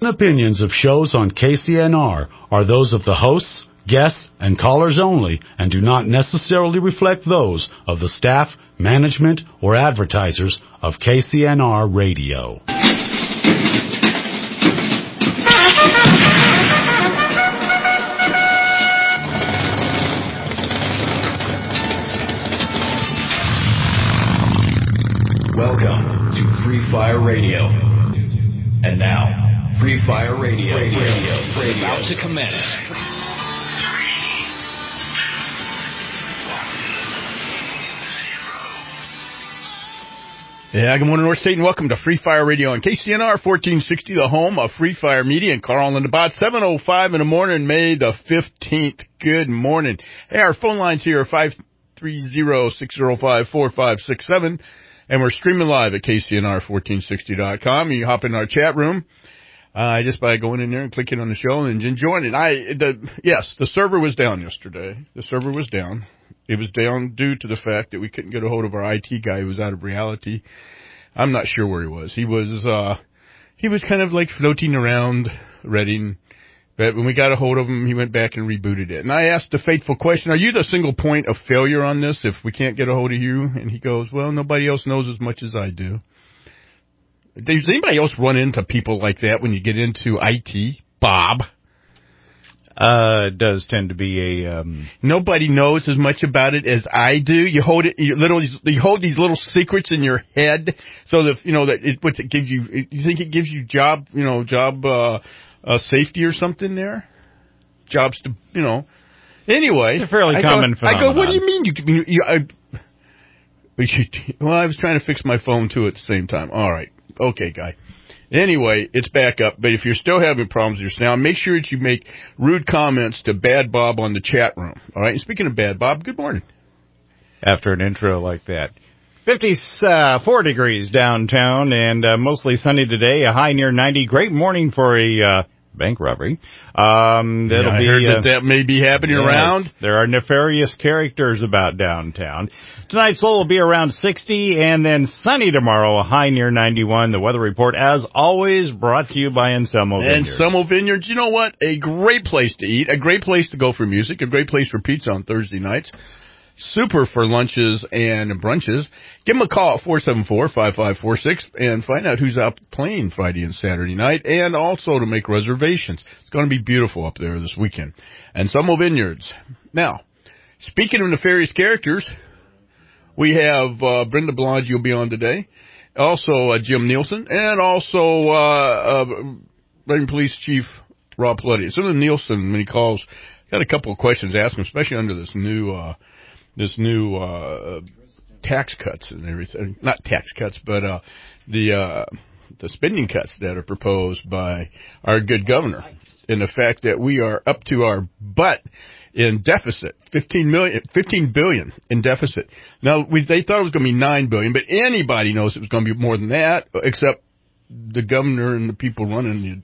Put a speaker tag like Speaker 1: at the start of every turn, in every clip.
Speaker 1: and opinions of shows on KCNR are those of the hosts, guests, and callers only and do not necessarily reflect those of the staff, management, or advertisers of KCNR Radio.
Speaker 2: Welcome to Free Fire Radio. And now, Free Fire Radio is about to commence.
Speaker 3: Yeah, good morning, North State, and welcome to Free Fire Radio on KCNR 1460, the home of Free Fire Media, and Carl and the Bot, 7:05 in the morning, May the 15th. Good morning. Hey, our phone lines here are 530-605-4567, and we're streaming live at KCNR1460.com. You hop in our chat room just by going in there and clicking on the show and joining. Yes, the server was down yesterday. The server was down. It was down due to the fact that we couldn't get a hold of our IT guy who was out of reality. I'm not sure where he was. He was kind of like floating around Reading. But when we got a hold of him, he went back and rebooted it. And I asked the fateful question, are you the single point of failure on this if we can't get a hold of you? And he goes, well, nobody else knows as much as I do. Does anybody else run into people like that when you get into IT? Bob?
Speaker 4: It does tend to be a,
Speaker 3: Nobody knows as much about it as I do. You hold these little secrets in your head so that, it gives you, you think it gives you job safety or something there? Anyway.
Speaker 4: It's a fairly common phenomenon.
Speaker 3: I go, what do you mean? Well, I was trying to fix my phone too at the same time. All right. Okay, guy. Anyway, it's back up. But if you're still having problems with your sound, make sure that you make rude comments to Bad Bob on the chat room. All right. And speaking of Bad Bob, good morning.
Speaker 4: After an intro like that. 54 degrees downtown and mostly sunny today. A high near 90. Great morning for a bank robbery.
Speaker 3: I heard that may be happening around.
Speaker 4: There are nefarious characters about downtown. Tonight's low will be around 60, and then sunny tomorrow, a high near 91. The weather report, as always, brought to you by Anselmo Vineyards.
Speaker 3: Anselmo Vineyards, you know what? A great place to eat, a great place to go for music, a great place for pizza on Thursday nights. Super for lunches and brunches. Give them a call at 474-5546 and find out who's out playing Friday and Saturday night, and also to make reservations. It's going to be beautiful up there this weekend. And Anselmo Vineyards. Now, speaking of nefarious characters, we have Brenda Bellagio will be on today. Also Jim Nielsen, and also Reading Police Chief Rob Paletti. So Nielsen, when he calls, got a couple of questions to ask him, especially under this new tax cuts and everything. Not tax cuts, but the spending cuts that are proposed by our good governor, and the fact that we are up to our butt in deficit, $15 billion in deficit. Now, they thought it was going to be $9 billion, but anybody knows it was going to be more than that, except the governor and the people running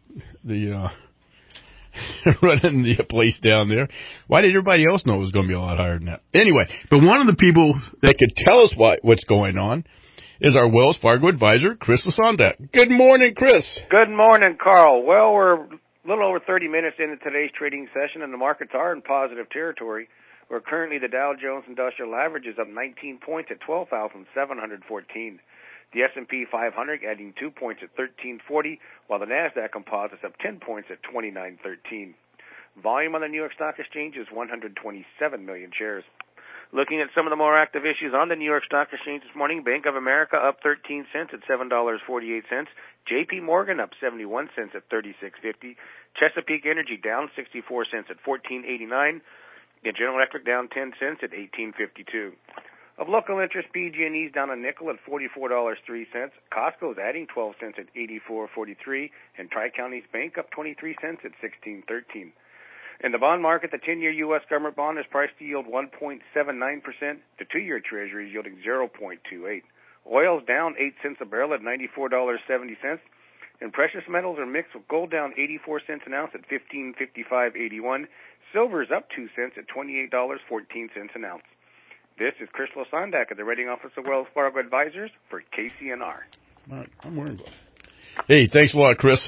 Speaker 3: running the place down there. Why did everybody else know it was going to be a lot higher than that? Anyway, but one of the people that could tell us what's going on is our Wells Fargo advisor, Chris Lasonda. Good morning, Chris.
Speaker 5: Good morning, Carl. Well, we're a little over 30 minutes into today's trading session, and the markets are in positive territory, where currently the Dow Jones Industrial Average is up 19 points at 12,714. The S&P 500 adding 2 points at 1340, while the NASDAQ Composite is up 10 points at 2913. Volume on the New York Stock Exchange is 127 million shares. Looking at some of the more active issues on the New York Stock Exchange this morning, Bank of America up 13 cents at $7.48. J.P. Morgan up 71 cents at $36.50. Chesapeake Energy down 64 cents at $14.89. And General Electric down 10 cents at $18.52. Of local interest, PG&E is down a nickel at $44.03. Costco is adding 12 cents at $84.43. And Tri-Counties Bank up 23 cents at $16.13. In the bond market, the 10-year U.S. government bond is priced to yield 1.79%. The 2-year Treasury is yielding 0.28. Oil is down 8 cents a barrel at $94.70. And precious metals are mixed, with gold down 84 cents an ounce at $15.55.81. Silver is up 2 cents at $28.14 an ounce. This is Chris Losandak at the Rating Office of Wells Fargo Advisors for KCNR.
Speaker 3: All right, I'm worried about it. Hey, thanks a lot, Chris.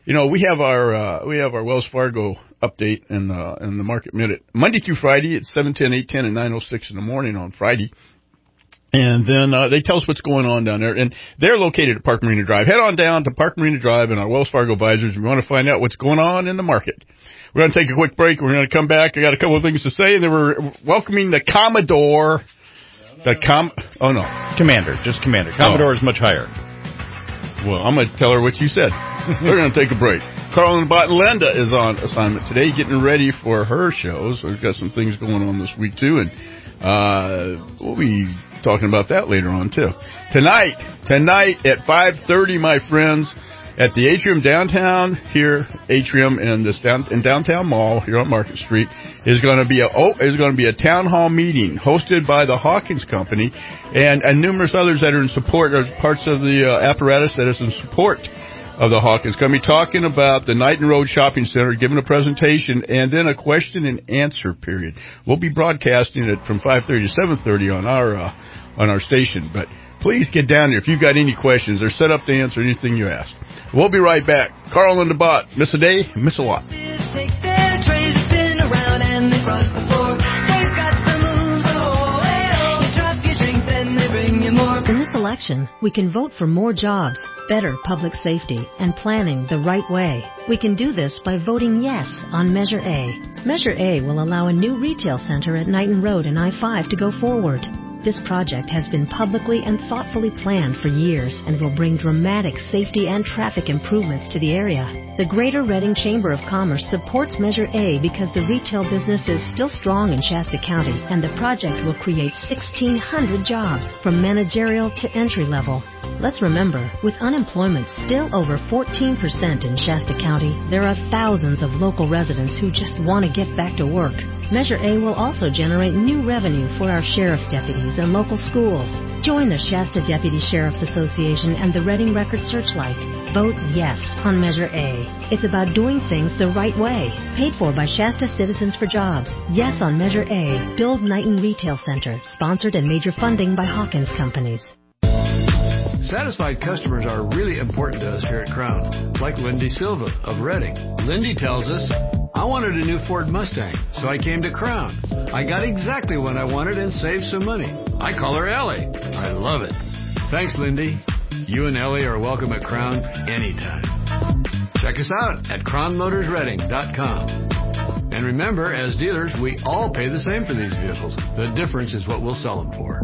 Speaker 3: We have our Wells Fargo update in the Market Minute Monday through Friday at 7:10, 8:10, and 9:06 in the morning on Friday. And then they tell us what's going on down there. And they're located at Park Marina Drive. Head on down to Park Marina Drive and our Wells Fargo advisors. We want to find out what's going on in the market. We're going to take a quick break. We're going to come back. I got a couple of things to say. And then we're welcoming the Commodore.
Speaker 4: Commander. Just Commander. Commodore is much higher.
Speaker 3: Well, I'm going to tell her what you said. We're going to take a break. Carl and Bot Linda is on assignment today, getting ready for her shows. We've got some things going on this week, too. And we'll be talking about that later on, too. Tonight at 5:30, my friends, at the Atrium downtown here, Atrium in downtown mall here on Market Street, is going to be a town hall meeting hosted by the Hawkins Company and numerous others that are in support, or parts of the apparatus that is in support of the Hawkins Company, talking about the Knighton Road Shopping Center, giving a presentation, and then a question and answer period. We'll be broadcasting it from 5:30 to 7:30 on our station, but please get down there if you've got any questions. They're set up to answer anything you ask. We'll be right back. Carl and the Bot. Miss a day, miss a lot.
Speaker 6: In this election, we can vote for more jobs, better public safety, and planning the right way. We can do this by voting yes on Measure A. Measure A will allow a new retail center at Knighton Road and I-5 to go forward. This project has been publicly and thoughtfully planned for years and will bring dramatic safety and traffic improvements to the area. The Greater Reading Chamber of Commerce supports Measure A because the retail business is still strong in Shasta County, and the project will create 1,600 jobs from managerial to entry level. Let's remember, with unemployment still over 14% in Shasta County, there are thousands of local residents who just want to get back to work. Measure A will also generate new revenue for our sheriff's deputies and local schools. Join the Shasta Deputy Sheriff's Association and the Reading Record Searchlight. Vote yes on Measure A. It's about doing things the right way. Paid for by Shasta Citizens for Jobs. Yes on Measure A. Build Knighton Retail Center. Sponsored and major funding by Hawkins Companies.
Speaker 7: Satisfied customers are really important to us here at Crown, like Lindy Silva of Reading. Lindy tells us, I wanted a new Ford Mustang, so I came to Crown. I got exactly what I wanted and saved some money. I call her Ellie. I love it. Thanks, Lindy. You and Ellie are welcome at Crown anytime. Check us out at crownmotorsreading.com. And remember, as dealers, we all pay the same for these vehicles. The difference is what we'll sell them for.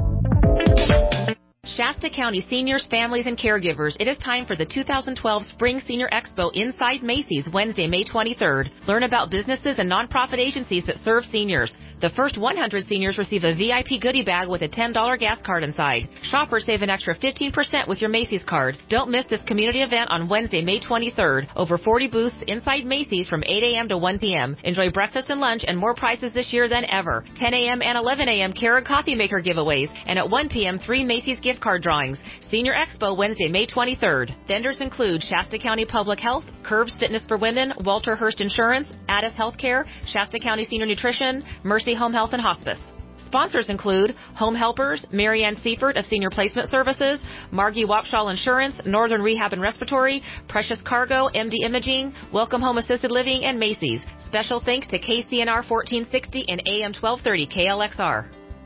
Speaker 8: Shasta County seniors, families, and caregivers, it is time for the 2012 Spring Senior Expo inside Macy's, Wednesday, May 23rd. Learn about businesses and nonprofit agencies that serve seniors. The first 100 seniors receive a VIP goodie bag with a $10 gas card inside. Shoppers save an extra 15% with your Macy's card. Don't miss this community event on Wednesday, May 23rd. Over 40 booths inside Macy's from 8 a.m. to 1 p.m. Enjoy breakfast and lunch and more prizes this year than ever. 10 a.m. and 11 a.m. Keurig Coffee Maker giveaways. And at 1 p.m. 3 Macy's gift card drawings. Senior Expo Wednesday, May 23rd. Vendors include Shasta County Public Health, Curbs Fitness for Women, Walter Hurst Insurance, Addis Healthcare, Shasta County Senior Nutrition, Mercy Home Health and Hospice. Sponsors include Home Helpers, Marianne Seifert of Senior Placement Services, Margie Wapshall Insurance, Northern Rehab and Respiratory, Precious Cargo, MD Imaging, Welcome Home Assisted Living, and Macy's. Special thanks to KCNR 1460 and AM 1230 KLXR.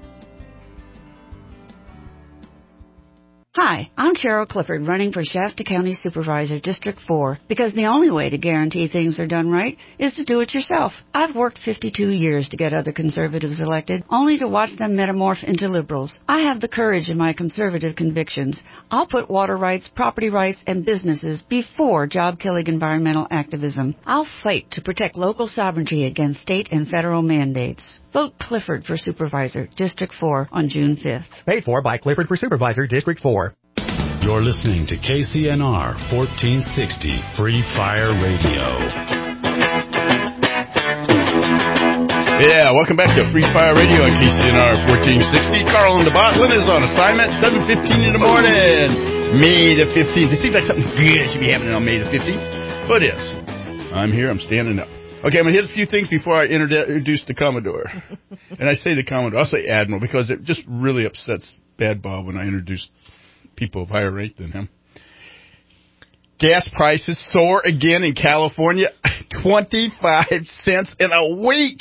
Speaker 9: Hi, I'm Cheryl Clifford, running for Shasta County Supervisor, District 4, because the only way to guarantee things are done right is to do it yourself. I've worked 52 years to get other conservatives elected, only to watch them metamorph into liberals. I have the courage in my conservative convictions. I'll put water rights, property rights, and businesses before job-killing environmental activism. I'll fight to protect local sovereignty against state and federal mandates. Vote Clifford for Supervisor, District 4 on June 5th.
Speaker 10: Paid for by Clifford for Supervisor, District 4.
Speaker 1: You're listening to KCNR 1460 Free Fire Radio.
Speaker 3: Yeah, welcome back to Free Fire Radio on KCNR 1460. Carl and the Botlin is on assignment, 7:15 in the morning, May the 15th. It seems like something good should be happening on May the 15th. But it is. I'm here, I'm standing up. Okay, I'm going to hit a few things before I introduce the Commodore. And I say the Commodore, I'll say Admiral, because it just really upsets Bad Bob when I introduce people of higher rank than him. gas prices soar again in California, 25 cents in a week.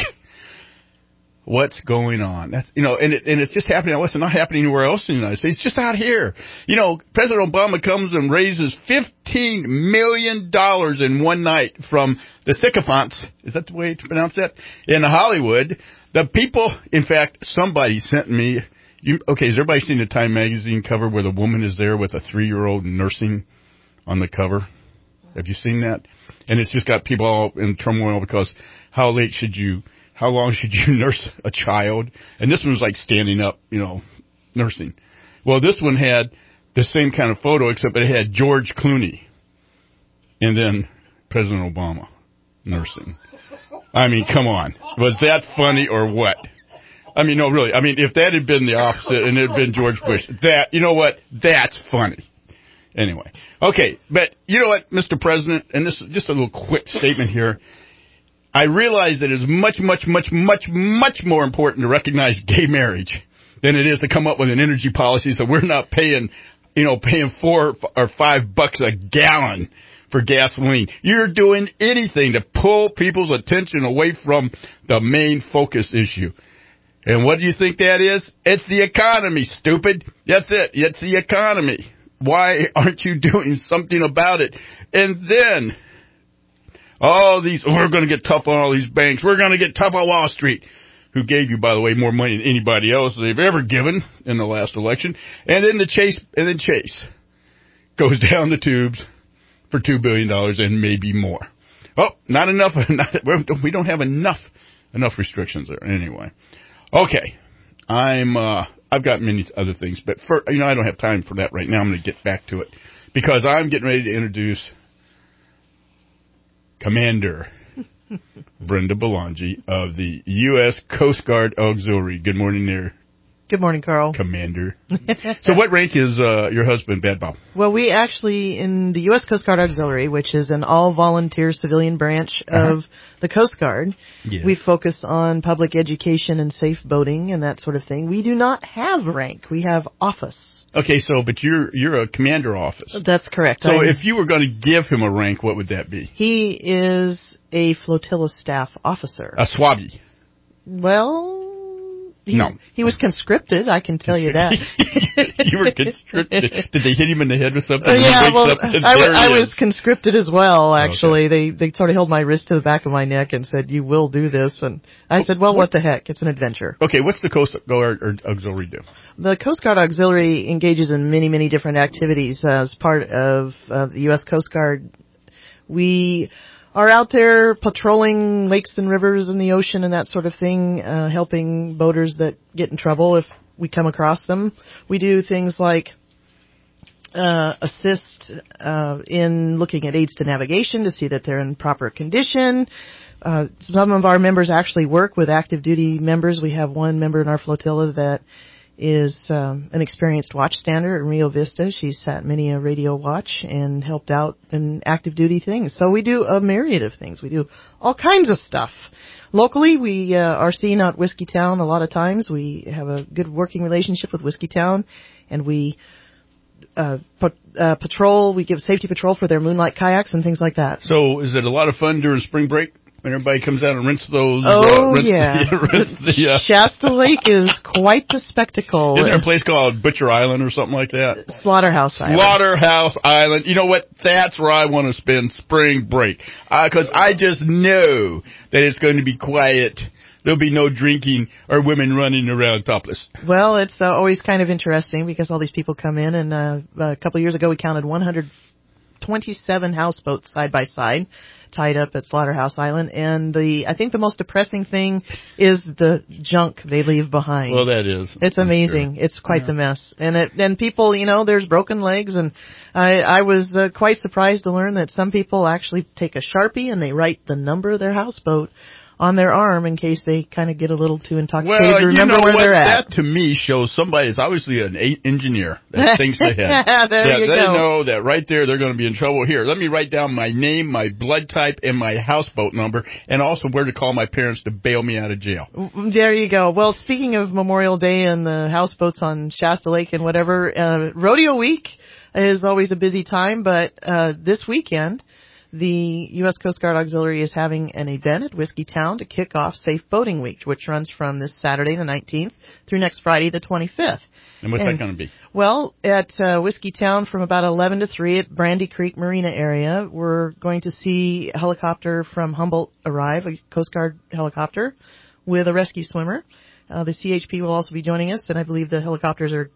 Speaker 3: What's going on? That's, and it's just happening. It's not happening anywhere else in the United States. It's just out here. President Obama comes and raises $15 million in one night from the sycophants. Is that the way to pronounce that? In Hollywood. The people, in fact, somebody sent me, has everybody seen the Time magazine cover where the woman is there with a 3-year-old nursing on the cover? Have you seen that? And it's just got people all in turmoil because how long should you nurse a child? And this one was like standing up, nursing. Well, this one had the same kind of photo, except it had George Clooney and then President Obama nursing. I mean, come on. Was that funny or what? I mean, no, really. I mean, if that had been the opposite and it had been George Bush, that's funny. Anyway. Okay, but you know what, Mr. President, and this is just a little quick statement here. I realize that it's much, much, much, much, much more important to recognize gay marriage than it is to come up with an energy policy so we're not paying $4 or $5 a gallon for gasoline. You're doing anything to pull people's attention away from the main focus issue. And what do you think that is? It's the economy, stupid. That's it. It's the economy. Why aren't you doing something about it? And then we're going to get tough on all these banks. We're going to get tough on Wall Street, who gave you, by the way, more money than anybody else they've ever given in the last election. And then Chase goes down the tubes for $2 billion and maybe more. Oh, not enough. We don't have enough restrictions there anyway. Okay. I've got many other things, but I don't have time for that right now. I'm going to get back to it because I'm getting ready to introduce Commander Brenda Belangi of the U.S. Coast Guard Auxiliary. Good morning there.
Speaker 11: Good morning, Carl.
Speaker 3: Commander. So what rank is your husband, Bad Bob?
Speaker 11: Well, we actually, in the U.S. Coast Guard Auxiliary, which is an all-volunteer civilian branch of the Coast Guard, we focus on public education and safe boating and that sort of thing. We do not have rank. We have office.
Speaker 3: Okay, but you're a commander office.
Speaker 11: That's correct.
Speaker 3: So if you were going to give him a rank, what would that be?
Speaker 11: He is a flotilla staff officer.
Speaker 3: A SWABI.
Speaker 11: Well...
Speaker 3: No.
Speaker 11: He was conscripted, I can tell you that.
Speaker 3: You were conscripted. Did they hit him in the head with something?
Speaker 11: I was conscripted as well, actually. Okay. They sort of held my wrist to the back of my neck and said, you will do this. And I said, well, what the heck? It's an adventure.
Speaker 3: Okay, what's the Coast Guard Auxiliary do?
Speaker 11: The Coast Guard Auxiliary engages in many, many different activities as part of the U.S. Coast Guard. We are out there patrolling lakes and rivers in the ocean and that sort of thing, helping boaters that get in trouble if we come across them. We do things like assist in looking at aids to navigation to see that they're in proper condition. Some of our members actually work with active duty members. We have one member in our flotilla that is an experienced watchstander in Rio Vista. She's sat many a radio watch and helped out in active duty things. So we do a myriad of things. We do all kinds of stuff. Locally, we are seen at Whiskeytown a lot of times. We have a good working relationship with Whiskeytown, and we patrol. We give safety patrol for their moonlight kayaks and things like that.
Speaker 3: So is it a lot of fun during spring break? When everybody comes out and rinse those.
Speaker 11: Shasta Lake is quite the spectacle.
Speaker 3: Isn't there a place called Butcher Island or something like that?
Speaker 11: Slaughterhouse Island.
Speaker 3: Slaughterhouse Island. You know what? That's where I want to spend spring break. Because I just know that it's going to be quiet. There'll be no drinking or women running around topless.
Speaker 11: Well, it's always kind of interesting because all these people come in, and a couple of years ago we counted 127 houseboats side by side tied up at Slaughterhouse Island, and I think the most depressing thing is the junk they leave behind.
Speaker 3: Well, that is.
Speaker 11: It's amazing. Sure. It's quite the mess. And people, there's broken legs, and I was quite surprised to learn that some people actually take a Sharpie and they write the number of their houseboat on their arm in case they kind of get a little too intoxicated to remember where they're at.
Speaker 3: That to me shows somebody is obviously an engineer that thinks ahead.
Speaker 11: They
Speaker 3: know that right there they're going to be in trouble. Here, let me write down my name, my blood type, and my houseboat number, and also where to call my parents to bail me out of jail.
Speaker 11: There you go. Well, speaking of Memorial Day and the houseboats on Shasta Lake and whatever, Rodeo Week is always a busy time, but this weekend, the U.S. Coast Guard Auxiliary is having an event at Whiskeytown to kick off Safe Boating Week, which runs from this Saturday the 19th through next Friday the 25th.
Speaker 3: And what's that going to be?
Speaker 11: Well, at Whiskeytown from about 11 to 3 at Brandy Creek Marina area, we're going to see a helicopter from Humboldt arrive, a Coast Guard helicopter, with a rescue swimmer. The CHP will also be joining us, and I believe the helicopters are,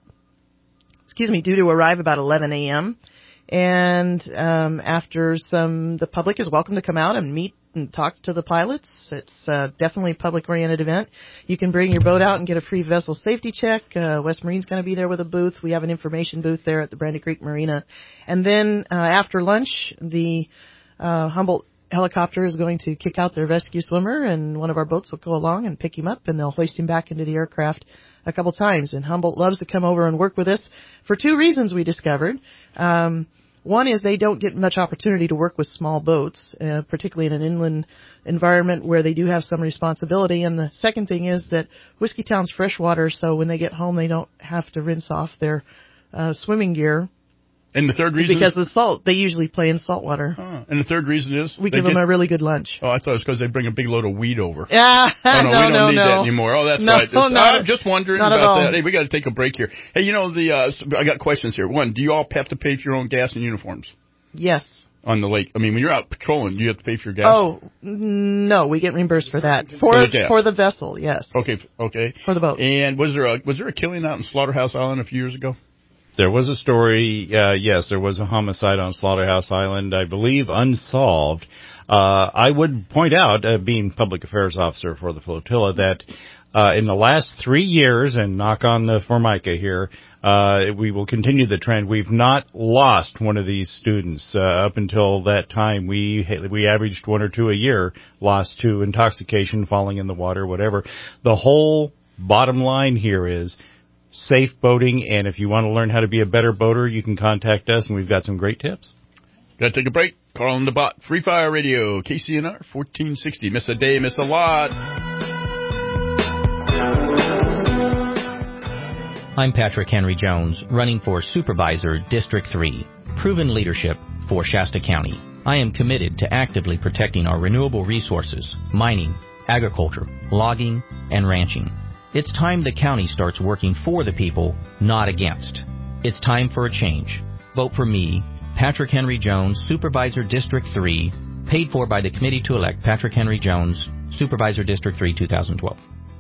Speaker 11: due to arrive about 11 a.m. And after the public is welcome to come out and meet and talk to the pilots. It's definitely a public-oriented event. You can bring your boat out and get a free vessel safety check. West Marine's going to be there with a booth. We have an information booth there at the Brandy Creek Marina. And then after lunch, the Humboldt helicopter is going to kick out their rescue swimmer, and one of our boats will go along and pick him up, and they'll hoist him back into the aircraft a couple times. And Humboldt loves to come over and work with us for two reasons we discovered. One is they don't get much opportunity to work with small boats, particularly in an inland environment where they do have some responsibility. And the second thing is that Whiskeytown's freshwater, so when they get home, they don't have to rinse off their swimming gear.
Speaker 3: And the third reason
Speaker 11: because the salt, they usually play in salt water.
Speaker 3: And the third reason is
Speaker 11: we give them a really good lunch.
Speaker 3: Oh, I thought it was because they bring a big load of weed over.
Speaker 11: Yeah,
Speaker 3: we don't need that anymore. Oh, that's right. I'm just wondering about that. Hey, we got to take a break here. Hey, I got questions here. One, do you all have to pay for your own gas and uniforms?
Speaker 11: Yes.
Speaker 3: On the lake. I mean, when you're out patrolling, do you have to pay for your gas?
Speaker 11: Oh, no, we get reimbursed for that. For the vessel, yes.
Speaker 3: Okay.
Speaker 11: For the boat.
Speaker 3: And was there a killing out in Slaughterhouse Island a few years ago?
Speaker 4: There was a story, yes, there was a homicide on Slaughterhouse Island, I believe unsolved. I would point out, being public affairs officer for the flotilla, that in the last 3 years, and knock on the Formica here, we will continue the trend. We've not lost one of these students. Up until that time, we averaged one or two a year, lost to intoxication, falling in the water, whatever. The whole bottom line here is safe boating, and if you want to learn how to be a better boater, you can contact us, and we've got some great tips.
Speaker 3: Got to take a break. Carl and the Bot, Free Fire Radio, KCNR 1460. Miss a day, miss a lot.
Speaker 12: I'm Patrick Henry Jones, running for Supervisor, District 3. Proven leadership for Shasta County. I am committed to actively protecting our renewable resources, mining, agriculture, logging, and ranching. It's time the county starts working for the people, not against. It's time for a change. Vote for me, Patrick Henry Jones, Supervisor District 3, paid for by the Committee to elect Patrick Henry Jones, Supervisor District 3, 2012.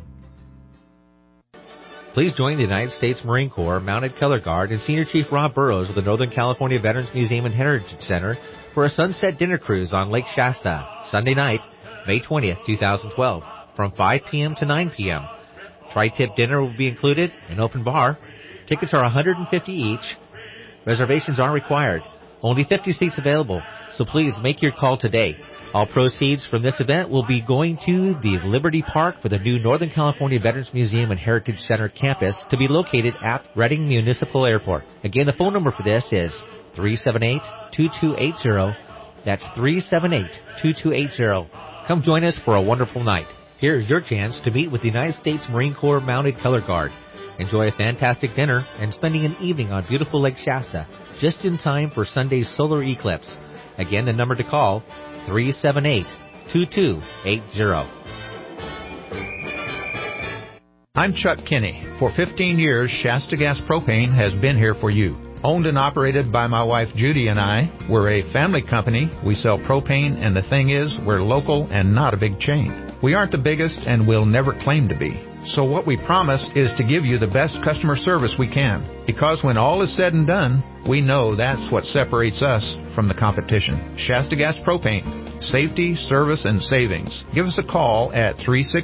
Speaker 10: Please join the United States Marine Corps Mounted Color Guard and Senior Chief Rob Burrows of the Northern California Veterans Museum and Heritage Center for a sunset dinner cruise on Lake Shasta, Sunday night, May 20th, 2012, from 5 p.m. to 9 p.m. Tri-tip dinner will be included, an open bar. Tickets are $150 each. Reservations are required. Only 50 seats available, so please make your call today. All proceeds from this event will be going to the Liberty Park for the new Northern California Veterans Museum and Heritage Center campus to be located at Redding Municipal Airport. Again, the phone number for this is 378-2280. That's 378-2280. Come join us for a wonderful night. Here's your chance to meet with the United States Marine Corps Mounted Color Guard. Enjoy a fantastic dinner and spending an evening on beautiful Lake Shasta, just in time for Sunday's solar eclipse. Again, the number to call, 378-2280.
Speaker 13: I'm Chuck Kinney. For 15 years, Shasta Gas Propane has been here for you. Owned and operated by my wife Judy and I, we're a family company. We sell propane, and the thing is, we're local and not a big chain. We aren't the biggest and will never claim to be. So what we promise is to give you the best customer service we can. Because when all is said and done, we know that's what separates us from the competition. Shasta Gas Propane. Safety, service, and savings. Give us a call at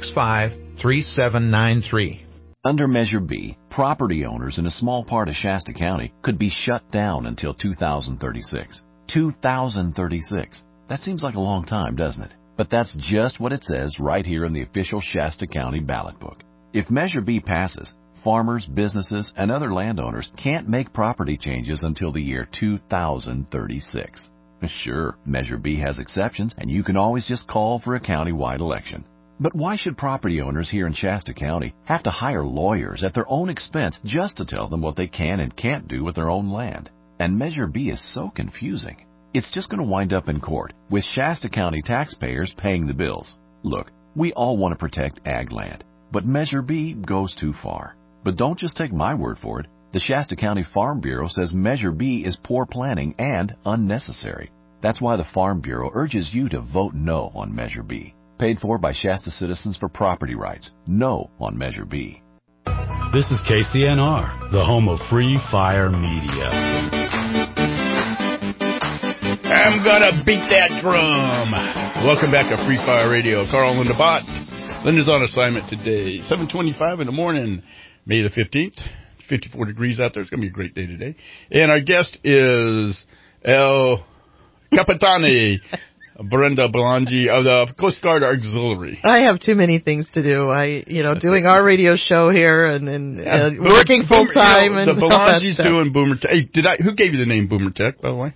Speaker 13: 365-3793.
Speaker 14: Under Measure B, property owners in a small part of Shasta County could be shut down until 2036. 2036. That seems like a long time, doesn't it? But that's just what it says right here in the official Shasta County ballot book. If Measure B passes, farmers, businesses, and other landowners can't make property changes until the year 2036. Sure, Measure B has exceptions, and you can always just call for a county-wide election. But why should property owners here in Shasta County have to hire lawyers at their own expense just to tell them what they can and can't do with their own land? And Measure B is so confusing. It's just going to wind up in court, with Shasta County taxpayers paying the bills. Look, we all want to protect ag land, but Measure B goes too far. But don't just take my word for it. The Shasta County Farm Bureau says Measure B is poor planning and unnecessary. That's why the Farm Bureau urges you to vote no on Measure B. Paid for by Shasta Citizens for Property Rights. No on Measure B.
Speaker 1: This is KCNR, the home of Free Fire Media.
Speaker 3: I'm gonna beat that drum. Welcome back to Free Fire Radio. Carl and Linda Bott. Linda's on assignment today. 7:25 in the morning, May the 15th. 54 degrees out there. It's gonna be a great day today. And our guest is El Capitani, Brenda Belangi of the Coast Guard Auxiliary.
Speaker 11: I have too many things to do. Doing our radio show here and working full time.
Speaker 3: The Belangi's doing Boomer Tech. Hey, who gave you the name Boomer Tech, by the way?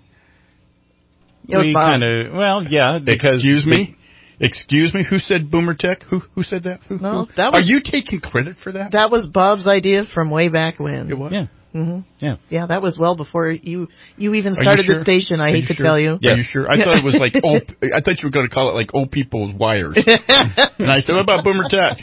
Speaker 11: It was Bob.
Speaker 3: Because Excuse me, who said Boomer Tech? Who said that? Are you taking credit for that?
Speaker 11: That was Bob's idea from way back when.
Speaker 3: It was?
Speaker 4: Yeah.
Speaker 11: Mm-hmm.
Speaker 4: Yeah,
Speaker 11: that was well before you even started the station. I hate to tell you.
Speaker 3: Are you sure? I thought it was like I thought you were going to call it like old people's wires. And I said, what about Boomer Tech?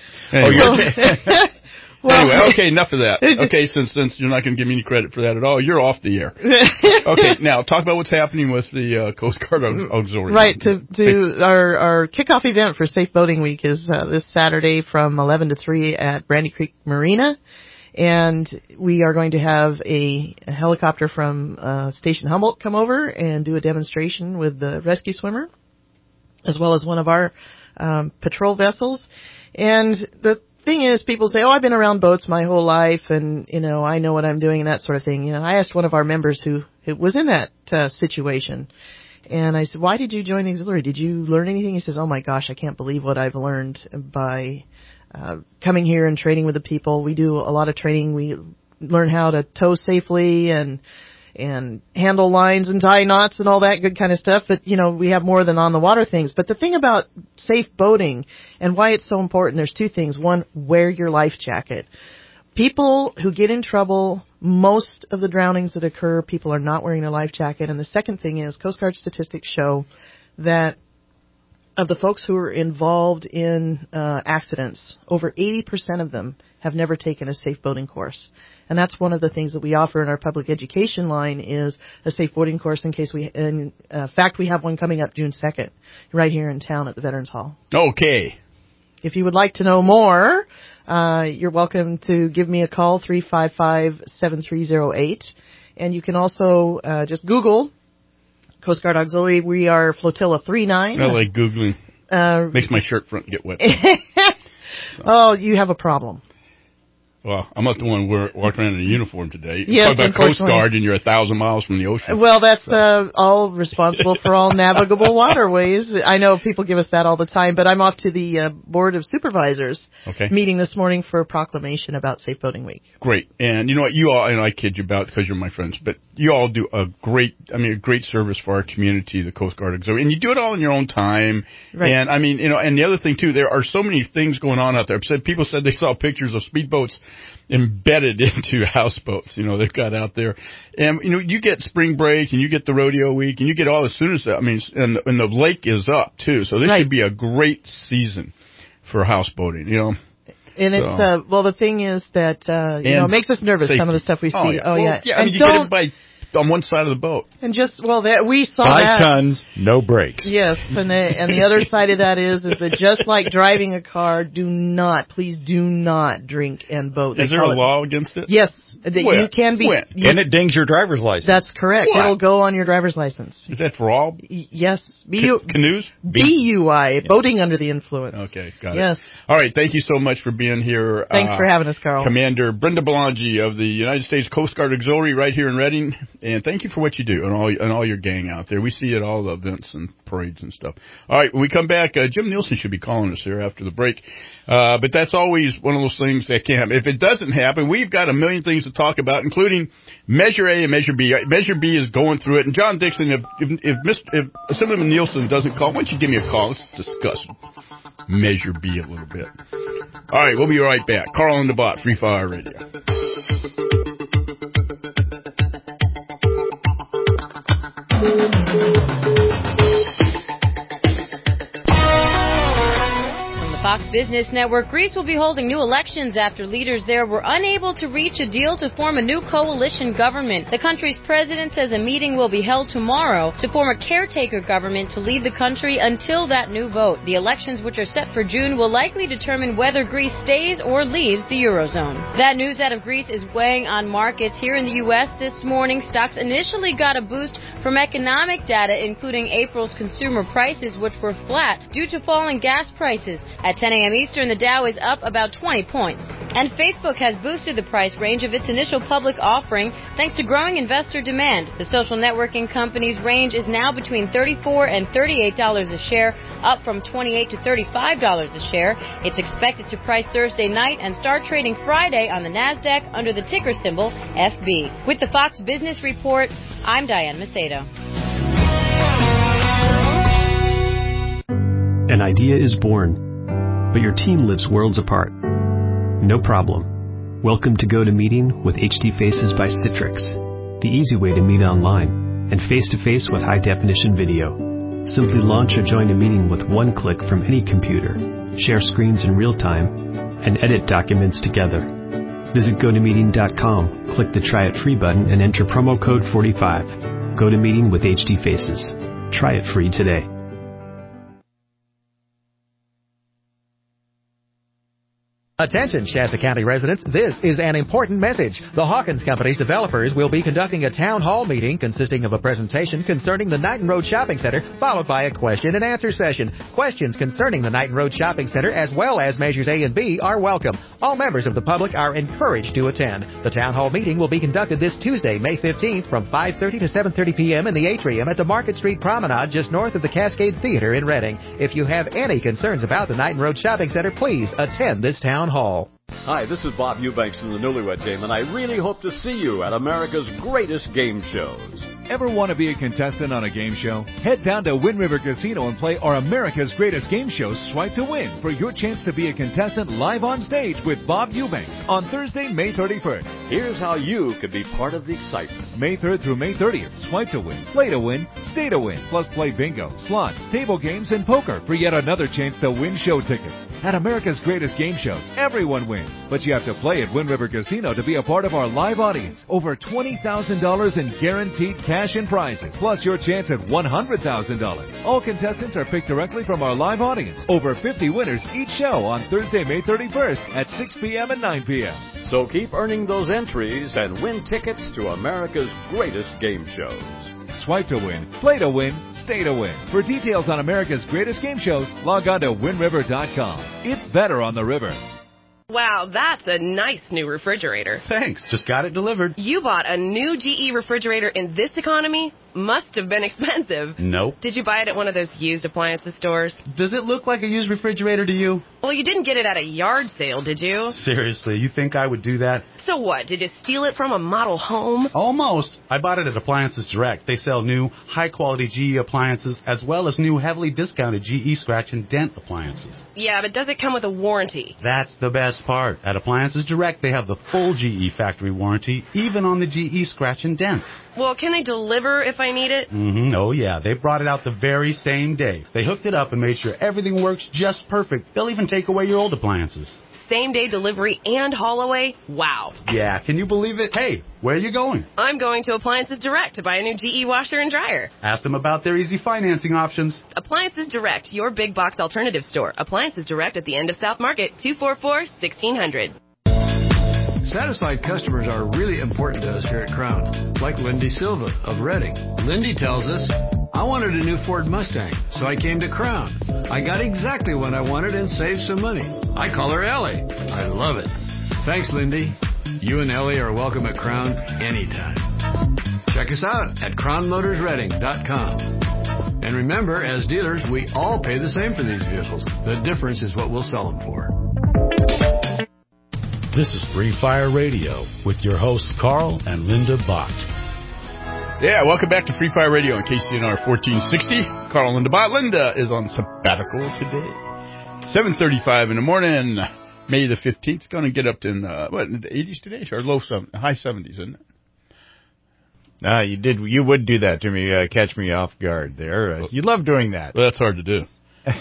Speaker 3: Anyway. Anyway, okay, enough of that. Okay, since you're not going to give me any credit for that at all, you're off the air. Okay, now talk about what's happening with the Coast Guard Auxiliary.
Speaker 11: Right, to our kickoff event for Safe Boating Week is this Saturday from 11 to 3 at Brandy Creek Marina. And we are going to have a helicopter from Station Humboldt come over and do a demonstration with the rescue swimmer, as well as one of our patrol vessels. And the thing is, people say, I've been around boats my whole life and, I know what I'm doing and that sort of thing. I asked one of our members who was in that situation, and I said, why did you join the auxiliary? Did you learn anything? He says, oh my gosh, I can't believe what I've learned by coming here and training with the people. We do a lot of training. We learn how to tow safely and handle lines and tie knots and all that good kind of stuff. But, we have more than on the water things. But the thing about safe boating and why it's so important, there's two things. One, wear your life jacket. People who get in trouble, most of the drownings that occur, people are not wearing a life jacket. And the second thing is Coast Guard statistics show that of the folks who are involved in accidents, over 80% of them have never taken a safe boating course. And that's one of the things that we offer in our public education line is a safe boating course in fact, we have one coming up June 2nd right here in town at the Veterans Hall.
Speaker 3: Okay.
Speaker 11: If you would like to know more, you're welcome to give me a call, 355-7308. And you can also just Google Coast Guard Auxiliary. We are Flotilla 39.
Speaker 3: I like Googling. Makes my shirt front get wet.
Speaker 11: Oh, you have a problem.
Speaker 3: Well, I'm not the one walking around in a uniform today.
Speaker 11: Yes,
Speaker 3: talk about Coast Guard and you're 1,000 miles from the ocean.
Speaker 11: Well, that's all responsible for all navigable waterways. I know people give us that all the time, but I'm off to the Board of Supervisors meeting this morning for a proclamation about Safe Boating Week.
Speaker 3: Great. And you know what? You all, and I kid you about because you're my friends, but you all do a great service for our community, the Coast Guard Auxiliary. And you do it all in your own time. Right. And and the other thing too, there are so many things going on out there. People said they saw pictures of speedboats embedded into houseboats, they've got out there. And, you get spring break and you get the rodeo week and you get all as soon as that, and the lake is up too. So this should be a great season for houseboating, And
Speaker 11: it's, the thing is that, it makes us nervous, some of the stuff we see.
Speaker 3: And you get it by on one side of the boat.
Speaker 11: And we saw
Speaker 4: 5 tons, no brakes.
Speaker 11: Yes, and the other side of that is that just like driving a car, please do not drink and boat.
Speaker 3: Is there a law against it?
Speaker 11: Yes, you can be.
Speaker 4: And it dings your driver's license.
Speaker 11: That's correct. What? It'll go on your driver's license.
Speaker 3: Is that for all?
Speaker 11: Yes.
Speaker 3: Canoes?
Speaker 11: BUI, boating under the influence.
Speaker 3: Okay, got it.
Speaker 11: Yes.
Speaker 3: All right, thank you so much for being here.
Speaker 11: Thanks for having us, Carl.
Speaker 3: Commander Brenda Belangi of the United States Coast Guard Auxiliary right here in Redding. And thank you for what you do and all your gang out there. We see it at all the events and parades and stuff. All right, when we come back, Jim Nielsen should be calling us here after the break. But that's always one of those things that can't happen. If it doesn't happen, we've got a million things to talk about, including Measure A and Measure B. Measure B is going through it. And John Dixon, if Assemblyman Nielsen doesn't call, why don't you give me a call? Let's discuss Measure B a little bit. All right, we'll be right back. Carl and the Bot, Free Fire Radio.
Speaker 15: Fox Business Network, Greece will be holding new elections after leaders there were unable to reach a deal to form a new coalition government. The country's president says a meeting will be held tomorrow to form a caretaker government to lead the country until that new vote. The elections, which are set for June, will likely determine whether Greece stays or leaves the Eurozone. That news out of Greece is weighing on markets. Here in the U.S. this morning, stocks initially got a boost from economic data, including April's consumer prices, which were flat due to falling gas prices. At 10 a.m. Eastern, the Dow is up about 20 points. And Facebook has boosted the price range of its initial public offering thanks to growing investor demand. The social networking company's range is now between $34 and $38 a share, up from $28 to $35 a share. It's expected to price Thursday night and start trading Friday on the NASDAQ under the ticker symbol FB. With the Fox Business Report, I'm Diane Macedo.
Speaker 16: An idea is born, but your team lives worlds apart. No problem. Welcome to GoToMeeting with HD Faces by Citrix, the easy way to meet online and face-to-face with high-definition video. Simply launch or join a meeting with one click from any computer, share screens in real time, and edit documents together. Visit GoToMeeting.com, click the Try It Free button, and enter promo code 45. GoToMeeting with HD Faces. Try it free today.
Speaker 17: Attention, Shasta County residents, this is an important message. The Hawkins Company's developers will be conducting a town hall meeting consisting of a presentation concerning the Knighton Road Shopping Center, followed by a question and answer session. Questions concerning the Knighton Road Shopping Center, as well as measures A and B, are welcome. All members of the public are encouraged to attend. The town hall meeting will be conducted this Tuesday, May 15th, from 5:30 to 7:30 p.m. in the atrium at the Market Street Promenade, just north of the Cascade Theater in Reading. If you have any concerns about the Knighton Road Shopping Center, please attend this town hall.
Speaker 18: Hi, this is Bob Eubanks from the Newlywed Game, and I really hope to see you at America's greatest game shows.
Speaker 19: Ever want to be a contestant on a game show? Head down to Wind River Casino and play our America's Greatest Game Show, Swipe to Win, for your chance to be a contestant live on stage with Bob Eubanks on Thursday, May 31st.
Speaker 18: Here's how you could be part of the excitement.
Speaker 19: May 3rd through May 30th, Swipe to Win, Play to Win, Stay to Win, plus play bingo, slots, table games, and poker for yet another chance to win show tickets. At America's Greatest Game Shows, everyone wins, but you have to play at Wind River Casino to be a part of our live audience. Over $20,000 in guaranteed cash and prizes, plus your chance at $100,000. All contestants are picked directly from our live audience. Over 50 winners each show on Thursday, May 31st at 6 p.m. and 9 p.m.
Speaker 18: So keep earning those entries and win tickets to America's greatest game shows.
Speaker 19: Swipe to win, play to win, stay to win. For details on America's greatest game shows, log on to windriver.com. It's better on the river.
Speaker 20: Wow, that's a nice new refrigerator.
Speaker 1: Thanks. Just got it delivered.
Speaker 20: You bought a new GE refrigerator in this economy? Must have been expensive.
Speaker 1: Nope.
Speaker 20: Did you buy it at one of those used appliances stores?
Speaker 1: Does it look like a used refrigerator to you?
Speaker 20: Well, you didn't get it at a yard sale, did you?
Speaker 1: Seriously, you think I would do that?
Speaker 20: So what, did you steal it from a model home?
Speaker 1: Almost. I bought it at Appliances Direct. They sell new, high-quality GE appliances as well as new, heavily discounted GE scratch and dent appliances.
Speaker 20: Yeah, but does it come with a warranty?
Speaker 1: That's the best part. At Appliances Direct, they have the full GE factory warranty, even on the GE scratch and dents.
Speaker 20: Well, can they deliver if I need it?
Speaker 1: Mm-hmm. Oh, yeah. They brought it out the very same day. They hooked it up and made sure everything works just perfect. They'll even take away your old appliances.
Speaker 20: Same-day delivery and haul away? Wow.
Speaker 1: Yeah, can you believe it? Hey, where are you going?
Speaker 20: I'm going to Appliances Direct to buy a new GE washer and dryer.
Speaker 1: Ask them about their easy financing options.
Speaker 20: Appliances Direct, your big box alternative store. Appliances Direct at the end of South Market, 244-1600.
Speaker 7: Satisfied customers are really important to us here at Crown, like Lindy Silva of Reading. Lindy tells us, I wanted a new Ford Mustang, so I came to Crown. I got exactly what I wanted and saved some money. I call her Ellie. I love it. Thanks, Lindy. You and Ellie are welcome at Crown anytime. Check us out at crownmotorsreading.com. And remember, as dealers, we all pay the same for these vehicles. The difference is what we'll sell them for.
Speaker 1: This is Free Fire Radio with your hosts Carl and Linda Bott.
Speaker 3: Yeah, welcome back to Free Fire Radio on KCNR 1460. Carl and Linda Bott. Linda is on sabbatical today. 7:35 in the morning, May the 15th. It's going to get up to the 80s today, or high 70s, isn't it?
Speaker 4: You would do that to me, catch me off guard there. You love doing that.
Speaker 3: Well, that's hard to do.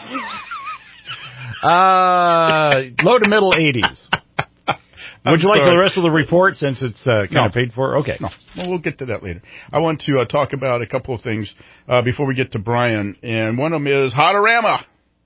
Speaker 4: Low to middle 80s. Would you like the rest of the report since it's kind of paid for? Okay.
Speaker 3: No. Well, we'll get to that later. I want to talk about a couple of things before we get to Brian. And one of them is Hotorama.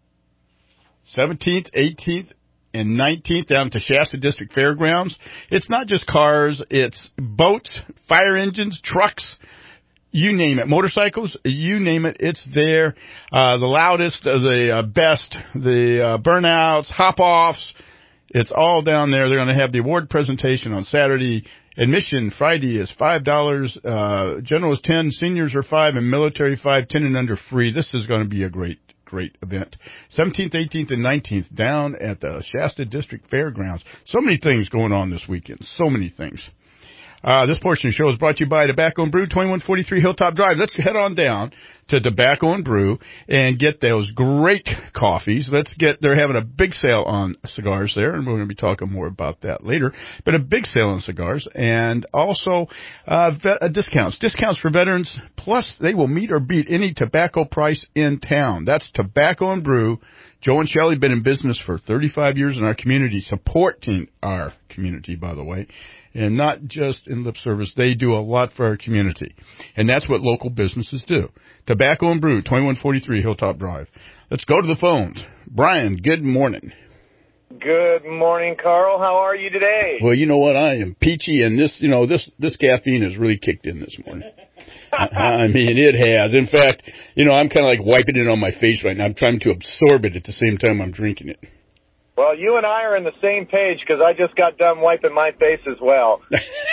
Speaker 3: 17th, 18th, and 19th down at the Shasta District Fairgrounds. It's not just cars. It's boats, fire engines, trucks, you name it. Motorcycles, you name it. It's there. The loudest, the best, the burnouts, hop-offs. It's all down there. They're going to have the award presentation on Saturday. Admission Friday is $5. General is $10. Seniors are $5, and military $5. 10 and under free. This is going to be a great event. 17th, 18th, and 19th down at the Shasta District Fairgrounds. So many things going on this weekend. So many things. This portion of the show is brought to you by Tobacco and Brew, 2143 Hilltop Drive. Let's head on down to Tobacco and Brew and get those great coffees. They're having a big sale on cigars there, and we're going to be talking more about that later. But a big sale on cigars and also discounts. Discounts for veterans, plus they will meet or beat any tobacco price in town. That's Tobacco and Brew. Joe and Shelley have been in business for 35 years in our community, supporting our community, by the way. And not just in lip service. They do a lot for our community. And that's what local businesses do. Tobacco and Brew, 2143 Hilltop Drive. Let's go to the phones. Brian, good morning.
Speaker 21: Good morning, Carl. How are you today?
Speaker 3: Well, you know what? I am peachy, and this caffeine has really kicked in this morning. I mean, it has. In fact, I'm kind of like wiping it on my face right now. I'm trying to absorb it at the same time I'm drinking it.
Speaker 21: Well, you and I are on the same page because I just got done wiping my face as well.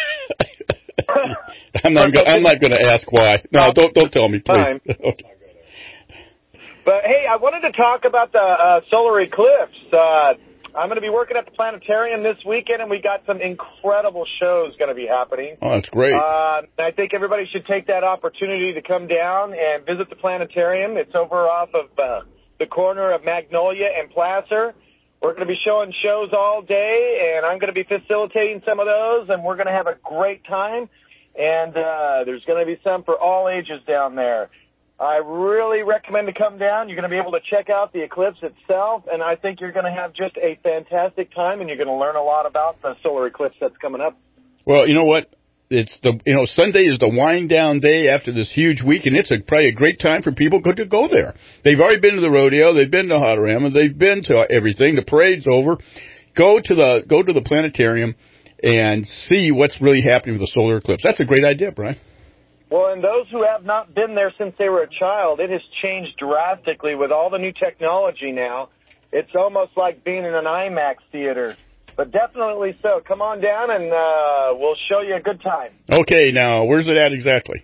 Speaker 3: I'm not going to ask why. No, don't tell me, please. Okay.
Speaker 21: But hey, I wanted to talk about the solar eclipse. I'm going to be working at the planetarium this weekend, and we got some incredible shows going to be happening.
Speaker 3: Oh, that's great.
Speaker 21: I think everybody should take that opportunity to come down and visit the planetarium. It's over off of the corner of Magnolia and Placer. We're going to be showing shows all day, and I'm going to be facilitating some of those, and we're going to have a great time. And there's going to be some for all ages down there. I really recommend to come down. You're going to be able to check out the eclipse itself, and I think you're going to have just a fantastic time, and you're going to learn a lot about the solar eclipse that's coming up.
Speaker 3: Well, you know what? Sunday is the wind down day after this huge week, and it's probably a great time for people to go there. They've already been to the rodeo, they've been to Hotorama, they've been to everything. The parade's over. Go to the planetarium and see what's really happening with the solar eclipse. That's a great idea, Brian.
Speaker 21: Well, and those who have not been there since they were a child, it has changed drastically with all the new technology now. It's almost like being in an IMAX theater. But definitely so. Come on down, and we'll show you a good time.
Speaker 3: Okay, now, where's it at exactly?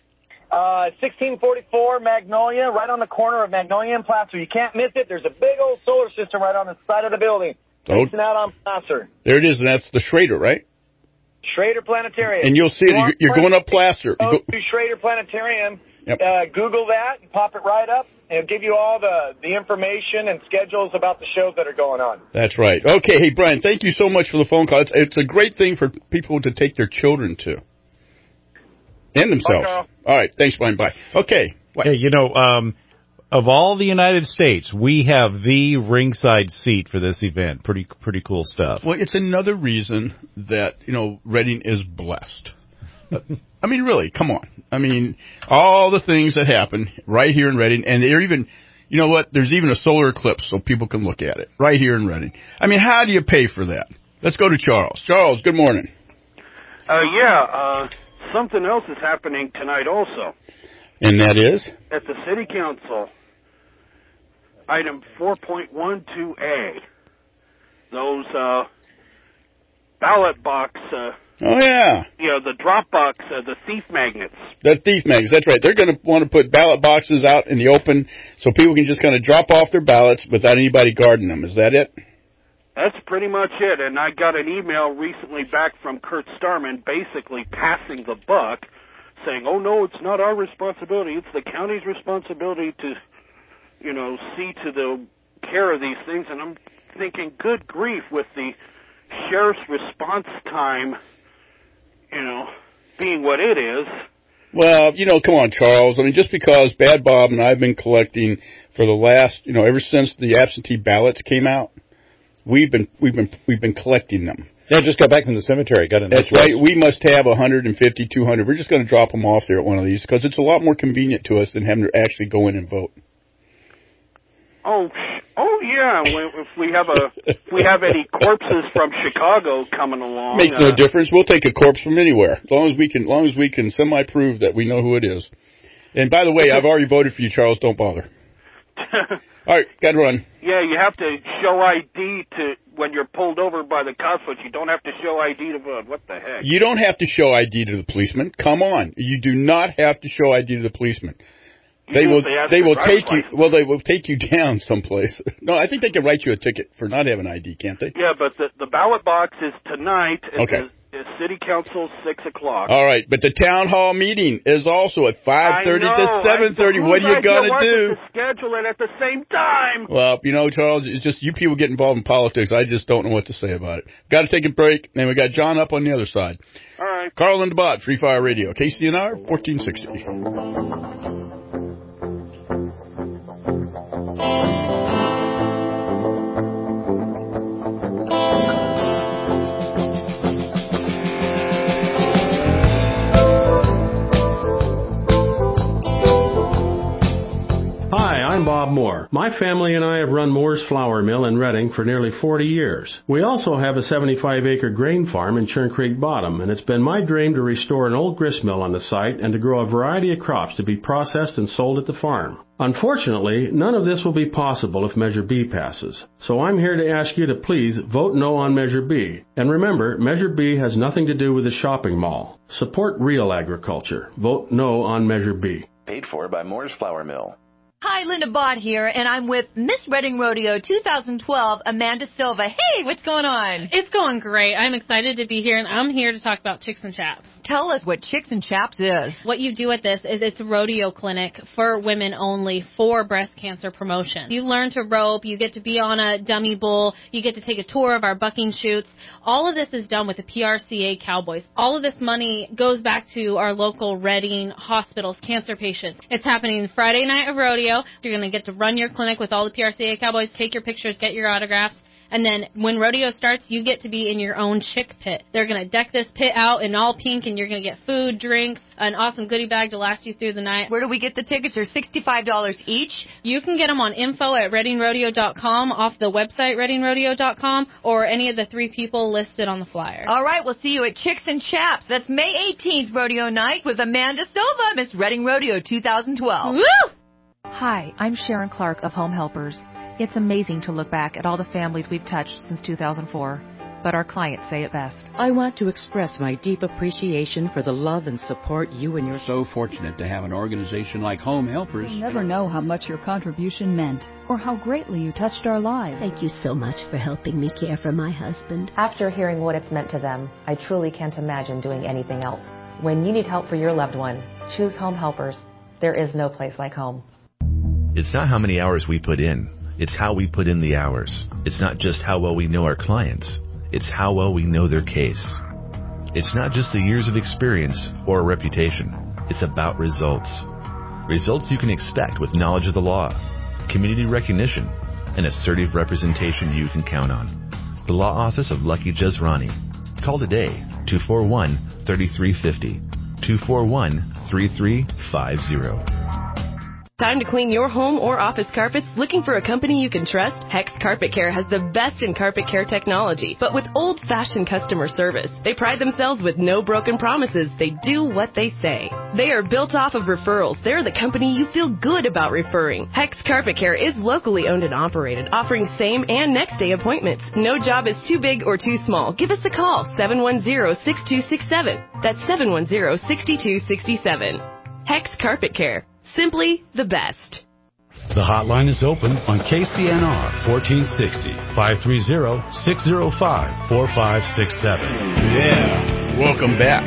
Speaker 21: 1644 Magnolia, right on the corner of Magnolia and Placer. You can't miss it. There's a big old solar system right on the side of the building, facing out on Placer.
Speaker 3: There it is, and that's the Schrader, right?
Speaker 21: Schrader Planetarium.
Speaker 3: And you'll see it. You're going up Placer.
Speaker 21: Go to Schrader Planetarium.
Speaker 3: Yep.
Speaker 21: Google that and pop it right up. It'll give you all the information and schedules about the shows that are going on.
Speaker 3: That's right. Okay, hey, Brian, thank you so much for the phone call. It's a great thing for people to take their children to. And themselves.
Speaker 21: Bye,
Speaker 3: all right, thanks, Brian. Bye. Okay. What?
Speaker 4: Hey, of all the United States, we have the ringside seat for this event. Pretty cool stuff.
Speaker 3: Well, it's another reason that, Reading is blessed. I mean, really, come on. I mean, all the things that happen right here in Reading, and they're even, there's even a solar eclipse so people can look at it right here in Reading. I mean, how do you pay for that? Let's go to Charles. Charles, good morning.
Speaker 22: Something else is happening tonight also.
Speaker 3: And that is?
Speaker 22: At the City Council, item 4.12A, those ballot box...
Speaker 3: oh, yeah.
Speaker 22: The drop box, the thief magnets.
Speaker 3: The thief magnets, that's right. They're going to want to put ballot boxes out in the open so people can just kind of drop off their ballots without anybody guarding them. Is that it?
Speaker 22: That's pretty much it. And I got an email recently back from Kurt Starman basically passing the buck, saying, oh, no, it's not our responsibility. It's the county's responsibility to, see to the care of these things. And I'm thinking, good grief, with the sheriff's response time, being what it is,
Speaker 3: Well, come on, Charles. I mean, just because Bad Bob and I have been collecting for the last, ever since the absentee ballots came out, we've been collecting them.
Speaker 4: Yeah, just got back from the cemetery. Got
Speaker 3: That's right. We must have 150, 200. We're just going to drop them off there at one of these because it's a lot more convenient to us than having to actually go in and vote.
Speaker 22: Oh yeah. If we have any corpses from Chicago coming along,
Speaker 3: Makes no difference. We'll take a corpse from anywhere, as long as we can semi-prove that we know who it is. And by the way, I've already voted for you, Charles. Don't bother. All right, got to run.
Speaker 22: Yeah, you have to show ID when you're pulled over by the cops, but you don't have to show ID to vote. What the heck?
Speaker 3: You don't have to show ID to the policeman. Come on, you do not have to show ID to the policeman. They will take you down someplace. No, I think they can write you a ticket for not having ID, can't they?
Speaker 22: Yeah, but the ballot box is tonight.
Speaker 3: Okay.
Speaker 22: It's City Council 6:00.
Speaker 3: All right, but the town hall meeting is also at 5:30 to 7:30. What are you gonna do?
Speaker 22: Schedule it at the same time.
Speaker 3: Well, Charles, it's just you people get involved in politics. I just don't know what to say about it. Got to take a break, and we got John up on the other side.
Speaker 22: All right.
Speaker 3: Carl and DeBot, Free Fire Radio, KCNR 1460.
Speaker 2: I'm Bob Moore. My family and I have run Moore's Flour Mill in Reading for nearly 40 years. We also have a 75-acre grain farm in Churn Creek Bottom, and it's been my dream to restore an old grist mill on the site and to grow a variety of crops to be processed and sold at the farm. Unfortunately, none of this will be possible if Measure B passes. So I'm here to ask you to please vote no on Measure B. And remember, Measure B has nothing to do with the shopping mall. Support real agriculture. Vote no on Measure B.
Speaker 5: Paid for by Moore's Flour Mill.
Speaker 23: Hi, Linda Bott here, and I'm with Miss Reading Rodeo 2012, Amanda Silva. Hey, what's going on?
Speaker 24: It's going great. I'm excited to be here, and I'm here to talk about Chicks and Chaps.
Speaker 23: Tell us what Chicks and Chaps is.
Speaker 24: What you do at this is it's a rodeo clinic for women only for breast cancer promotion. You learn to rope, you get to be on a dummy bull, you get to take a tour of our bucking chutes. All of this is done with the PRCA Cowboys. All of this money goes back to our local Reading hospitals, cancer patients. It's happening Friday night of rodeo. You're going to get to run your clinic with all the PRCA Cowboys, take your pictures, get your autographs. And then when rodeo starts, you get to be in your own chick pit. They're going to deck this pit out in all pink, and you're going to get food, drinks, an awesome goodie bag to last you through the night.
Speaker 23: Where do we get the tickets? They're $65 each.
Speaker 24: You can get them on info@readingrodeo.com, off the website readingrodeo.com, or any of the 3 people listed on the flyer.
Speaker 23: All right, we'll see you at Chicks and Chaps. That's May 18th, rodeo night, with Amanda Silva, Miss Reading Rodeo 2012.
Speaker 24: Woo!
Speaker 25: Hi, I'm Sharon Clark of Home Helpers. It's amazing to look back at all the families we've touched since 2004, but our clients say it best.
Speaker 26: I want to express my deep appreciation for the love and support you and your...
Speaker 27: So fortunate to have an organization like Home Helpers.
Speaker 28: You'll never know how much your contribution meant or how greatly you touched our lives.
Speaker 29: Thank you so much for helping me care for my husband.
Speaker 8: After hearing what it's meant to them, I truly can't imagine doing anything else. When you need help for your loved one, choose Home Helpers. There is no place like home.
Speaker 30: It's not how many hours we put in. It's how we put in the hours. It's not just how well we know our clients. It's how well we know their case. It's not just the years of experience or a reputation. It's about results. Results you can expect with knowledge of the law, community recognition, and assertive representation you can count on. The Law Office of Lucky Jezrani. Call today, 241-3350. 241-3350.
Speaker 20: Time to clean your home or office carpets? Looking for a company you can trust? Hex Carpet Care has the best in carpet care technology, but with old-fashioned customer service. They pride themselves with no broken promises. They do what they say. They are built off of referrals. They're the company you feel good about referring. Hex Carpet Care is locally owned and operated, offering same and next day appointments. No job is too big or too small. Give us a call, 710-6267. That's 710-6267. Hex Carpet Care. Simply the best.
Speaker 1: The hotline is open on KCNR 1460 530-605-4567.
Speaker 3: Yeah, welcome back.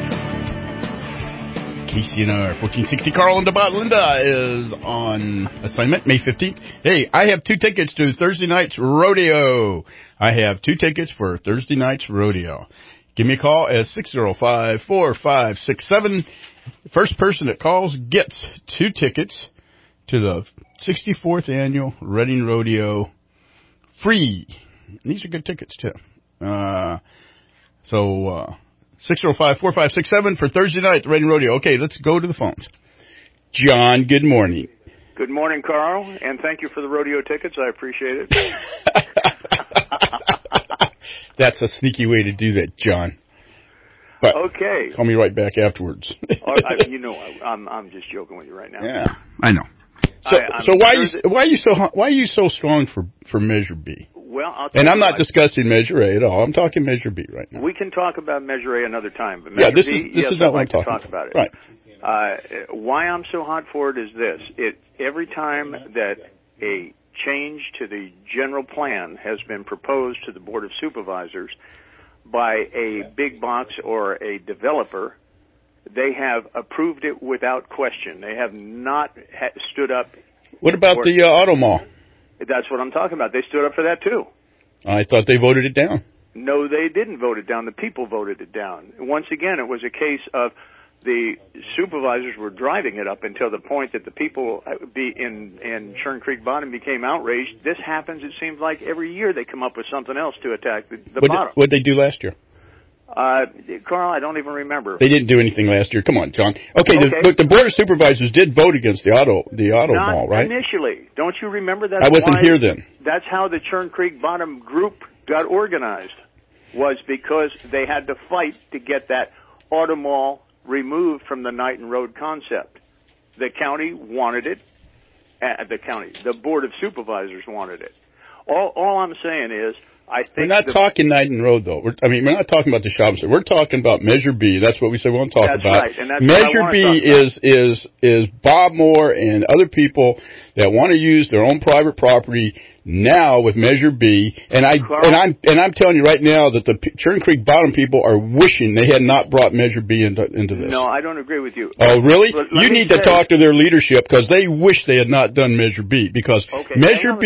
Speaker 3: KCNR 1460. Carl and DeBot. Linda is on assignment May 15th. Hey, I have 2 tickets to Thursday night's rodeo. I have 2 tickets for Thursday night's rodeo. Give me a call at 605-4567. The first person that calls gets 2 tickets to the 64th annual Reading Rodeo free. These are good tickets, too. 605-4567 for Thursday night at the Reading Rodeo. Okay, let's go to the phones. John, good morning.
Speaker 22: Good morning, Carl, and thank you for the rodeo tickets. I appreciate it.
Speaker 3: That's a sneaky way to do that, John. But
Speaker 22: okay.
Speaker 3: Call me right back afterwards.
Speaker 22: I'm just joking with you right now.
Speaker 3: Yeah, I know. So why are you so strong for Measure B?
Speaker 22: Well,
Speaker 3: I'm not discussing Measure A at all. I'm talking Measure B right now.
Speaker 22: We can talk about Measure A another time, but Measure B,
Speaker 3: this is not what I'm talking
Speaker 22: about it.
Speaker 3: Right.
Speaker 22: Why I'm so hot for it is this: every time that a change to the general plan has been proposed to the Board of Supervisors by a big box or a developer, they have approved it without question. They have not stood up.
Speaker 3: What about the auto mall?
Speaker 22: That's what I'm talking about. They stood up for that too.
Speaker 3: I thought they voted it down.
Speaker 22: No, they didn't vote it down. The people voted it down. Once again, it was a case of the supervisors were driving it up until the point that the people in Churn Creek Bottom became outraged. This happens, it seems like, every year they come up with something else to attack the bottom.
Speaker 3: What did they do last year?
Speaker 22: Carl, I don't even remember.
Speaker 3: They didn't do anything last year. Come on, John. Okay. But the Board of Supervisors did vote against the auto mall, right?
Speaker 22: Initially. Don't you remember that?
Speaker 3: I wasn't here then.
Speaker 22: That's how the Churn Creek Bottom group got organized, was because they had to fight to get that auto mall removed from the Knighton Road concept. The county wanted it. The Board of Supervisors wanted it. All I'm saying is, I think
Speaker 3: we're not talking Knighton Road, though. We're not talking about the shopping center. We're talking about Measure B. That's what we said we want to talk about.
Speaker 22: Right, and that's
Speaker 3: Measure B is Bob Moore and other people that want to use their own private property now with Measure B. And I'm telling you right now that the Churn Creek Bottom people are wishing they had not brought Measure B into this.
Speaker 22: No, I don't agree with you.
Speaker 3: Oh, really? You need to talk to their leadership because they wish they had not done Measure B because Measure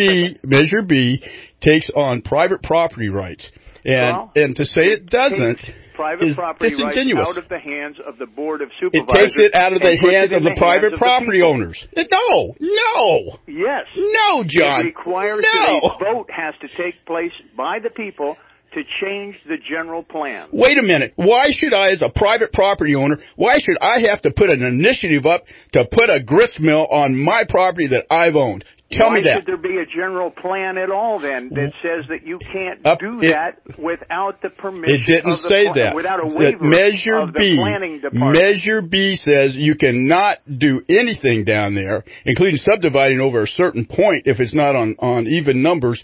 Speaker 3: B takes on private property rights. And to say it doesn't
Speaker 22: private
Speaker 3: is
Speaker 22: property
Speaker 3: disingenuous.
Speaker 22: rights out of the hands of the Board of Supervisors.
Speaker 3: It takes it out of the hands of the private property owners. No.
Speaker 22: Yes.
Speaker 3: No, John.
Speaker 22: It requires that a vote has to take place by the people to change the general plan.
Speaker 3: Wait a minute. Why should I, as a private property owner, have to put an initiative up to put a grist mill on my property that I've owned? Tell me that.
Speaker 22: Why should there be a general plan at all then that says that you can't do that without the permission?
Speaker 3: It didn't say that.
Speaker 22: Without a waiver of the planning department.
Speaker 3: Measure B says you cannot do anything down there, including subdividing over a certain point if it's not on even numbers.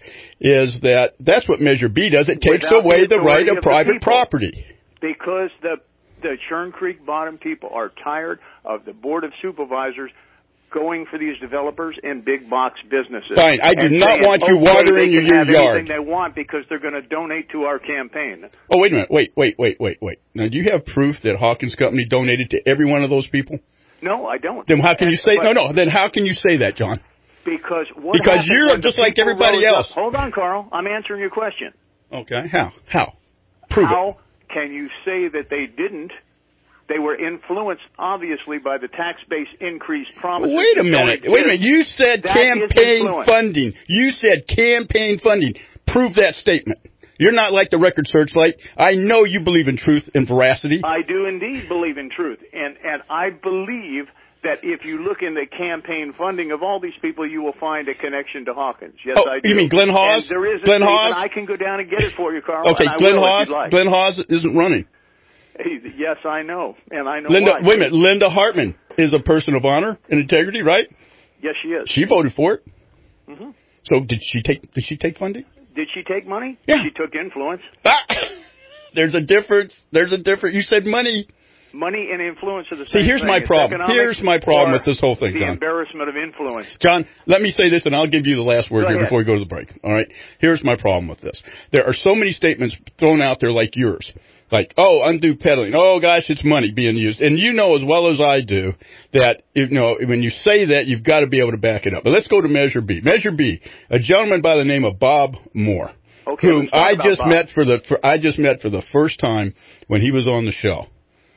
Speaker 3: That's what Measure B does. It takes away the right of private property.
Speaker 22: Because the Churn Creek Bottom people are tired of the Board of Supervisors going for these developers and big box businesses.
Speaker 3: Fine, I do not want you watering your yard.
Speaker 22: They can have anything they want because they're going to donate to our campaign.
Speaker 3: Oh, wait a minute. Wait. Now, do you have proof that Hawkins Company donated to every one of those people?
Speaker 22: No, I don't.
Speaker 3: Then how can you say Then how can you say that, John?
Speaker 22: Because
Speaker 3: you're just like everybody else.
Speaker 22: Hold on, Carl. I'm answering your question.
Speaker 3: Okay. How? Prove it.
Speaker 22: How can you say that they didn't? They were influenced, obviously, by the tax base increase promises.
Speaker 3: Wait a minute. You said campaign funding. You said campaign funding. Prove that statement. You're not like the Record Searchlight. I know you believe in truth and veracity.
Speaker 22: I do indeed believe in truth. And I believe that if you look in the campaign funding of all these people, you will find a connection to Hawkins. Yes, I do.
Speaker 3: You mean Glenn Hawes?
Speaker 22: And there is
Speaker 3: Glenn Hawes?
Speaker 22: I can go down and get it for you, Carl.
Speaker 3: Okay, Glenn Hawes. Glenn Hawes isn't running.
Speaker 22: Yes, I know, and I know
Speaker 3: why.
Speaker 22: Wait
Speaker 3: a minute. Linda Hartman is a person of honor and integrity, right?
Speaker 22: Yes, she is.
Speaker 3: She voted for it.
Speaker 22: Mm-hmm.
Speaker 3: So did she take funding?
Speaker 22: Did she take money?
Speaker 3: Yeah.
Speaker 22: She took influence.
Speaker 3: There's a difference. You said money.
Speaker 22: Money and influence are the same thing.
Speaker 3: Here's my problem. Here's my problem with this whole thing, John.
Speaker 22: The embarrassment of influence.
Speaker 3: John, let me say this, and I'll give you the last word here before we go to the break. All right? Here's my problem with this. There are so many statements thrown out there like yours. Like, undue peddling. Oh, gosh, it's money being used. And you know as well as I do that, when you say that, you've got to be able to back it up. But let's go to Measure B. Measure B, a gentleman by the name of Bob Moore, whom I just met for the first time when he was on the show.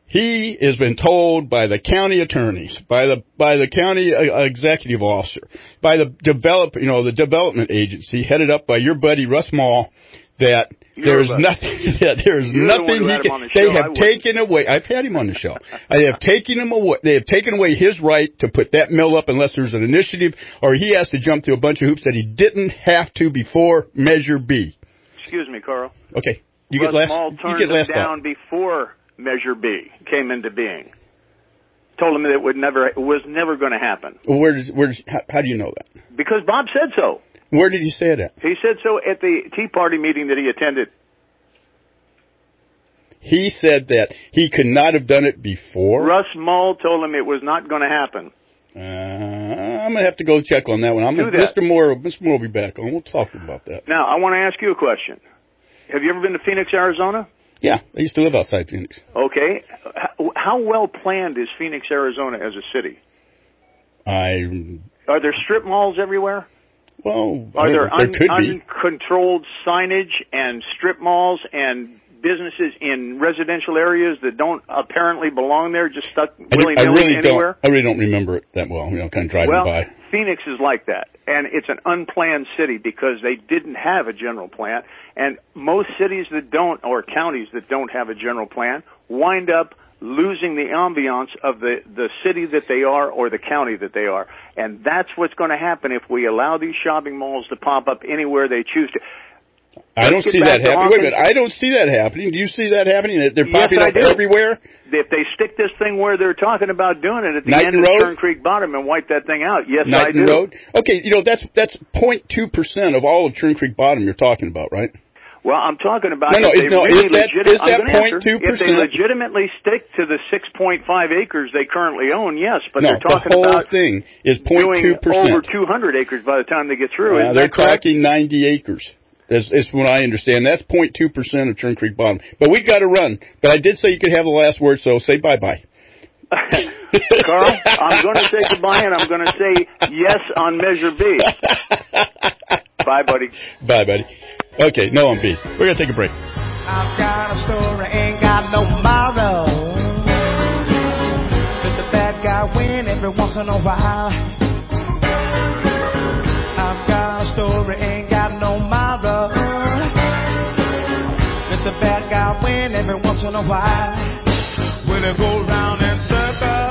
Speaker 3: He has been told by the county attorneys, by the county executive officer, by the development agency headed up by your buddy Russ Mall, that there's nothing he can. They have taken away. I've had him on the show. They have taken him away. They have taken away his right to put that mill up unless there's an initiative, or he has to jump through a bunch of hoops that he didn't have to before Measure B.
Speaker 6: Excuse me, Carl.
Speaker 3: Okay,
Speaker 6: Russ Mall turned it down before Measure B came into being. Told him that it was never going to happen.
Speaker 3: Well, how do you know that?
Speaker 6: Because Bob said so.
Speaker 3: Where did he say it at?
Speaker 6: He said so at the Tea Party meeting that he attended.
Speaker 3: He said that he could not have done it before?
Speaker 6: Russ Mall told him it was not going to happen.
Speaker 3: I'm going to have to go check on that one. Mr. Moore will be back on. We'll talk about that.
Speaker 6: Now, I want to ask you a question. Have you ever been to Phoenix, Arizona?
Speaker 3: Yeah, I used to live outside Phoenix.
Speaker 6: Okay. How well planned is Phoenix, Arizona as a city? Are there strip malls everywhere?
Speaker 3: Well,
Speaker 6: are there
Speaker 3: could be
Speaker 6: uncontrolled signage and strip malls and businesses in residential areas that don't apparently belong there, just stuck willy-nilly anywhere?
Speaker 3: I really don't remember it that well, kind of driving by.
Speaker 6: Phoenix is like that, and it's an unplanned city because they didn't have a general plan, and most cities that don't, or counties that don't have a general plan, wind up losing the ambiance of the city that they are or the county that they are. And that's what's going to happen if we allow these shopping malls to pop up anywhere they choose to.
Speaker 3: I don't see that happening. Wait a minute. I don't see that happening. Do you see that happening? They're popping up everywhere?
Speaker 6: If they stick this thing where they're talking about doing it at the end of Turn Creek Bottom and wipe that thing out, yes, I do.
Speaker 3: Road? Okay, that's 0.2% of all of Turn Creek Bottom you're talking about, right?
Speaker 6: Well, I'm talking about
Speaker 3: is that 0.2%?
Speaker 6: If they legitimately stick to the 6.5 acres they currently own, yes, but they're talking
Speaker 3: the whole
Speaker 6: about
Speaker 3: thing is 0.2%.
Speaker 6: Over 200 acres by the time they get through.
Speaker 3: They're talking 90 acres. That's what I understand. That's 0.2% of Turn Creek Bottom. But we got to run. But I did say you could have the last word, so say bye-bye.
Speaker 6: Carl, I'm going to say goodbye, and I'm going to say yes on Measure B. Bye, buddy.
Speaker 3: Bye, buddy. Okay, no on B. We're going to take a break.
Speaker 9: I've got a story, ain't got no tomorrow. Let the bad guy win every once in a while. I've got a story, ain't got no tomorrow. Let the bad guy win every once in a while. When it goes round in circles.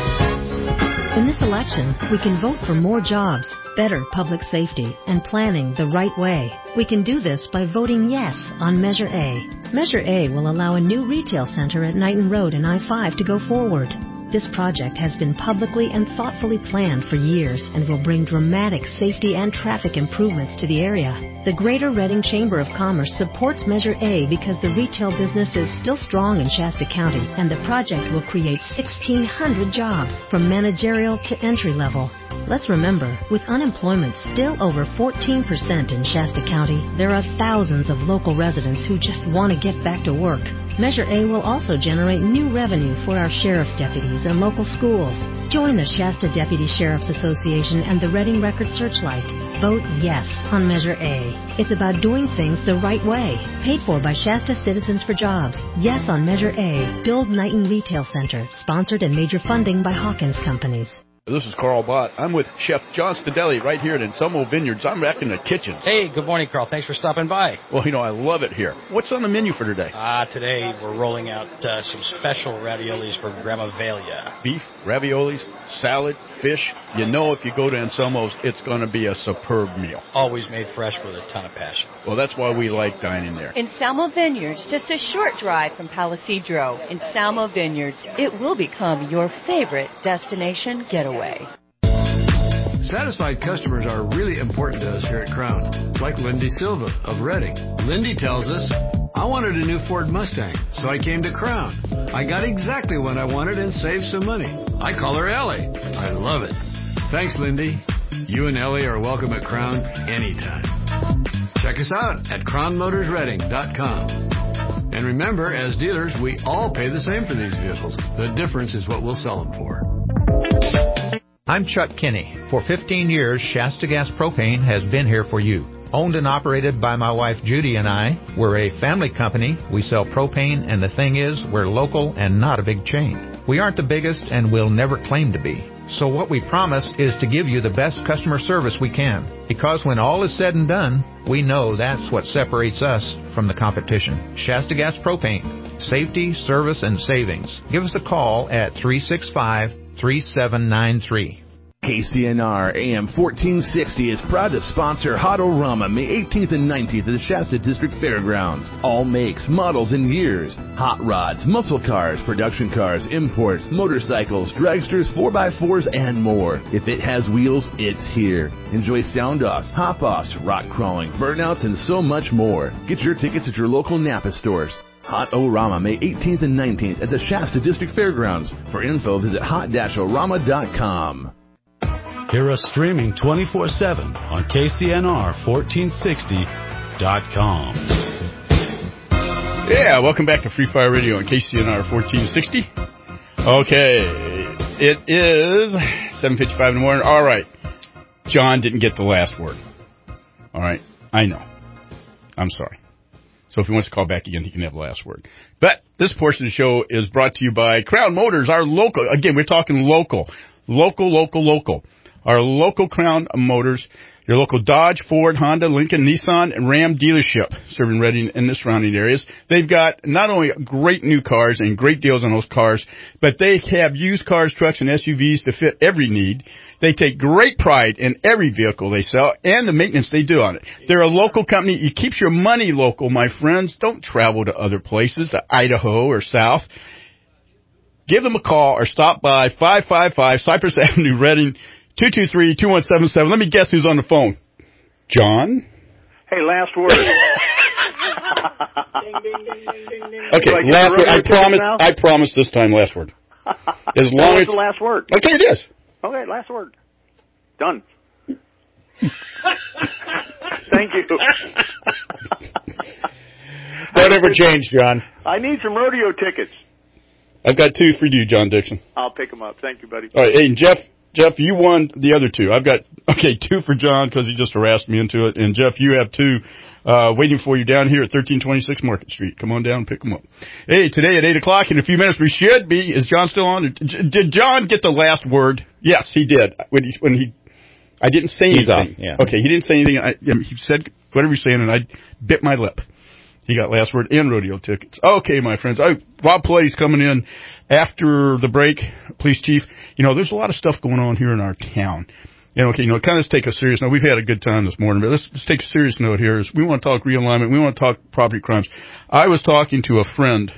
Speaker 29: In this election, we can vote for more jobs, better public safety, and planning the right way. We can do this by voting yes on Measure A. Measure A will allow a new retail center at Knighton Road and I-5 to go forward. This project has been publicly and thoughtfully planned for years and will bring dramatic safety and traffic improvements to the area. The Greater Reading Chamber of Commerce supports Measure A because the retail business is still strong in Shasta County, and the project will create 1,600 jobs from managerial to entry level. Let's remember, with unemployment still over 14% in Shasta County, there are thousands of local residents who just want to get back to work. Measure A will also generate new revenue for our sheriff's deputies and local schools. Join the Shasta Deputy Sheriff's Association and the Reading Record Searchlight. Vote yes on Measure A. It's about doing things the right way. Paid for by Shasta Citizens for Jobs. Yes on Measure A. Build Knighton Retail Center. Sponsored and major funding by Hawkins Companies.
Speaker 3: This is Carl Bott. I'm with Chef John Stadelli right here at Anselmo Vineyards. I'm back in the kitchen.
Speaker 10: Hey, good morning, Carl. Thanks for stopping by.
Speaker 3: Well, I love it here. What's on the menu for today?
Speaker 10: Today we're rolling out some special raviolis for Grandma Velia.
Speaker 3: Beef, raviolis, salad, fish. If you go to Anselmo's, it's going to be a superb meal.
Speaker 10: Always made fresh with a ton of passion.
Speaker 3: Well, that's why we like dining there.
Speaker 23: Anselmo Vineyards, just a short drive from Palisadro. Anselmo Vineyards, it will become your favorite destination getaway.
Speaker 7: Satisfied customers are really important to us here at Crown, like Lindy Silva of Reading. Lindy tells us, I wanted a new Ford Mustang, so I came to Crown. I got exactly what I wanted and saved some money. I call her Ellie. I love it. Thanks, Lindy. You and Ellie are welcome at Crown anytime. Check us out at crownmotorsreading.com. And remember, as dealers, we all pay the same for these vehicles. The difference is what we'll sell them for.
Speaker 11: I'm Chuck Kinney. For 15 years, Shasta Gas Propane has been here for you. Owned and operated by my wife Judy and I. We're a family company. We sell propane, and the thing is, we're local and not a big chain. We aren't the biggest and will never claim to be. So what we promise is to give you the best customer service we can. Because when all is said and done, we know that's what separates us from the competition. Shasta Gas Propane. Safety, service, and savings. Give us a call at 365-3793.
Speaker 12: KCNR AM 1460 is proud to sponsor Hot-O-Rama May 18th and 19th at the Shasta District Fairgrounds. All makes, models, and years. Hot rods, muscle cars, production cars, imports, motorcycles, dragsters, 4x4s, and more. If it has wheels, it's here. Enjoy sound-offs, hop-offs, rock crawling, burnouts, and so much more. Get your tickets at your local Napa stores. Hot-O-Rama May 18th and 19th at the Shasta District Fairgrounds. For info, visit hot-orama.com.
Speaker 1: Hear us streaming 24/7 on KCNR1460.com.
Speaker 3: Yeah, welcome back to Free Fire Radio on KCNR 1460. Okay, it is 7:55 in the morning. All right, John didn't get the last word. All right, I know. I'm sorry. So if he wants to call back again, he can have the last word. But this portion of the show is brought to you by Crown Motors, our local. Again, we're talking local. Our local Crown Motors, your local Dodge, Ford, Honda, Lincoln, Nissan, and Ram dealership serving Reading and the surrounding areas. They've got not only great new cars and great deals on those cars, but they have used cars, trucks, and SUVs to fit every need. They take great pride in every vehicle they sell and the maintenance they do on it. They're a local company. It keeps your money local, my friends. Don't travel to other places, to Idaho or south. Give them a call or stop by 555 Cypress Avenue, Reading, 223-2177. Let me guess who's on the phone. John?
Speaker 6: Hey, last word.
Speaker 3: Okay, last word. I promise this time last word. As long as
Speaker 6: the last word.
Speaker 3: Okay, it is.
Speaker 6: Okay, last word. Done. Thank you.
Speaker 4: Don't ever change, John.
Speaker 6: I need some rodeo tickets.
Speaker 3: I've got 2 for you, John Dixon.
Speaker 6: I'll pick them up. Thank you, buddy.
Speaker 3: All right, hey, and Jeff, you won the other 2. I've got, 2 for John because he just harassed me into it. And, Jeff, you have 2 waiting for you down here at 1326 Market Street. Come on down and pick them up. Hey, today at 8 o'clock in a few minutes we should be. Is John still on? Did John get the last word? Yes, he did. When he I didn't say anything. He's on, yeah. Okay, he didn't say anything. He said whatever he's saying, and I bit my lip. He got last word and rodeo tickets. Okay, my friends. Rob Play's coming in after the break. Police chief. There's a lot of stuff going on here in our town. Kind of take a serious note. We've had a good time this morning, but let's take a serious note here. Is we want to talk realignment. We want to talk property crimes. I was talking to a friend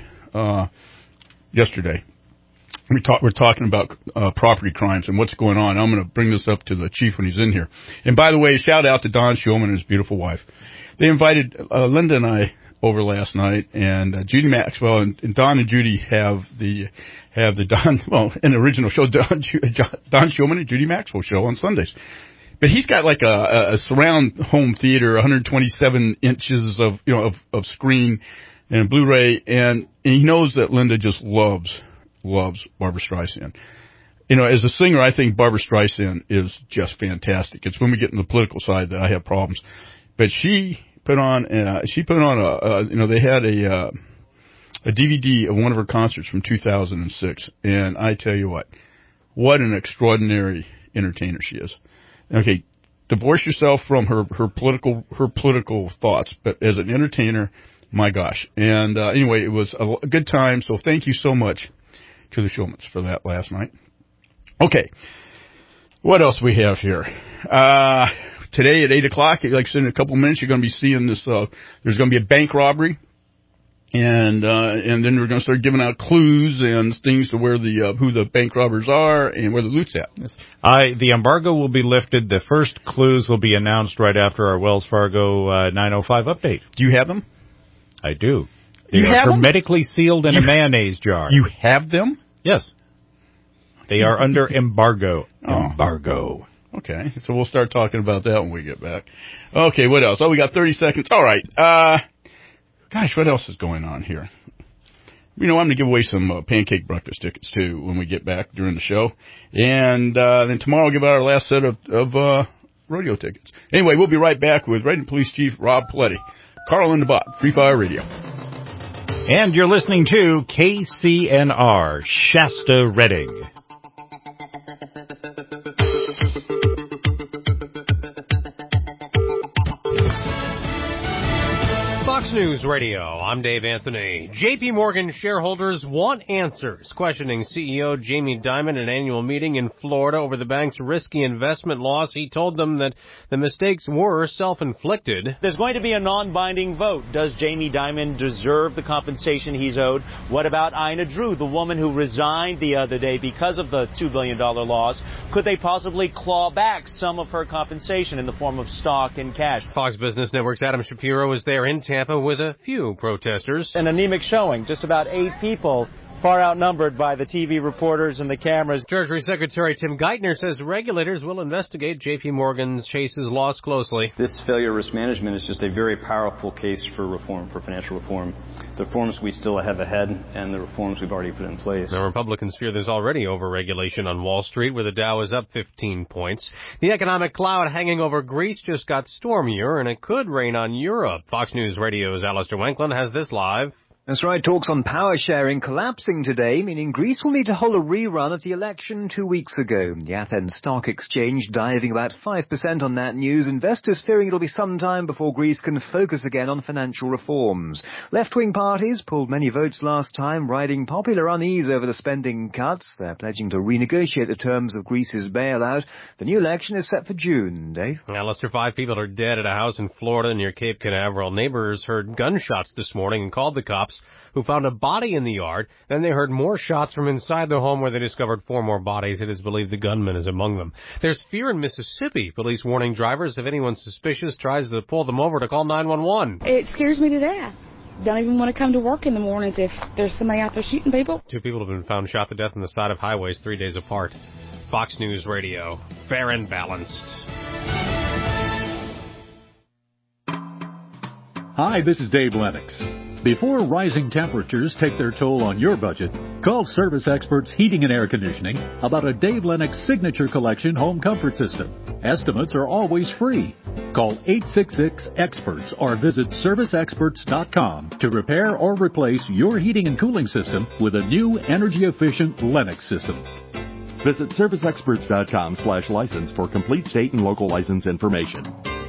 Speaker 3: yesterday. We're talking about property crimes and what's going on. I'm going to bring this up to the chief when he's in here. And by the way, shout out to Don Shulman and his beautiful wife. They invited Linda and I over last night, and Judy Maxwell and Don and Judy have the Don, an original show, Don Shulman and Judy Maxwell show on Sundays. But he's got like a surround home theater, 127 inches of screen and Blu-ray, and he knows that Linda just loves Barbra Streisand. As a singer, I think Barbra Streisand is just fantastic. It's when we get in the political side that I have problems. But she put on they had a DVD of one of her concerts from 2006, and I tell you what an extraordinary entertainer she is. Okay, divorce yourself from her political thoughts, but as an entertainer, my gosh. And anyway, it was a good time, so thank you so much to the Shulmans for that last night. Okay, what else we have here? Today at 8 o'clock, like I said, in a couple minutes, you're going to be seeing this. There's going to be a bank robbery, and then we're going to start giving out clues and things to where who the bank robbers are and where the loot's at.
Speaker 4: The embargo will be lifted. The first clues will be announced right after our Wells Fargo 905 update.
Speaker 3: Do you have them?
Speaker 4: I do. They are hermetically sealed in a mayonnaise jar.
Speaker 3: You have them?
Speaker 4: Yes. They are under embargo. Embargo.
Speaker 3: Okay, so we'll start talking about that when we get back. Okay, what else? We got 30 seconds. All right. Gosh, what else is going on here? I'm going to give away some pancake breakfast tickets, too, when we get back during the show. And then tomorrow I'll give out our last set of rodeo tickets. Anyway, we'll be right back with Reading Police Chief Rob Paletti. Carl and the Bot, Free Fire Radio.
Speaker 4: And you're listening to KCNR, Shasta, Reading.
Speaker 2: Fox News Radio, I'm Dave Anthony. J.P. Morgan shareholders want answers, questioning CEO Jamie Dimon at an annual meeting in Florida over the bank's risky investment loss. He told them that the mistakes were self-inflicted.
Speaker 5: There's going to be a non-binding vote. Does Jamie Dimon deserve the compensation he's owed? What about Ina Drew, the woman who resigned the other day because of the $2 billion loss? Could they possibly claw back some of her compensation in the form of stock and cash?
Speaker 2: Fox Business Network's Adam Shapiro is there in Tampa with a few protesters.
Speaker 5: An anemic showing, just about 8 people, far outnumbered by the TV reporters and the cameras.
Speaker 2: Treasury Secretary Tim Geithner says regulators will investigate J.P. Morgan Chase's loss closely.
Speaker 13: This failure of risk management is just a very powerful case for reform, for financial reform. The reforms we still have ahead and the reforms we've already put in place.
Speaker 2: Now, Republicans fear there's already over-regulation on Wall Street, where the Dow is up 15 points. The economic cloud hanging over Greece just got stormier, and it could rain on Europe. Fox News Radio's Alistair Wanklin has this live.
Speaker 14: That's right, talks on power sharing collapsing today, meaning Greece will need to hold a rerun of the election 2 weeks ago. The Athens Stock Exchange diving about 5% on that news, investors fearing it'll be some time before Greece can focus again on financial reforms. Left-wing parties pulled many votes last time, riding popular unease over the spending cuts. They're pledging to renegotiate the terms of Greece's bailout. The new election is set for June. Dave?
Speaker 2: Alistair, 5 people are dead at a house in Florida near Cape Canaveral. Neighbors heard gunshots this morning and called the cops, who found a body in the yard. Then they heard more shots from inside the home, where they discovered 4 more bodies. It is believed the gunman is among them. There's fear in Mississippi. Police warning drivers, if anyone suspicious tries to pull them over, to call 911.
Speaker 15: It scares me to death. Don't even want to come to work in the mornings if there's somebody out there shooting people.
Speaker 2: 2 people have been found shot to death on the side of highways 3 days apart. Fox News Radio, fair and balanced.
Speaker 16: Hi, this is Dave Lennox. Before rising temperatures take their toll on your budget, call Service Experts Heating and Air Conditioning about a Dave Lennox Signature Collection home comfort system. Estimates are always free. Call 866-EXPERTS or visit ServiceExperts.com to repair or replace your heating and cooling system with a new energy-efficient Lennox system.
Speaker 17: Visit ServiceExperts.com/license for complete state and local license information.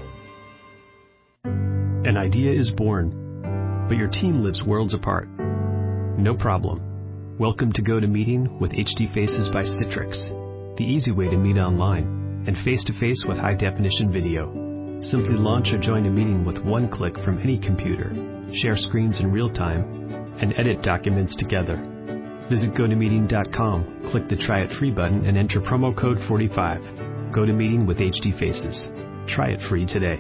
Speaker 18: An idea is born, but your team lives worlds apart. No problem. Welcome to GoToMeeting with HD Faces by Citrix, the easy way to meet online and face-to-face with high-definition video. Simply launch or join a meeting with one click from any computer, share screens in real time, and edit documents together. Visit GoToMeeting.com, click the Try It Free button, and enter promo code 45. GoToMeeting with HD Faces. Try it free today.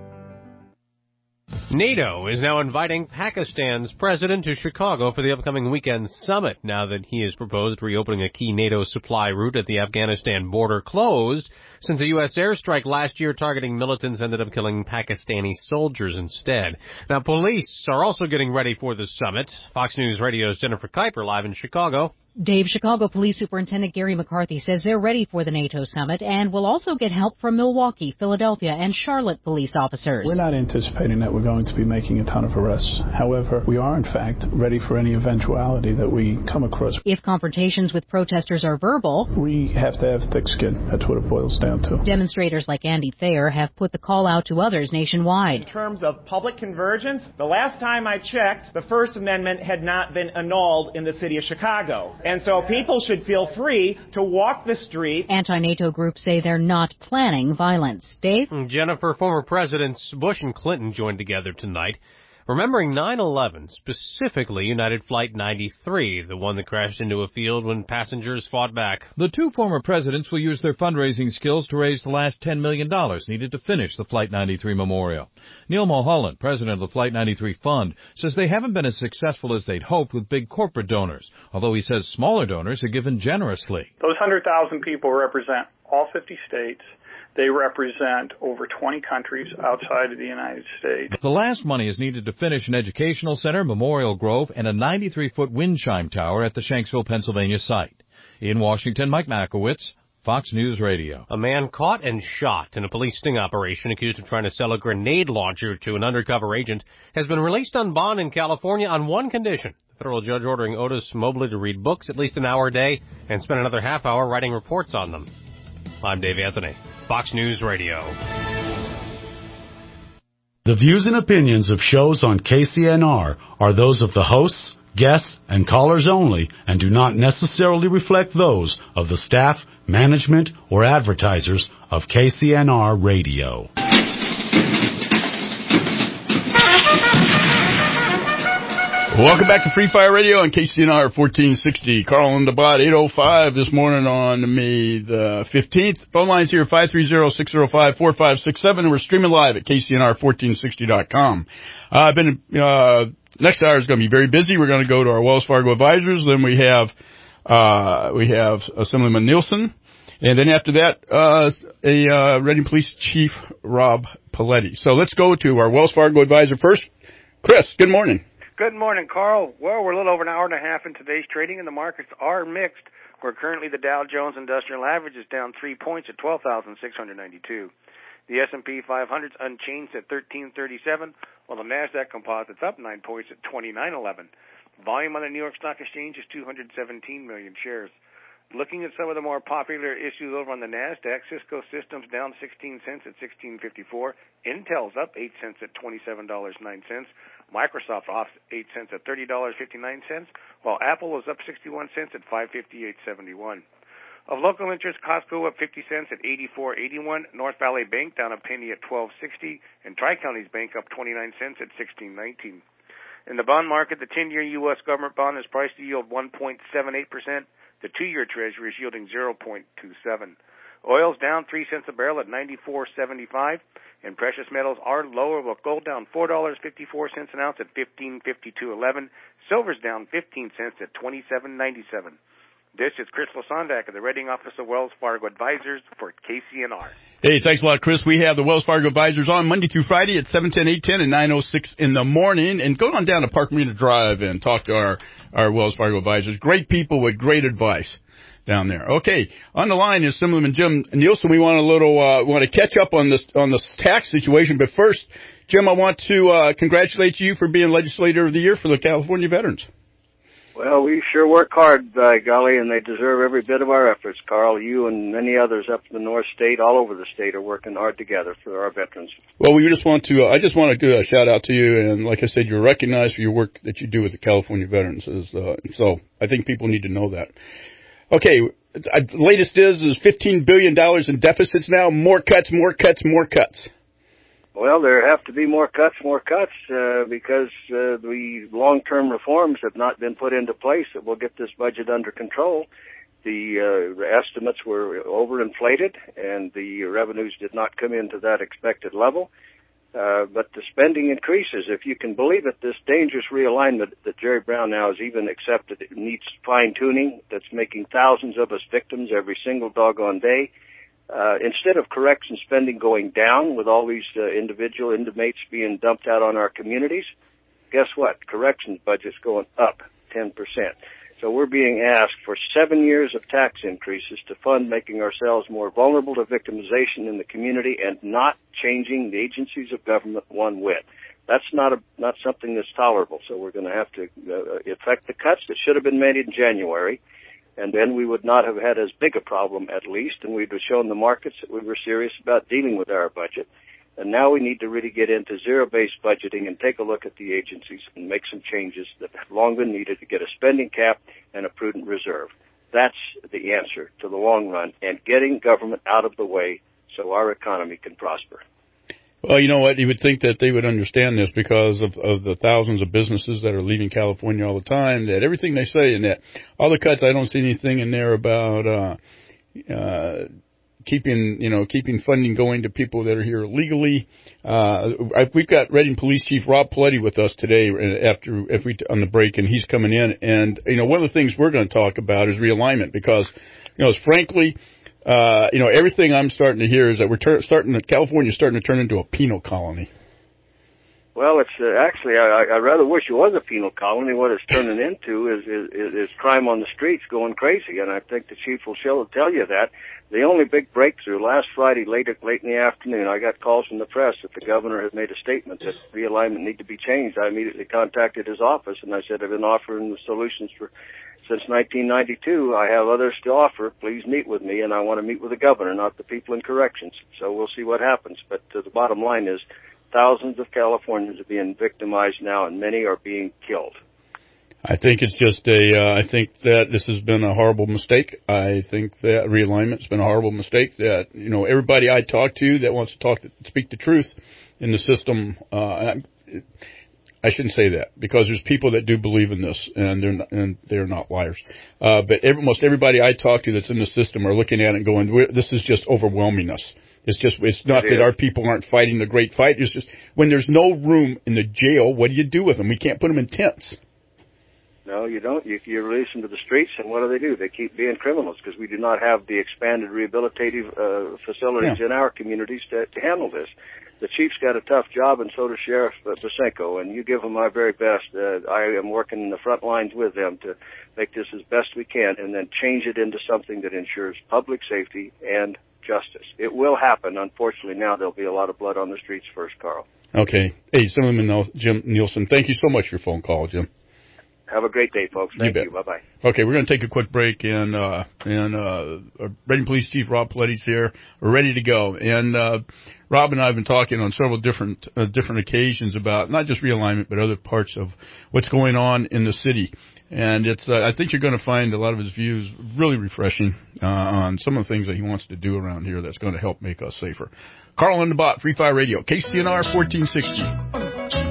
Speaker 2: NATO is now inviting Pakistan's president to Chicago for the upcoming weekend summit, now that he has proposed reopening a key NATO supply route at the Afghanistan border closed since a U.S. airstrike last year targeting militants ended up killing Pakistani soldiers instead. Now, police are also getting ready for the summit. Fox News Radio's Jennifer Kuiper live in Chicago.
Speaker 19: Dave, Chicago Police Superintendent Gary McCarthy says they're ready for the NATO summit and will also get help from Milwaukee, Philadelphia, and Charlotte police officers.
Speaker 21: We're not anticipating that we're going to be making a ton of arrests. However, we are, in fact, ready for any eventuality that we come across.
Speaker 19: If confrontations with protesters are verbal,
Speaker 21: we have to have thick skin. That's what it boils down to.
Speaker 19: Demonstrators like Andy Thayer have put the call out to others nationwide.
Speaker 31: In terms of public convergence, the last time I checked, the First Amendment had not been annulled in the city of Chicago. And so people should feel free to walk the street.
Speaker 19: Anti-NATO groups say they're not planning violence. Dave?
Speaker 2: Jennifer, former Presidents Bush and Clinton joined together tonight, remembering 9/11, specifically United Flight 93, the one that crashed into a field when passengers fought back.
Speaker 32: The 2 former presidents will use their fundraising skills to raise the last $10 million needed to finish the Flight 93 memorial. Neil Mulholland, president of the Flight 93 Fund, says they haven't been as successful as they'd hoped with big corporate donors, although he says smaller donors are given generously.
Speaker 33: Those 100,000 people represent all 50 states. They represent over 20 countries outside of the United States.
Speaker 32: The last money is needed to finish an educational center, Memorial Grove, and a 93-foot wind chime tower at the Shanksville, Pennsylvania site. In Washington, Mike Makowitz, Fox News Radio.
Speaker 2: A man caught and shot in a police sting operation accused of trying to sell a grenade launcher to an undercover agent has been released on bond in California on one condition. The federal judge ordering Otis Mobley to read books at least an hour a day and spend another half hour writing reports on them. I'm Dave Anthony, Fox News Radio.
Speaker 1: The views and opinions of shows on KCNR are those of the hosts, guests, and callers only and do not necessarily reflect those of the staff, management, or advertisers of KCNR Radio.
Speaker 3: Welcome back to Free Fire Radio on KCNR 1460. Carl on the bot, 8:05 this morning on May the 15th. Phone lines here, 530-605-4567, and we're streaming live at KCNR1460.com. Next hour is going to be very busy. We're going to go to our Wells Fargo advisors. Then we have Assemblyman Nielsen. And then after that, Reading Police Chief Rob Paletti. So let's go to our Wells Fargo advisor first. Chris, good morning.
Speaker 8: Good morning, Carl. Well, we're a little over an hour and a half in today's trading, and the markets are mixed, where currently the Dow Jones Industrial Average is down 3 points at 12,692. The S&P 500 is unchanged at 1337, while the NASDAQ Composite's up 9 points at 2911. Volume on the New York Stock Exchange is 217 million shares. Looking at some of the more popular issues over on the NASDAQ, Cisco Systems down 16 cents at 1654. Intel's up 8 cents at $27.09. Microsoft off 8 cents at $30.59, while Apple was up 61 cents at $558.71. Of local interest, Costco up 50 cents at $84.81. North Valley Bank down a penny at $12.60, and Tri-Counties Bank up 29 cents at $16.19. In the bond market, the 10-year U.S. government bond is priced to yield 1.78%. The 2-year Treasury is yielding 0.27. Oil's down 3 cents a barrel at $94.75, and precious metals are lower, with gold down $4.54 an ounce at $15.52.11. Silver's down 15 cents at $27.97. This is Chris Lasandak of the Reading office of Wells Fargo Advisors for KCNR.
Speaker 3: Hey, thanks a lot, Chris. We have the Wells Fargo Advisors on Monday through Friday at 7:10, 8:10, and 9:06 in the morning. And go on down to Park Marina Drive and talk to our Wells Fargo Advisors. Great people with great advice down there. Okay, on the line is Assemblyman Jim Nielsen. We want to catch up on this tax situation. But first, Jim, I want to congratulate you for being Legislator of the Year for the California Veterans.
Speaker 9: Well, we sure work hard, by golly, and they deserve every bit of our efforts, Carl. You and many others up in the North State, all over the state, are working hard together for our veterans.
Speaker 3: Well, I just want to do a shout out to you, and like I said, you're recognized for your work that you do with the California veterans. So I think people need to know that. Okay, latest is $15 billion in deficits now. More cuts.
Speaker 9: Well, there have to be more cuts, because the long-term reforms have not been put into place that will get this budget under control. The estimates were overinflated, and the revenues did not come into that expected level. But the spending increases. If you can believe it, this dangerous realignment that Jerry Brown now has even accepted, it needs fine-tuning, that's making thousands of us victims every single doggone day. Instead of correction spending going down with all these individual inmates being dumped out on our communities, guess what? Corrections budget's going up 10%. So we're being asked for 7 years of tax increases to fund making ourselves more vulnerable to victimization in the community and not changing the agencies of government one whit. That's not something that's tolerable. So we're going to have to effect the cuts that should have been made in January. And then we would not have had as big a problem, at least, and we'd have shown the markets that we were serious about dealing with our budget. And now we need to really get into zero-based budgeting and take a look at the agencies and make some changes that have long been needed to get a spending cap and a prudent reserve. That's the answer to the long run, and getting government out of the way so our economy can prosper.
Speaker 3: Well, you know what? You would think that they would understand this because of the thousands of businesses that are leaving California all the time, that everything they say in that, all the cuts, I don't see anything in there about keeping funding going to people that are here illegally. We've got Reading Police Chief Rob Paletti with us today on the break, and he's coming in. And, one of the things we're going to talk about is realignment because, frankly, everything I'm starting to hear is that California's starting to turn into a penal colony.
Speaker 9: Well, it's actually I rather wish it was a penal colony. What it's turning into is crime on the streets going crazy, and I think the chief will tell you that. The only big breakthrough last Friday late in the afternoon, I got calls from the press that the governor had made a statement that realignment need to be changed. I immediately contacted his office and I said, I've been offering the solutions since 1992. I have others to offer. Please meet with me, and I want to meet with the governor, not the people in corrections. So we'll see what happens. But the bottom line is thousands of Californians are being victimized now, and many are being killed.
Speaker 3: I think it's just I think that this has been a horrible mistake. I think that realignment's been a horrible mistake. That, everybody I talk to that wants to speak the truth in the system, I shouldn't say that, because there's people that do believe in this, and they're not liars. But almost everybody I talk to that's in the system are looking at it and going, this is just overwhelming us. It's not that our people aren't fighting the great fight. It's just when there's no room in the jail, what do you do with them? We can't put them in tents.
Speaker 9: No, you don't. You release them to the streets, and what do? They keep being criminals because we do not have the expanded rehabilitative facilities in our communities to handle this. The chief's got a tough job, and so does Sheriff Basenko, and you give them my very best. I am working in the front lines with them to make this as best we can and then change it into something that ensures public safety and justice. It will happen. Unfortunately, now there'll be a lot of blood on the streets first, Carl.
Speaker 3: Okay. Hey, Jim Nielsen, thank you so much for your phone call, Jim.
Speaker 9: Have a great day, folks. Thank you. Bye-bye.
Speaker 3: Okay, we're going to take a quick break, and Reading Police Chief Rob Paletti's here. We're ready to go. And Rob and I have been talking on several different occasions about not just realignment, but other parts of what's going on in the city. And it's I think you're going to find a lot of his views really refreshing on some of the things that he wants to do around here that's going to help make us safer. Carl and the Bot, Free Fire Radio, KCNR 1460.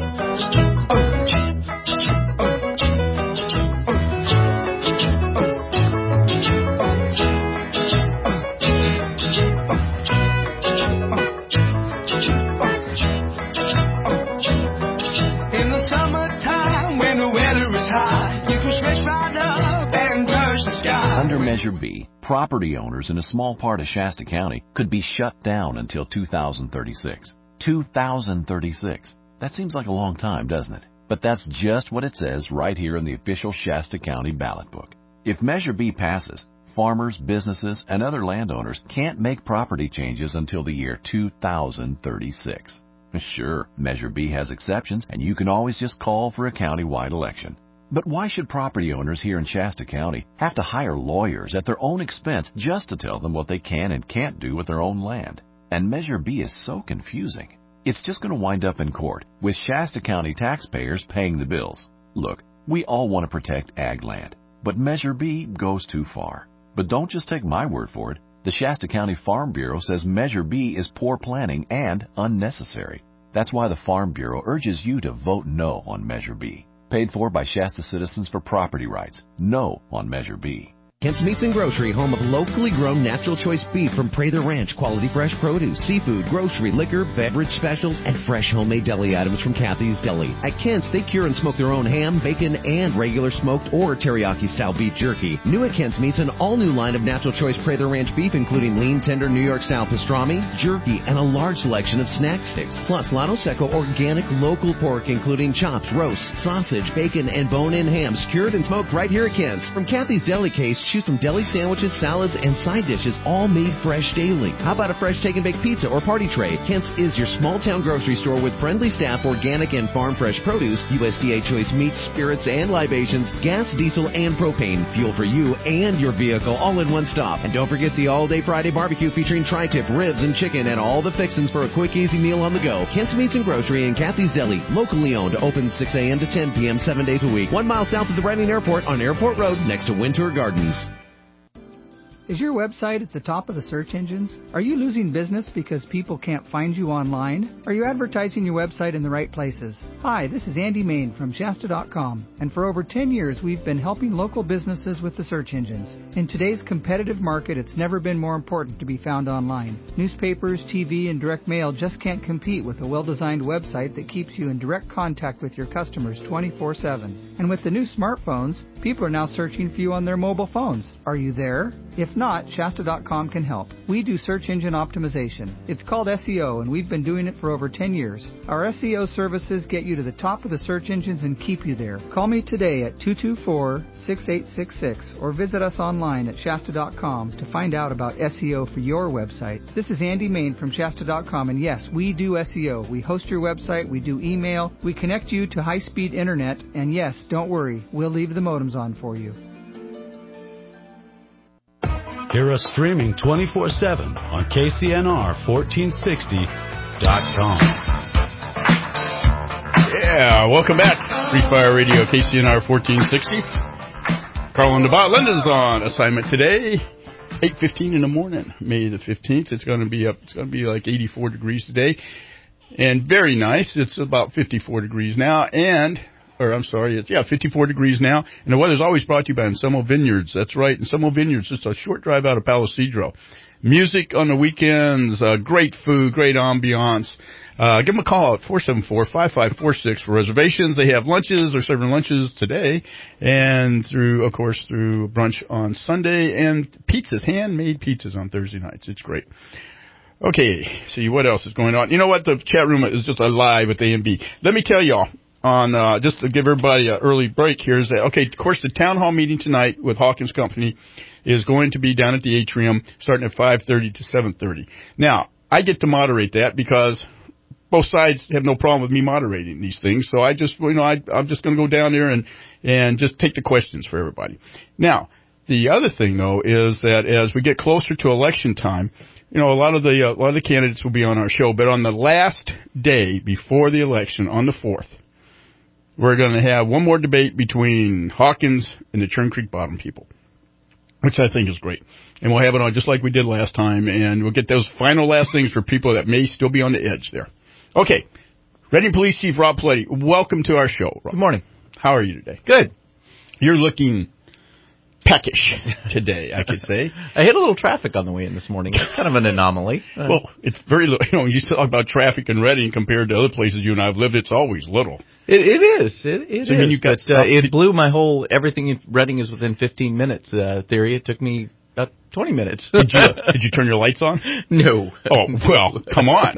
Speaker 12: Under Measure B, property owners in a small part of Shasta County could be shut down until 2036. 2036. That seems like a long time, doesn't it? But that's just what it says right here in the official Shasta County ballot book. If Measure B passes, farmers, businesses, and other landowners can't make property changes until the year 2036. Sure, Measure B has exceptions, and you can always just call for a county-wide election. But why should property owners here in Shasta County have to hire lawyers at their own expense just to tell them what they can and can't do with their own land? And Measure B is so confusing. It's just going to wind up in court with Shasta County taxpayers paying the bills. Look, we all want to protect ag land, but Measure B goes too far. But don't just take my word for it. The Shasta County Farm Bureau says Measure B is poor planning and unnecessary. That's why the Farm Bureau urges you to vote no on Measure B. Paid for by Shasta Citizens for Property Rights. No on Measure B.
Speaker 7: Kent's Meats and Grocery, home of locally grown natural choice beef from Prather Ranch, quality fresh produce, seafood, grocery, liquor, beverage specials, and fresh homemade deli items from Kathy's Deli. At Kent's, they cure and smoke their own ham, bacon, and regular smoked or teriyaki-style beef jerky. New at Kent's Meats, an all-new line of natural choice Prather Ranch beef, including lean, tender, New York-style pastrami, jerky, and a large selection of snack sticks. Plus, Lano Seco organic local pork, including chops, roasts, sausage, bacon, and bone-in hams, cured and smoked right here at Kent's. From Kathy's Deli case, choose from deli sandwiches, salads, and side dishes, all made fresh daily. How about a fresh take-and-bake pizza or party tray? Kent's is your small-town grocery store with friendly staff, organic and farm-fresh produce, USDA choice meats, spirits, and libations, gas, diesel, and propane, fuel for you and your vehicle, all in one stop. And don't forget the all-day Friday barbecue featuring tri-tip, ribs, and chicken, and all the fixins for a quick, easy meal on the go. Kent's Meats and Grocery and Kathy's Deli, locally owned, open 6 a.m. to 10 p.m. 7 days a week. 1 mile south of the Reading Airport on Airport Road next to Wintour Gardens.
Speaker 10: Is your website at the top of the search engines? Are you losing business because people can't find you online? Are you advertising your website in the right places? Hi, this is Andy Main from Shasta.com, and for over 10 years we've been helping local businesses with the search engines. In today's competitive market, it's never been more important to be found online. Newspapers, TV, and direct mail just can't compete with a well-designed website that keeps you in direct contact with your customers 24/7. And with the new smartphones, people are now searching for you on their mobile phones. Are you there? If not, Shasta.com can help. We do search engine optimization. It's called SEO, and we've been doing it for over 10 years. Our SEO services get you to the top of the search engines and keep you there. Call me today at 224-6866 or visit us online at Shasta.com to find out about SEO for your website. This is Andy Main from Shasta.com, and yes, we do SEO. We host your website, we do email, we connect you to high-speed internet, and yes, don't worry, we'll leave the modems on for you.
Speaker 1: Hear us streaming 24/7 on KCNR1460.com.
Speaker 3: Yeah, welcome back. Free Fire Radio, KCNR 1460. Carl and DeBot Linda's on assignment today. 8:15 in the morning, May the 15th. It's going to be like 84 degrees today. And very nice. It's about 54 degrees now. It's 54 degrees now. And the weather's always brought to you by Ensemble Vineyards. That's right. Ensemble Vineyards, just a short drive out of Palo Cedro. Music on the weekends, great food, great ambiance. Give them a call at 474-5546 for reservations. They have lunches. They're serving lunches today. And through brunch on Sunday. And pizzas, handmade pizzas on Thursday nights. It's great. Okay, see what else is going on. You know what? The chat room is just alive with A&B. Let me tell y'all, just to give everybody an early break here, is that, okay, of course, the town hall meeting tonight with Hawkins Company is going to be down at the atrium starting at 5:30 to 7:30. Now, I get to moderate that because both sides have no problem with me moderating these things. So I'm just going to go down there and just take the questions for everybody. Now, the other thing, though, is that as we get closer to election time, a lot of the candidates will be on our show, but on the last day before the election, on the 4th, we're going to have one more debate between Hawkins and the Churn Creek Bottom people, which I think is great. And we'll have it on just like we did last time, and we'll get those final last things for people that may still be on the edge there. Okay, Reading Police Chief Rob Paletti, welcome to our show, Rob.
Speaker 4: Good morning.
Speaker 3: How are you today?
Speaker 4: Good.
Speaker 3: You're looking peckish today, I could say.
Speaker 4: I hit a little traffic on the way in this morning. It's kind of an anomaly.
Speaker 3: Well, it's very little. You talk about traffic in Reading compared to other places you and I have lived, it's always little.
Speaker 4: It is. It blew my whole everything in Reading is within 15 minutes theory. It took me about 20 minutes.
Speaker 3: Did you turn your lights on?
Speaker 4: No.
Speaker 3: Oh, well, come on.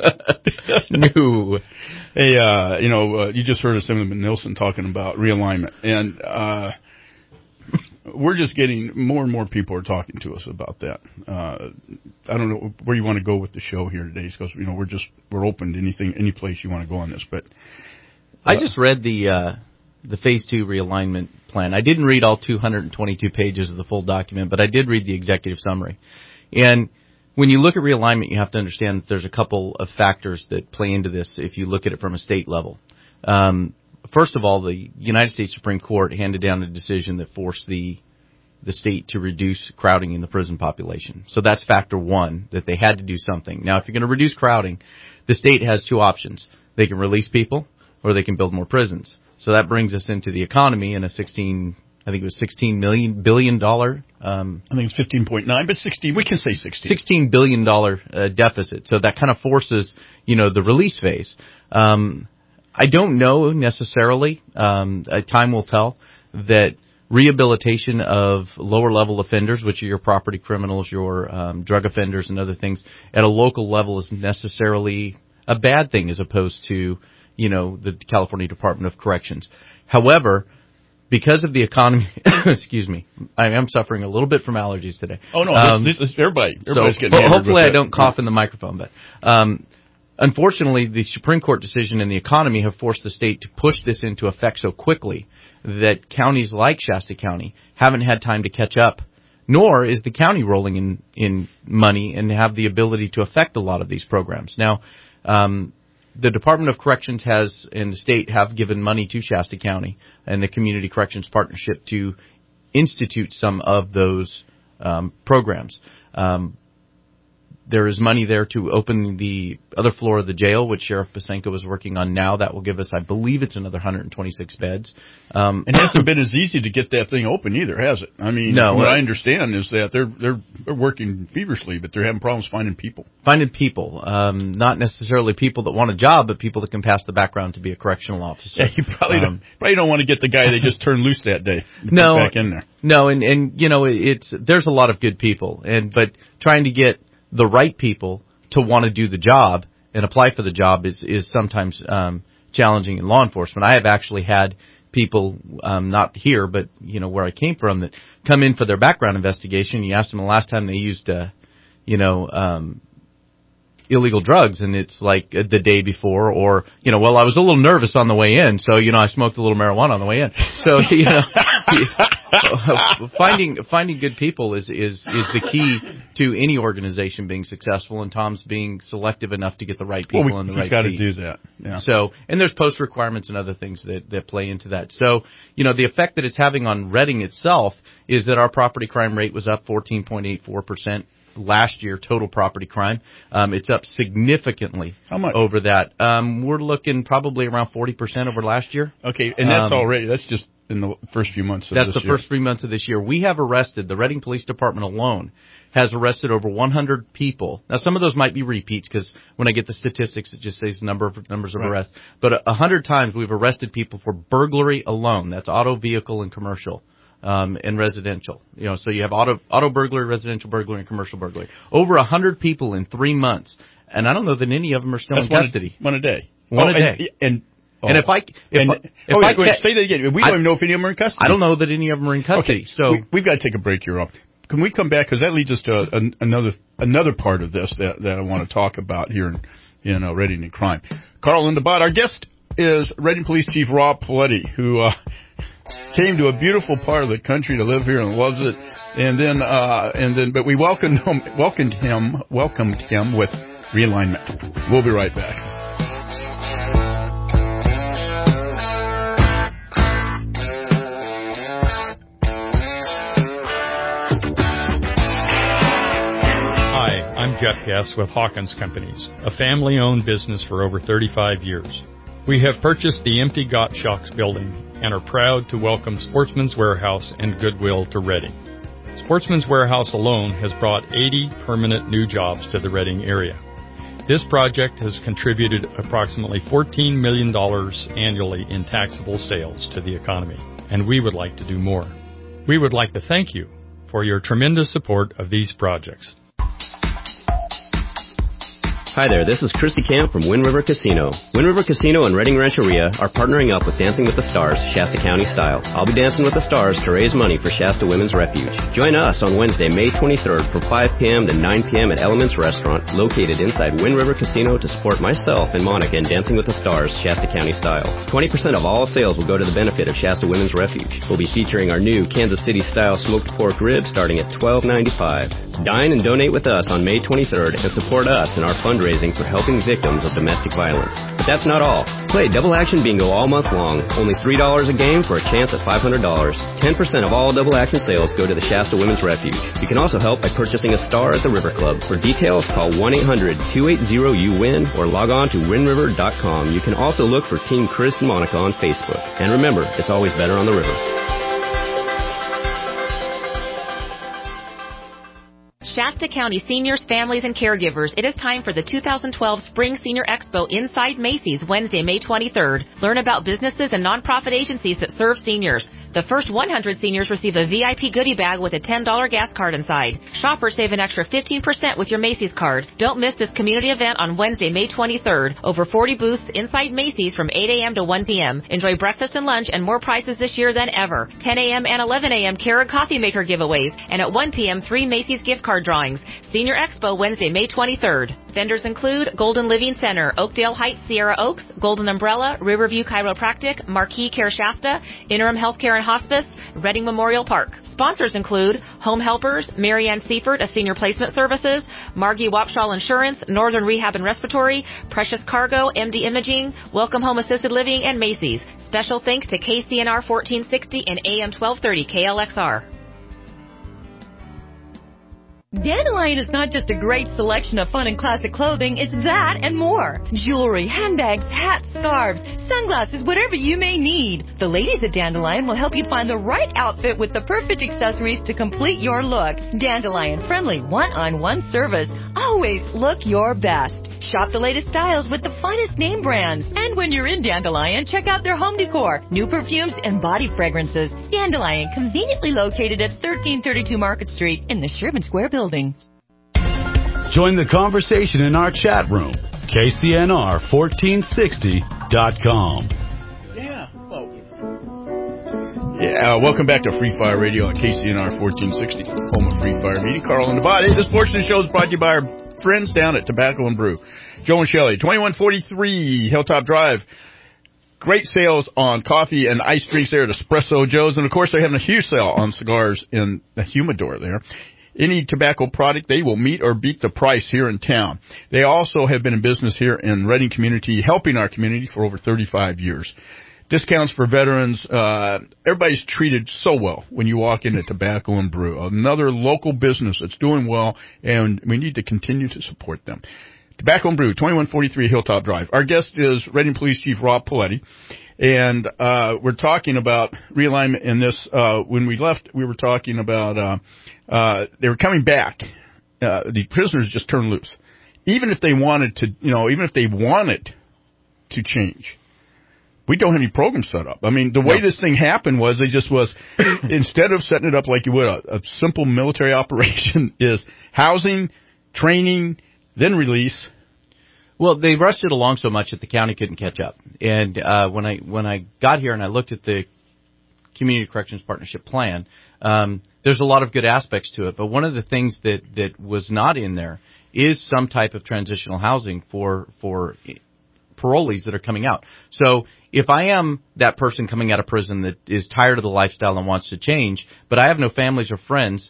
Speaker 4: No.
Speaker 3: Hey, you just heard of Senator Nilsen talking about realignment, and we're just getting more and more people are talking to us about that. I don't know where you want to go with the show here today, because we're open to any place you want to go on this. But
Speaker 4: I just read the Phase 2 realignment plan. I didn't read all 222 pages of the full document, but I did read the executive summary. And when you look at realignment, you have to understand that there's a couple of factors that play into this if you look at it from a state level. First of all, the United States Supreme Court handed down a decision that forced the state to reduce crowding in the prison population. So that's factor one, that they had to do something. Now, if you're going to reduce crowding, the state has two options. They can release people or they can build more prisons. So that brings us into the economy in a $16 billion.
Speaker 3: I think it's 15.9, but 16. We can say 16.
Speaker 4: $16 billion deficit. So that kind of forces, the release phase. I don't know necessarily. Time will tell that rehabilitation of lower level offenders, which are your property criminals, your drug offenders, and other things, at a local level is necessarily a bad thing as opposed to the California Department of Corrections. However, because of the economy, excuse me, I am suffering a little bit from allergies today.
Speaker 3: Oh no, this is everybody's getting
Speaker 4: hopefully I don't cough in the microphone, but unfortunately, the Supreme Court decision and the economy have forced the state to push this into effect so quickly that counties like Shasta County haven't had time to catch up, nor is the county rolling in money and have the ability to affect a lot of these programs. Now, the Department of Corrections and the state have given money to Shasta County and the Community Corrections Partnership to institute some of those programs. There is money there to open the other floor of the jail, which Sheriff Pasenko is working on now. That will give us, I believe it's another 126 beds.
Speaker 3: And it hasn't been as easy to get that thing open either, has it? I mean,
Speaker 4: no,
Speaker 3: what I understand is that they're working feverishly, but they're having problems finding people.
Speaker 4: Not necessarily people that want a job, but people that can pass the background to be a correctional officer.
Speaker 3: Yeah, you probably don't want to get the guy they just turned loose that day and
Speaker 4: no,
Speaker 3: put back in there.
Speaker 4: No, and you know, there's a lot of good people, but trying to get the right people to want to do the job and apply for the job is sometimes challenging in law enforcement. I have actually had people, not here, but you know where I came from, that come in for their background investigation. You ask them the last time they used, illegal drugs, and it's like the day before, or I was a little nervous on the way in, so I smoked a little marijuana on the way in. So finding good people is the key to any organization being successful, and Tom's being selective enough to get the right people in the right seats.
Speaker 3: Got to do that. Yeah.
Speaker 4: So, and there's post requirements and other things that play into that. So, the effect that it's having on Reading itself is that our property crime rate was up 14.84%. Last year, total property crime. It's up significantly.
Speaker 3: How much?
Speaker 4: Over that. We're looking probably around 40% over last year.
Speaker 3: Okay, and that's just in the first few months of this year.
Speaker 4: That's the first 3 months of this year. We have arrested, the Reading Police Department alone has arrested over 100 people. Now, some of those might be repeats, because when I get the statistics, it just says numbers of arrests. But 100 times we've arrested people for burglary alone. That's auto, vehicle, and commercial. And residential, so you have auto burglary, residential burglary, and commercial burglary. Over 100 people in 3 months, and I don't know that any of them are still in custody.
Speaker 3: One a day.
Speaker 4: One a day.
Speaker 3: And
Speaker 4: if I
Speaker 3: say that again. We don't even know if any of them are in custody.
Speaker 4: I don't know that any of them are in custody.
Speaker 3: Okay,
Speaker 4: so
Speaker 3: we've got to take a break here. Can we come back, because that leads us to another part of this that I want to talk about here in Reading and Crime. Carl Lindebaugh. Our guest is Reading Police Chief Rob Poletti, who came to a beautiful part of the country to live here and loves it, but we welcomed him with realignment. We'll be right back.
Speaker 5: Hi, I'm Jeff Guess with Hawkins Companies, a family-owned business for over 35 years. We have purchased the empty Gottschalks building and are proud to welcome Sportsman's Warehouse and Goodwill to Reading. Sportsman's Warehouse alone has brought 80 permanent new jobs to the Reading area. This project has contributed approximately $14 million annually in taxable sales to the economy, and we would like to do more. We would like to thank you for your tremendous support of these projects.
Speaker 6: Hi there, this is Christy Camp from Wind River Casino. Wind River Casino and Reading Rancheria are partnering up with Dancing with the Stars, Shasta County style. I'll be dancing with the stars to raise money for Shasta Women's Refuge. Join us on Wednesday, May 23rd from 5 p.m. to 9 p.m. at Elements Restaurant, located inside Wind River Casino, to support myself and Monica in Dancing with the Stars, Shasta County style. 20% of all sales will go to the benefit of Shasta Women's Refuge. We'll be featuring our new Kansas City style smoked pork ribs starting at $12.95. Dine and donate with us on May 23rd and support us in our fundraising for helping victims of domestic violence. But that's not all. Play Double Action Bingo all month long. Only $3 a game for a chance at $500. 10% of all Double Action sales go to the Shasta Women's Refuge. You can also help by purchasing a star at the River Club. For details, call 1-800-280-YOU-WIN or log on to windriver.com. You can also look for Team Chris and Monica on Facebook. And remember, it's always better on the river.
Speaker 11: Shasta County seniors, families, and caregivers, it is time for the 2012 Spring Senior Expo inside Macy's, Wednesday, May 23rd. Learn about businesses and nonprofit agencies that serve seniors. The first 100 seniors receive a VIP goodie bag with a $10 gas card inside. Shoppers save an extra 15% with your Macy's card. Don't miss this community event on Wednesday, May 23rd. Over 40 booths inside Macy's from 8 a.m. to 1 p.m. Enjoy breakfast and lunch and more prizes this year than ever. 10 a.m. and 11 a.m. Keurig Coffee Maker giveaways. And at 1 p.m. 3 Macy's gift card drawings. Senior Expo, Wednesday, May 23rd. Vendors include Golden Living Center, Oakdale Heights Sierra Oaks, Golden Umbrella, Riverview Chiropractic, Marquis Care Shasta, Interim Healthcare and Hospice, Reading Memorial Park. Sponsors include Home Helpers, Marianne Seifert of Senior Placement Services, Margie Wapshall Insurance, Northern Rehab and Respiratory, Precious Cargo, MD Imaging, Welcome Home Assisted Living, and Macy's. Special thanks to KCNR 1460 and AM 1230 KLXR.
Speaker 13: Dandelion is not just a great selection of fun and classic clothing, it's that and more. Jewelry, handbags, hats, scarves, sunglasses, whatever you may need. The ladies at Dandelion will help you find the right outfit with the perfect accessories to complete your look. Dandelion friendly one-on-one service. Always look your best. Shop the latest styles with the finest name brands. And when you're in Dandelion, check out their home decor, new perfumes, and body fragrances. Dandelion, conveniently located at 1332 Market Street in the Sherman Square building.
Speaker 1: Join the conversation in our chat room, KCNR1460.com.
Speaker 3: Welcome back to Free Fire Radio on KCNR 1460, home of Free Fire Media. Carl and the Body. This portion of the show is brought to you by our friends down at Tobacco and Brew. Joe and Shelley, 2143 Hilltop Drive. Great sales on coffee and iced drinks there at Espresso Joe's. And, of course, they're having a huge sale on cigars in the humidor there. Any tobacco product, they will meet or beat the price here in town. They also have been in business here in Reading community, helping our community for over 35 years. Discounts for veterans. Everybody's treated so well when you walk into Tobacco and Brew. Another local business that's doing well, and we need to continue to support them. Tobacco and Brew, 2143 Hilltop Drive. Our guest is Reading Police Chief Rob Poletti, and we're talking about realignment in this. When we left, we were talking about they were coming back. The prisoners just turned loose. Even if they wanted to, to change. We don't have any program set up. I mean, the way this thing happened was instead of setting it up like you would a simple military operation, is housing, training, then release.
Speaker 4: Well, they rushed it along so much that the county couldn't catch up. And when I got here and I looked at the Community Corrections Partnership Plan, there's a lot of good aspects to it. But one of the things that was not in there is some type of transitional housing for parolees that are coming out. So if I am that person coming out of prison that is tired of the lifestyle and wants to change, but I have no families or friends,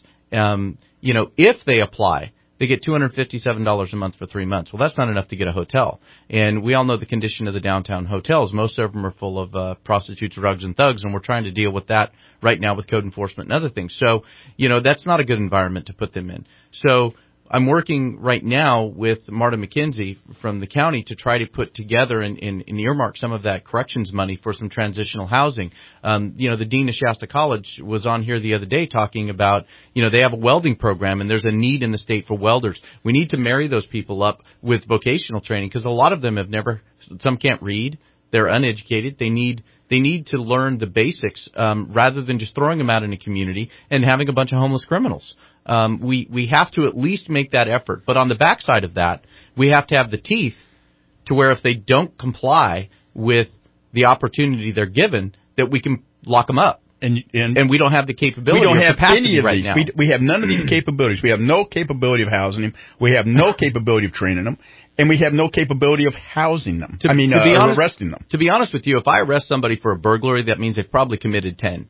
Speaker 4: if they apply, they get $257 a month for 3 months. Well, that's not enough to get a hotel. And we all know the condition of the downtown hotels. Most of them are full of prostitutes, drugs, and thugs, and we're trying to deal with that right now with code enforcement and other things. So, that's not a good environment to put them in. So I'm working right now with Marta McKenzie from the county to try to put together and earmark some of that corrections money for some transitional housing. The dean of Shasta College was on here the other day talking about, they have a welding program and there's a need in the state for welders. We need to marry those people up with vocational training because a lot of them some can't read. They're uneducated. They need to learn the basics rather than just throwing them out in a community and having a bunch of homeless criminals. We have to at least make that effort. But on the backside of that, we have to have the teeth to where if they don't comply with the opportunity they're given, that we can lock them up. And we don't have the capability.
Speaker 3: We don't have
Speaker 4: any
Speaker 3: of these.
Speaker 4: Now.
Speaker 3: We have none of these capabilities. We have no capability of housing them. We have no capability of training them. And we have no capability of housing them. Arresting them.
Speaker 4: To be honest with you, if I arrest somebody for a burglary, that means they've probably committed 10.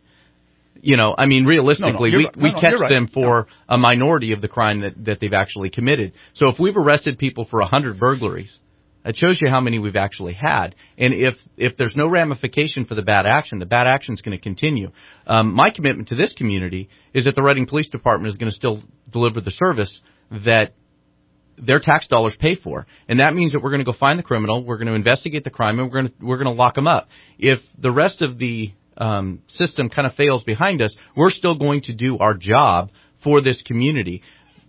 Speaker 4: Realistically, we catch them for a minority of the crime that they've actually committed. So if we've arrested people for 100 burglaries, that shows you how many we've actually had. And if there's no ramification for the bad action is going to continue. My commitment to this community is that the Reading Police Department is going to still deliver the service that their tax dollars pay for. And that means that we're going to go find the criminal, we're going to investigate the crime, and we're going to lock them up. If the rest of the system kind of fails behind us, we're still going to do our job for this community.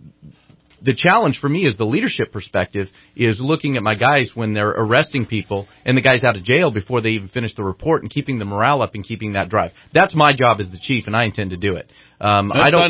Speaker 4: The challenge for me is the leadership perspective is looking at my guys when they're arresting people and the guy's out of jail before they even finish the report and keeping the morale up and keeping that drive. That's my job as the chief, and I intend to do it.
Speaker 3: That's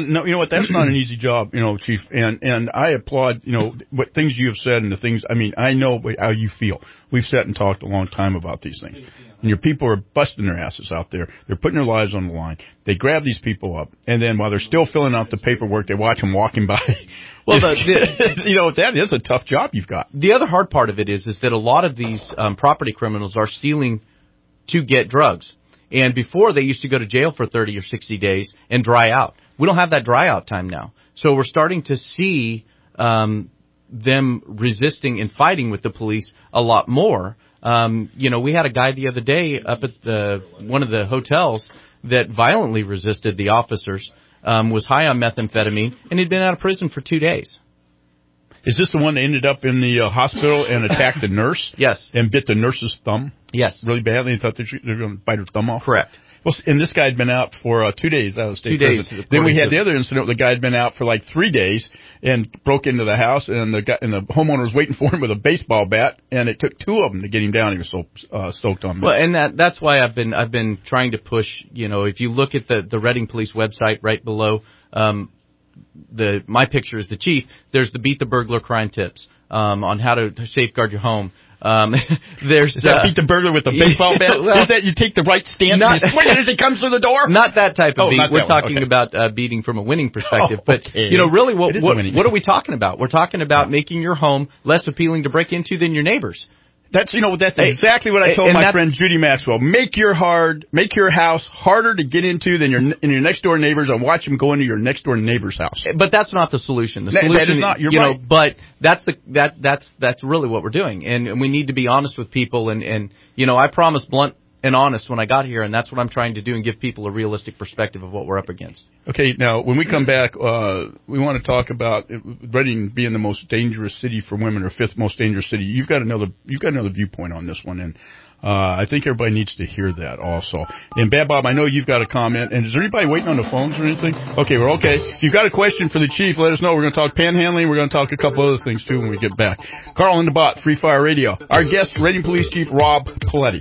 Speaker 3: not an easy job, Chief. And I applaud, what things you have said and the things, I know how you feel. We've sat and talked a long time about these things. And your people are busting their asses out there. They're putting their lives on the line. They grab these people up, and then while they're still filling out the paperwork, they watch them walking by. Well, that is a tough job you've got.
Speaker 4: The other hard part of it is that a lot of these property criminals are stealing to get drugs. And before, they used to go to jail for 30 or 60 days and dry out. We don't have that dry out time now. So we're starting to see them resisting and fighting with the police a lot more. We had a guy the other day up at one of the hotels that violently resisted the officers. was high on methamphetamine, and he'd been out of prison for 2 days.
Speaker 3: Is this the one that ended up in the hospital and attacked the nurse?
Speaker 4: Yes.
Speaker 3: And bit the nurse's thumb?
Speaker 4: Yes.
Speaker 3: Really badly and thought they were going to bite her thumb off?
Speaker 4: Correct.
Speaker 3: Well, and this guy had been out for 2 days out of state
Speaker 4: 2 days.
Speaker 3: prison. Then we had the other incident where the guy had been out for like 3 days and broke into the house, and the homeowner was waiting for him with a baseball bat, and it took 2 of them to get him down. He was so stoked on that.
Speaker 4: Well, and that's why I've been trying to push. If you look at the Reading Police website right below, my picture is the chief. There's the Beat the Burglar crime tips on how to safeguard your home. There's
Speaker 3: beat the burglar with a baseball bat.
Speaker 4: Well,
Speaker 3: is that you take the right stance and you swing it as it comes through the door?
Speaker 4: Not that type of beat. We're talking
Speaker 3: okay.
Speaker 4: about beating from a winning perspective.
Speaker 3: Okay.
Speaker 4: But really, what are we talking about? We're talking about making your home less appealing to break into than your neighbors.
Speaker 3: That's exactly what I told my friend Judy Maxwell. Make your house harder to get into than your next door neighbors, and watch them go into your next door neighbor's house.
Speaker 4: But that's not the solution. The solution
Speaker 3: that is not. You're right.
Speaker 4: But that's really what we're doing, and we need to be honest with people. And I promised blunt and honest when I got here, and that's what I'm trying to do, and give people a realistic perspective of what we're up against.
Speaker 3: Okay, now when we come back, we want to talk about Reading being the most dangerous city for women, or 5th most dangerous city. You've got another viewpoint on this one, and I think everybody needs to hear that also. And Bad Bob, I know you've got a comment. And is there anybody waiting on the phones or anything? Okay, we're okay. If you've got a question for the chief, let us know. We're going to talk panhandling. We're going to talk a couple other things too when we get back. Carl and the Bot, Free Fire Radio. Our guest, Reading Police Chief Rob Coletti.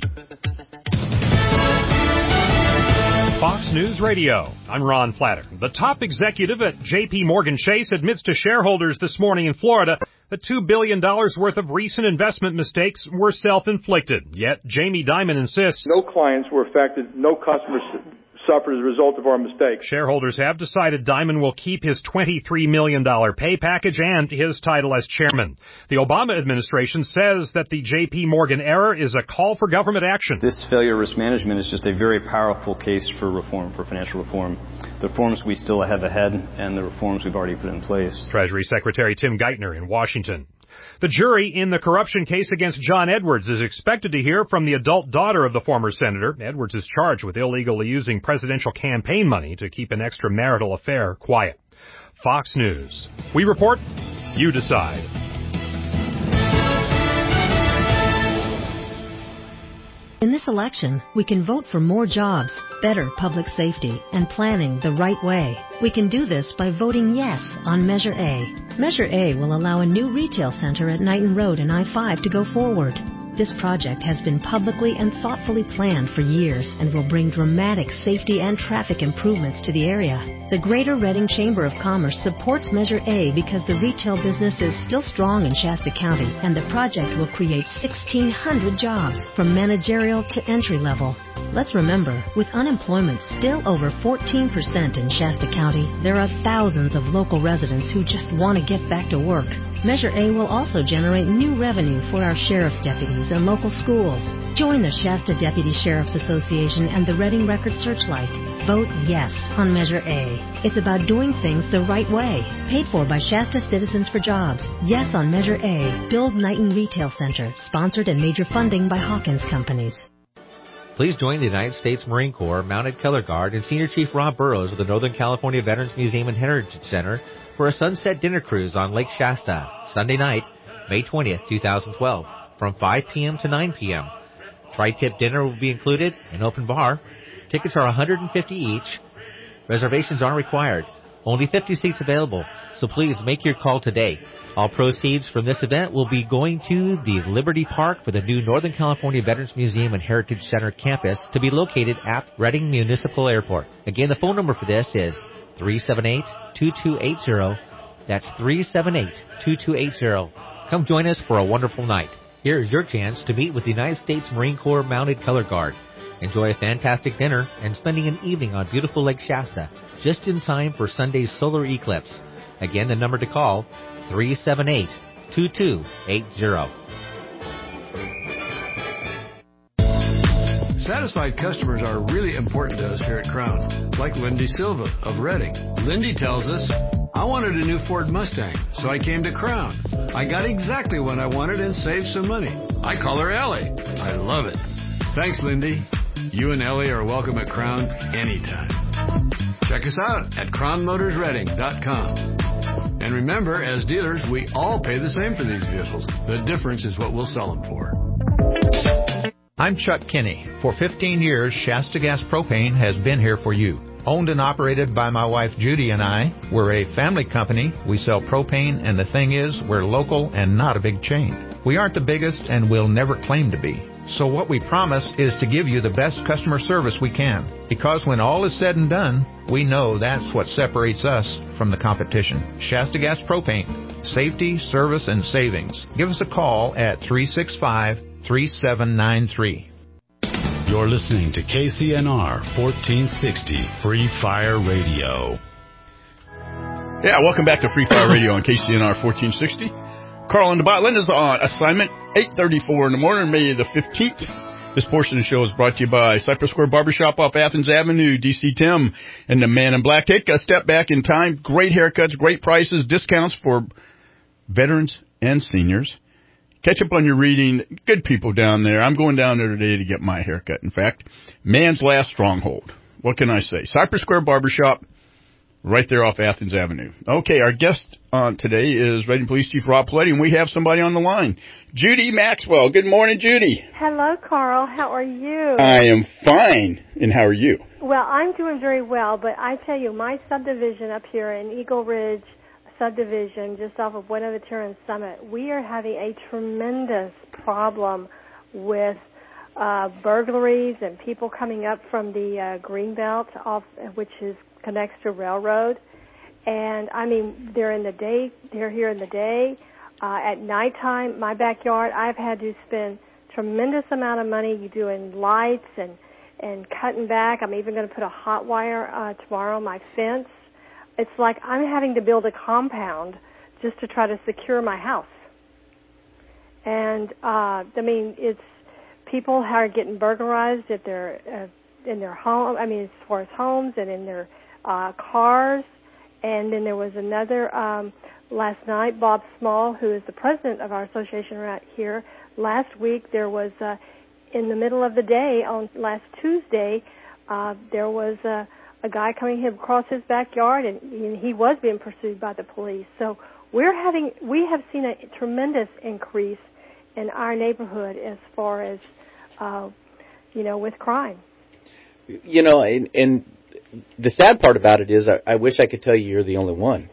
Speaker 14: Fox News Radio. I'm Ron Platter. The top executive at J.P. Morgan Chase admits to shareholders this morning in Florida that $2 billion worth of recent investment mistakes were self-inflicted. Yet Jamie Dimon insists
Speaker 15: no clients were affected, no customers suffered as a result of our mistakes.
Speaker 14: Shareholders have decided Dimon will keep his $23 million pay package and his title as chairman. The Obama administration says that the J.P. Morgan error is a call for government action.
Speaker 16: This failure risk management is just a very powerful case for reform, for financial reform. The reforms we still have ahead and the reforms we've already put in place.
Speaker 14: Treasury Secretary Tim Geithner in Washington. The jury in the corruption case against John Edwards is expected to hear from the adult daughter of the former senator. Edwards is charged with illegally using presidential campaign money to keep an extramarital affair quiet. Fox News. We report, you decide.
Speaker 20: In this election, we can vote for more jobs, better public safety, and planning the right way. We can do this by voting yes on Measure A. Measure A will allow a new retail center at Knighton Road and I-5 to go forward. This project has been publicly and thoughtfully planned for years and will bring dramatic safety and traffic improvements to the area. The Greater Reading Chamber of Commerce supports Measure A because the retail business is still strong in Shasta County, and the project will create 1,600 jobs from managerial to entry level. Let's remember, with unemployment still over 14% in Shasta County, there are thousands of local residents who just want to get back to work. Measure A will also generate new revenue for our sheriff's deputies and local schools. Join the Shasta Deputy Sheriff's Association and the Reading Record Searchlight. Vote yes on Measure A. It's about doing things the right way. Paid for by Shasta Citizens for Jobs. Yes on Measure A. Build Knighton Retail Center. Sponsored and major funding by Hawkins Companies.
Speaker 22: Please join the United States Marine Corps Mounted Color Guard and Senior Chief Rob Burrows of the Northern California Veterans Museum and Heritage Center for a sunset dinner cruise on Lake Shasta, Sunday night, May 20th, 2012, from 5 p.m. to 9 p.m. Tri-tip dinner will be included, an open bar. Tickets are $150 each. Reservations are required. Only 50 seats available, so please make your call today. All proceeds from this event will be going to the Liberty Park for the new Northern California Veterans Museum and Heritage Center campus to be located at Reading Municipal Airport. Again, the phone number for this is 378-2280. That's 378-2280. Come join us for a wonderful night. Here is your chance to meet with the United States Marine Corps Mounted Color Guard. Enjoy a fantastic dinner and spending an evening on beautiful Lake Shasta, just in time for Sunday's solar eclipse. Again, the number to call, 378-2280.
Speaker 23: Satisfied customers are really important to us here at Crown, like Lindy Silva of Reading. Lindy tells us, I wanted a new Ford Mustang, so I came to Crown. I got exactly what I wanted and saved some money. I call her Ellie. I love it. Thanks, Lindy. You and Ellie are welcome at Crown anytime. Check us out at CrownMotorsReading.com. And remember, as dealers, we all pay the same for these vehicles. The difference is what we'll sell them for.
Speaker 17: I'm Chuck Kinney. For 15 years, Shasta Gas Propane has been here for you. Owned and operated by my wife Judy and I, we're a family company. We sell propane, and the thing is, we're local and not a big chain. We aren't the biggest, and we'll never claim to be. So what we promise is to give you the best customer service we can. Because when all is said and done, we know that's what separates us from the competition. Shasta Gas Propane. Safety, service, and savings. Give us a call at 365-3793.
Speaker 1: You're listening to KCNR 1460 Free Fire Radio.
Speaker 3: Yeah, welcome back to Free Fire Radio on KCNR 1460. Carl and DeBot Linda's on assignment, 8:34 in the morning, May the 15th. This portion of the show is brought to you by Cypress Square Barbershop off Athens Avenue, DC Tim, and the Man in Black. Take a step back in time. Great haircuts, great prices, discounts for veterans and seniors. Catch up on your reading. Good people down there. I'm going down there today to get my haircut. In fact, man's last stronghold. What can I say? Cypress Square Barbershop, right there off Athens Avenue. Okay, our guest on today is Reading Police Chief Rob Paletti, and we have somebody on the line. Judy Maxwell. Good morning, Judy.
Speaker 18: Hello, Carl. How are you?
Speaker 3: I am fine. And how are you?
Speaker 18: Well, I'm doing very well, but I tell you, my subdivision up here in Eagle Ridge subdivision, just off of Buenaventura and Summit, we are having a tremendous problem with burglaries and people coming up from the Greenbelt, which connects to railroad. And I mean, they're here in the day. At nighttime, my backyard, I've had to spend tremendous amount of money doing lights and cutting back. I'm even going to put a hot wire tomorrow on my fence. It's like I'm having to build a compound just to try to secure my house. And I mean, it's people are getting burglarized at in their home. I mean, as far as homes and in their cars. And then there was another last night. Bob Small, who is the president of our association right here. Last week there was in the middle of the day on last Tuesday, there was a guy coming across his backyard, and he was being pursued by the police. So we have seen a tremendous increase in our neighborhood as far as with crime.
Speaker 4: And the sad part about it is I wish I could tell you you're the only one.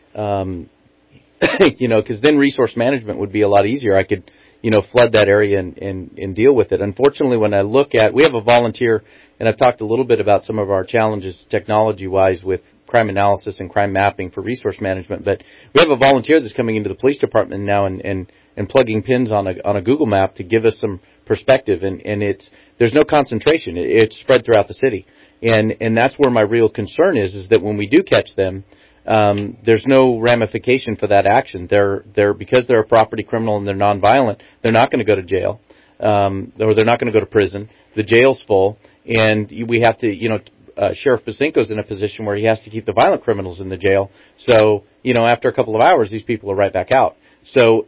Speaker 4: Because then resource management would be a lot easier. I could, flood that area and deal with it. Unfortunately, when I look at, we have a volunteer, and I've talked a little bit about some of our challenges technology-wise with crime analysis and crime mapping for resource management, but we have a volunteer that's coming into the police department now and plugging pins on a Google map to give us some perspective, and there's no concentration. It's spread throughout the city. And that's where my real concern is that when we do catch them, there's no ramification for that action. Because they're a property criminal and they're nonviolent, they're not going to go to jail, or they're not going to go to prison. The jail's full, and we have to, Sheriff Pacinko's in a position where he has to keep the violent criminals in the jail. So, after a couple of hours, these people are right back out. So,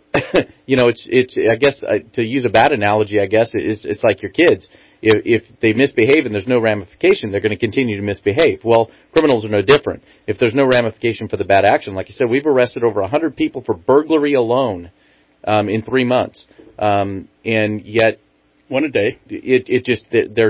Speaker 4: it's I guess, to use a bad analogy, I guess, it's like your kids. If they misbehave and there's no ramification, they're going to continue to misbehave. Well, criminals are no different. If there's no ramification for the bad action, like you said, we've arrested over 100 people for burglary alone in 3 months, and yet
Speaker 3: one a day.
Speaker 4: It just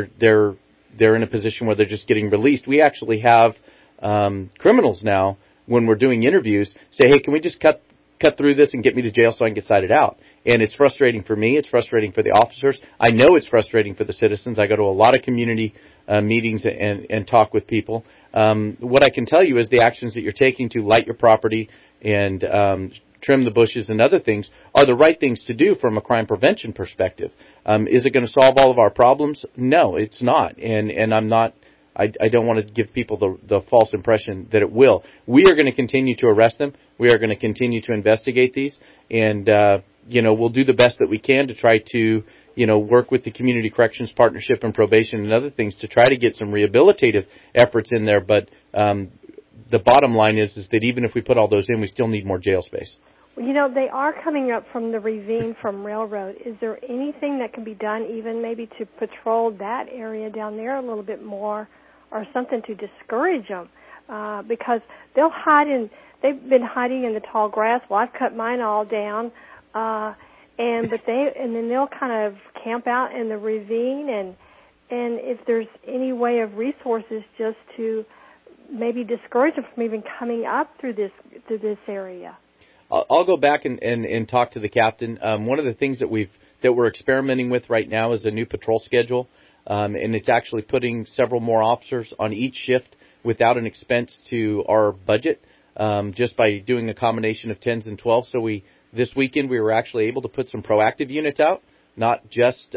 Speaker 4: they're in a position where they're just getting released. We actually have criminals now when we're doing interviews say, "Hey, can we just cut through this and get me to jail so I can get cited out?" And it's frustrating for me. It's frustrating for the officers. I know it's frustrating for the citizens. I go to a lot of community meetings and talk with people. What I can tell you is the actions that you're taking to light your property and trim the bushes and other things are the right things to do from a crime prevention perspective. Is it going to solve all of our problems? No, it's not. And I'm not. I don't want to give people the false impression that it will. We are going to continue to arrest them. We are going to continue to investigate these, and we'll do the best that we can to try to work with the Community Corrections Partnership and probation and other things to try to get some rehabilitative efforts in there. But the bottom line is that even if we put all those in, we still need more jail space.
Speaker 18: Well, they are coming up from the ravine from Railroad. Is there anything that can be done, even maybe to patrol that area down there a little bit more, or something to discourage them, because they'll hide in. They've been hiding in the tall grass. Well, I've cut mine all down, and then they'll kind of camp out in the ravine, and if there's any way of resources just to maybe discourage them from even coming up through this area.
Speaker 4: I'll go back and talk to the captain. One of the things that we're experimenting with right now is a new patrol schedule, and it's actually putting several more officers on each shift without an expense to our budget. Just by doing a combination of 10s and 12s. So this weekend we were actually able to put some proactive units out, not just,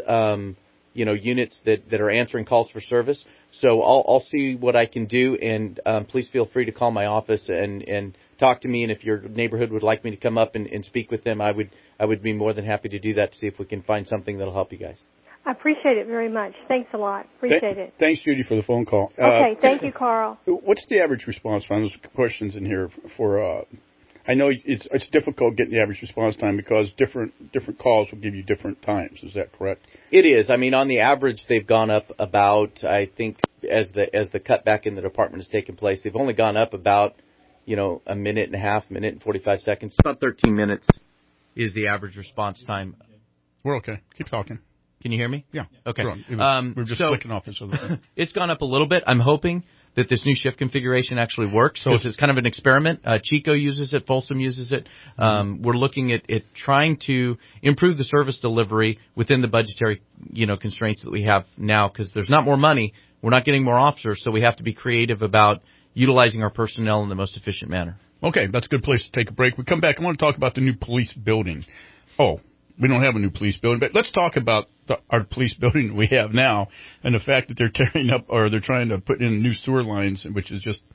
Speaker 4: units that are answering calls for service. So I'll see what I can do, and please feel free to call my office and talk to me. And if your neighborhood would like me to come up and speak with them, I would be more than happy to do that to see if we can find something that'll help you guys.
Speaker 18: I appreciate it very much. Thanks a lot. Appreciate it.
Speaker 3: Thanks, Judy, for the phone call.
Speaker 18: Okay, thank you, Carl.
Speaker 3: What's the average response time? There's questions in here for. I know it's difficult getting the average response time because different calls will give you different times. Is that correct?
Speaker 4: It is. I mean, on the average, they've gone up about. I think as the cutback in the department has taken place, they've only gone up about a minute and a half, minute and 45 seconds. About 13 minutes is the average response time.
Speaker 3: We're okay. Keep talking.
Speaker 4: Can you hear me?
Speaker 3: Yeah.
Speaker 4: Okay.
Speaker 3: We're just clicking off this other thing.
Speaker 4: It's gone up a little bit. I'm hoping that this new shift configuration actually works. So it's kind of an experiment. Chico uses it. Folsom uses it. We're looking at trying to improve the service delivery within the budgetary, constraints that we have now, because there's not more money. We're not getting more officers, so we have to be creative about utilizing our personnel in the most efficient manner.
Speaker 3: Okay, that's a good place to take a break. We come back. I want to talk about the new police building. Oh, we don't have a new police building, but let's talk about our police building we have now and the fact that they're tearing up or they're trying to put in new sewer lines, which is just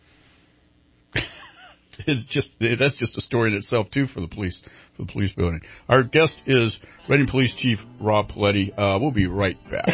Speaker 3: that's just a story in itself too for the police building. Our guest is Reading Police Chief Rob Paletti. We'll be right back.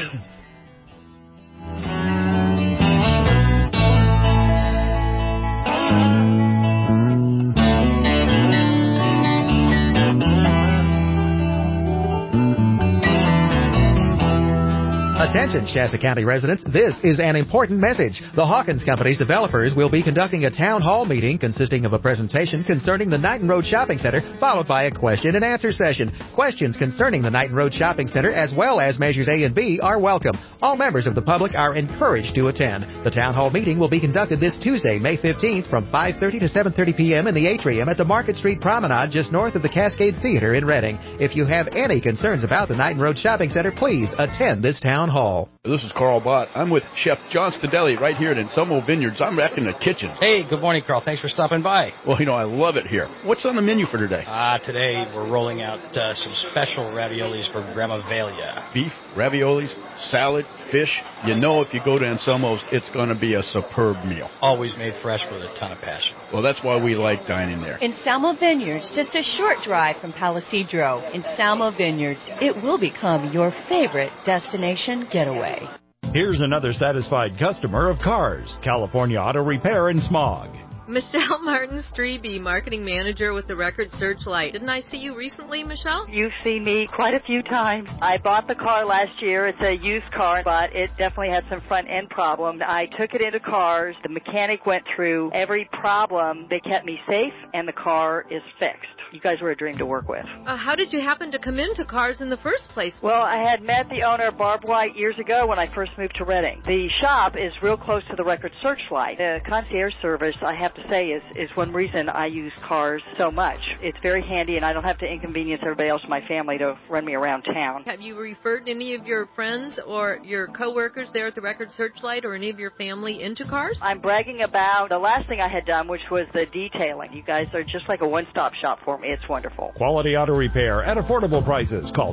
Speaker 22: Attention, Shasta County residents, this is an important message. The Hawkins Company's developers will be conducting a town hall meeting consisting of a presentation concerning the Knighton Road Shopping Center, followed by a question and answer session. Questions concerning the Knighton Road Shopping Center, as well as measures A and B, are welcome. All members of the public are encouraged to attend. The town hall meeting will be conducted this Tuesday, May 15th, from 5:30 to 7:30 p.m. in the atrium at the Market Street Promenade, just north of the Cascade Theater in Reading. If you have any concerns about the Knighton Road Shopping Center, please attend this town hall.
Speaker 3: This is Carl Bott. I'm with Chef John Stadelli right here at Anselmo Vineyards. I'm back in the kitchen.
Speaker 2: Hey, good morning, Carl. Thanks for stopping by.
Speaker 3: Well, I love it here. What's on the menu for today?
Speaker 2: Today we're rolling out some special raviolis for Grandma Velia.
Speaker 3: Beef, raviolis, salad, fish. If you go to Anselmo's, it's going to be a superb meal.
Speaker 2: Always made fresh with a ton of passion.
Speaker 3: Well, that's why we like dining there.
Speaker 13: Anselmo Vineyards, just a short drive from Palisadro. Anselmo Vineyards, it will become your favorite destination getaway.
Speaker 19: Here's another satisfied customer of Cars, California Auto Repair in Smog.
Speaker 21: Michelle Martins, 3B, Marketing Manager with the Record Searchlight. Didn't I see you recently, Michelle?
Speaker 24: You've seen me quite a few times. I bought the car last year. It's a used car, but it definitely had some front-end problems. I took it into Cars. The mechanic went through every problem. They kept me safe, and the car is fixed. You guys were a dream to work with.
Speaker 21: How did you happen to come into Cars in the first place?
Speaker 24: Well, I had met the owner, Barb White, years ago when I first moved to Reading. The shop is real close to the Record Searchlight. The concierge service, I have to say, is one reason I use Cars so much. It's very handy, and I don't have to inconvenience everybody else in my family to run me around town.
Speaker 21: Have you referred any of your friends or your coworkers there at the Record Searchlight or any of your family into Cars?
Speaker 24: I'm bragging about the last thing I had done, which was the detailing. You guys are just like a one-stop shop for me. It's wonderful.
Speaker 19: Quality auto repair at affordable prices. Call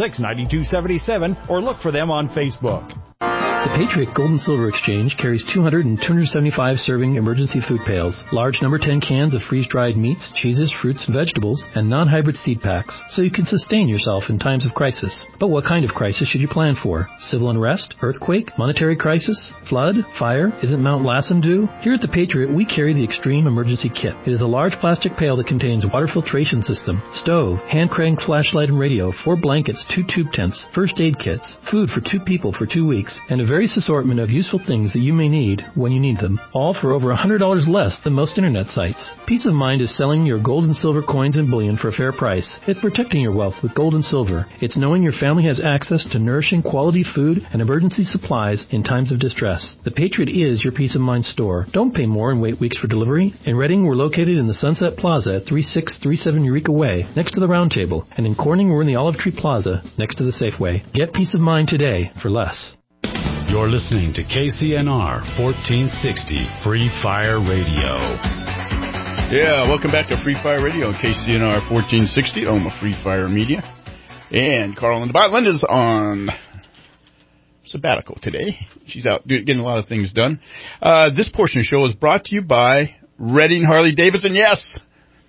Speaker 19: 246-9277 or look for them on Facebook.
Speaker 25: The Patriot Gold and Silver Exchange carries 200 and 275 serving emergency food pails, large number 10 cans of freeze-dried meats, cheeses, fruits, and vegetables, and non-hybrid seed packs, so you can sustain yourself in times of crisis. But what kind of crisis should you plan for? Civil unrest? Earthquake? Monetary crisis? Flood? Fire? Isn't Mount Lassen due? Here at the Patriot, we carry the Extreme Emergency Kit. It is a large plastic pail that contains water filtration system, stove, hand-cranked flashlight and radio, 4 blankets, 2 tube tents, first aid kits, food for 2 people for 2 weeks, and a very various assortment of useful things that you may need when you need them, all for over $100 less than most internet sites. Peace of Mind is selling your gold and silver coins and bullion for a fair price. It's protecting your wealth with gold and silver. It's knowing your family has access to nourishing quality food and emergency supplies in times of distress. The Patriot is your Peace of Mind store. Don't pay more and wait weeks for delivery. In Reading, we're located in the Sunset Plaza at 3637 Eureka Way, next to the Round Table. And in Corning, we're in the Olive Tree Plaza, next to the Safeway. Get Peace of Mind today for less.
Speaker 1: You're listening to KCNR 1460 Free Fire Radio.
Speaker 3: Yeah, welcome back to Free Fire Radio on KCNR 1460, home of Free Fire Media. And Carl and Linda's on sabbatical today. She's out getting a lot of things done. This portion of the show is brought to you by Reading Harley-Davidson. Yes!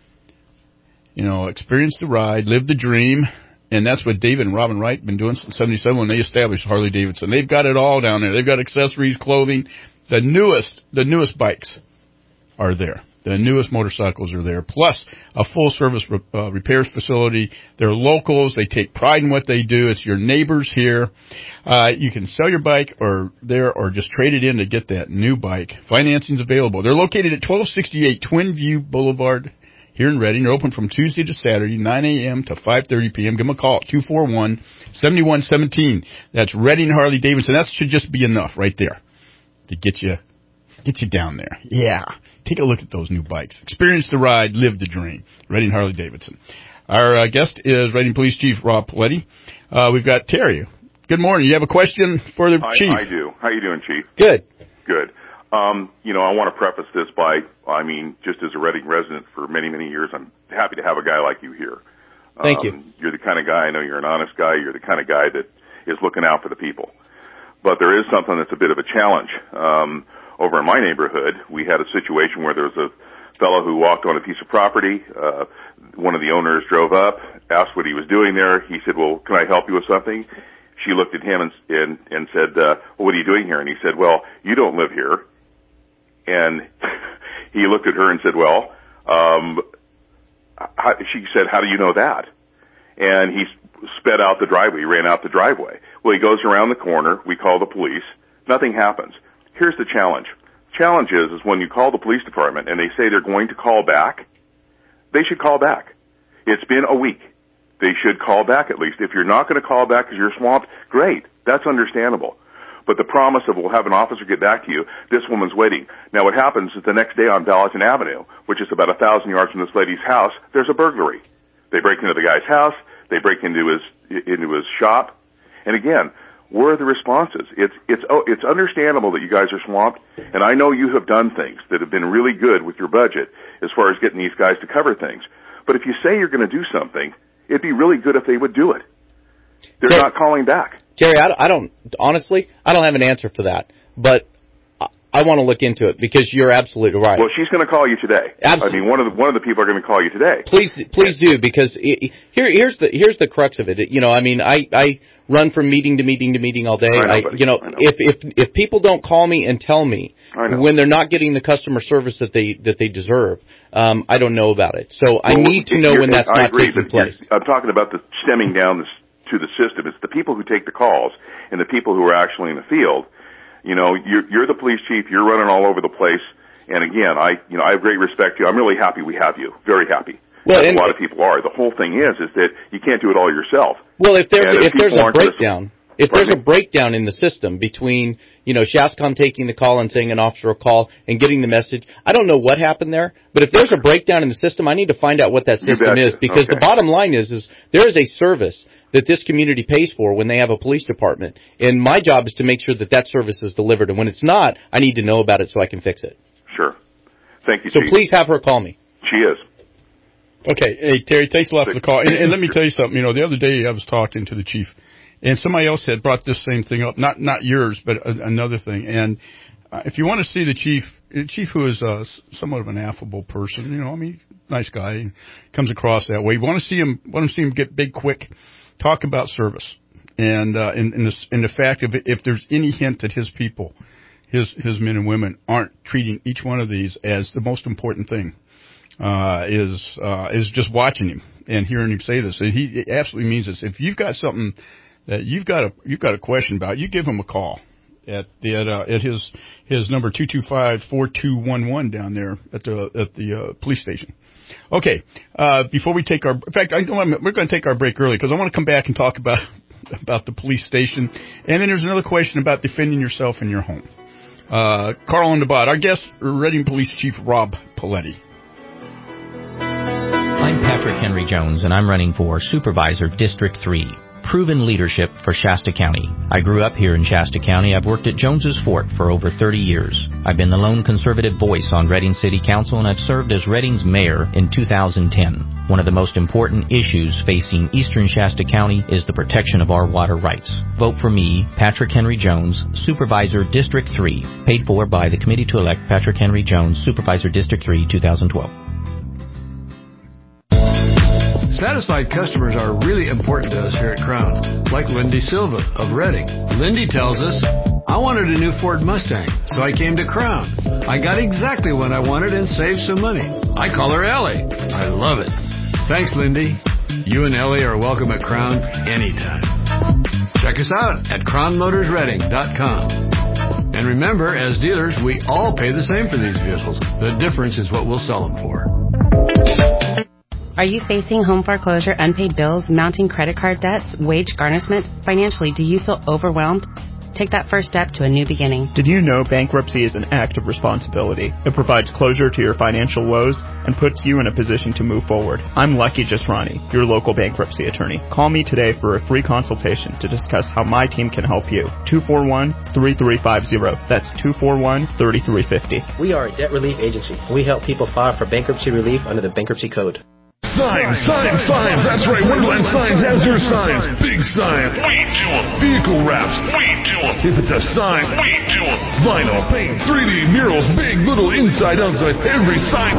Speaker 3: You know, experience the ride, live the dream. And that's what David and Robin Wright have been doing since 77 when they established Harley-Davidson. They've got it all down there. They've got accessories, clothing. The newest bikes are there. The newest motorcycles are there, plus a full-service repairs facility. They're locals. They take pride in what they do. It's your neighbors here. You can sell your bike or just trade it in to get that new bike. Financing's available. They're located at 1268 Twin View Boulevard here in Reading. They're open from Tuesday to Saturday, 9 a.m. to 5:30 p.m. Give them a call at 241-7117. That's Reading Harley-Davidson. That should just be enough right there to get you down there. Yeah. Take a look at those new bikes. Experience the ride, live the dream. Reading Harley-Davidson. Our guest is Reading Police Chief Rob Paletti. We've got Terry. Good morning. You have a question for the Chief?
Speaker 7: I do. How you doing, Chief?
Speaker 3: Good.
Speaker 7: Good. I want to preface this by, just as a Reading resident for many, many years, I'm happy to have a guy like you here.
Speaker 4: Thank you.
Speaker 7: You're the kind of guy, I know you're an honest guy, you're the kind of guy that is looking out for the people. But there is something that's a bit of a challenge. Over in my neighborhood, we had a situation where there was a fellow who walked on a piece of property. One of the owners drove up, asked what he was doing there. He said, well, can I help you with something? She looked at him and said, well, what are you doing here? And he said, well, you don't live here. And he looked at her and said, well, she said, how do you know that? And he sped out the driveway. He ran out the driveway. Well, he goes around the corner. We call the police. Nothing happens. Here's the challenge. Challenge is when you call the police department and they say they're going to call back, they should call back. It's been a week. They should call back at least. If you're not going to call back because you're swamped, great. That's understandable. But the promise of we'll have an officer get back to you, this woman's waiting. Now what happens is the next day on Valentin Avenue, which is about 1,000 yards from this lady's house, there's a burglary. They break into the guy's house. They break into his shop. And again, where are the responses? It's understandable that you guys are swamped, and I know you have done things that have been really good with your budget as far as getting these guys to cover things. But if you say you're going to do something, it'd be really good if they would do it. They're not calling back.
Speaker 4: Terry, I don't have an answer for that, but I want to look into it because you're absolutely right.
Speaker 7: Well, she's going to call you today.
Speaker 4: Absolutely.
Speaker 7: One of the people are going to call you today.
Speaker 4: Please do, because here's the crux of it. I run from meeting to meeting to meeting all day.
Speaker 7: I know.
Speaker 4: If people don't call me and tell me when they're not getting the customer service that they deserve, I don't know about it. So I need to know when that's not taking place.
Speaker 7: I'm talking about the stemming down to the system. It's the people who take the calls and the people who are actually in the field. You're the police chief. You're running all over the place. And again, I have great respect for you. I'm really happy we have you. Very happy.
Speaker 4: Well,
Speaker 7: a lot of people are. The whole thing is that you can't do it all yourself.
Speaker 4: Well, if there's a breakdown, there's a breakdown in the system between, SHASCOM taking the call and saying an officer will call and getting the message, I don't know what happened there, but if there's a breakdown in the system, I need to find out what that system is, because the bottom line is there is a service that this community pays for when they have a police department, and my job is to make sure that service is delivered, and when it's not, I need to know about it so I can fix it.
Speaker 7: Sure. Thank you,
Speaker 4: So
Speaker 7: Chief.
Speaker 4: Please have her call me.
Speaker 7: She is.
Speaker 3: Okay. Hey, Terry, thanks a lot for the call. And let me tell you something. The other day I was talking to the chief, and somebody else had brought this same thing up. Not yours, but another thing. And if you want to see the chief who is somewhat of an affable person, nice guy, comes across that way. You want to see him get big quick, talk about service, and the fact of if there's any hint that his people, his men and women aren't treating each one of these as the most important thing. Is just watching him and hearing him say this. And he absolutely means this. If you've got something that you've got a question about, you give him a call. at his number 225-4211 down there at the police station. Okay, before we take we're going to take our break early because I want to come back and talk about the police station, and then there's another question about defending yourself in your home. Carl on the bot. Our guest, Reading Police Chief Rob Paletti.
Speaker 5: I'm Patrick Henry Jones, and I'm running for Supervisor District 3. Proven leadership for Shasta County. I grew up here in Shasta County. I've worked at Jones's Fort for over 30 years. I've been the lone conservative voice on Reading City Council, and I've served as Reading's mayor in 2010. One of the most important issues facing eastern Shasta County is the protection of our water rights. Vote for me, Patrick Henry Jones, Supervisor District 3, paid for by the Committee to Elect Patrick Henry Jones, Supervisor District 3, 2012.
Speaker 23: Satisfied customers are really important to us here at Crown, like Lindy Silva of Reading. Lindy tells us, I wanted a new Ford Mustang, so I came to Crown. I got exactly what I wanted and saved some money. I call her Ellie. I love it. Thanks, Lindy. You and Ellie are welcome at Crown anytime. Check us out at crownmotorsreading.com. And remember, as dealers, we all pay the same for these vehicles. The difference is what we'll sell them for.
Speaker 8: Are you facing home foreclosure, unpaid bills, mounting credit card debts, wage garnishment? Financially, do you feel overwhelmed? Take that first step to a new beginning.
Speaker 9: Did you know bankruptcy is an act of responsibility? It provides closure to your financial woes and puts you in a position to move forward. I'm Lucky Jasrani, your local bankruptcy attorney. Call me today for a free consultation to discuss how my team can help you. 241-3350. That's 241-3350.
Speaker 10: We are a debt relief agency. We help people file for bankruptcy relief under the Bankruptcy Code.
Speaker 12: Signs. That's right. Wonderland Signs has your signs. Big signs, we do them. Vehicle wraps, we do them. If it's a sign, we do them. Vinyl, paint, 3D, murals, big, little, inside, outside, every sign.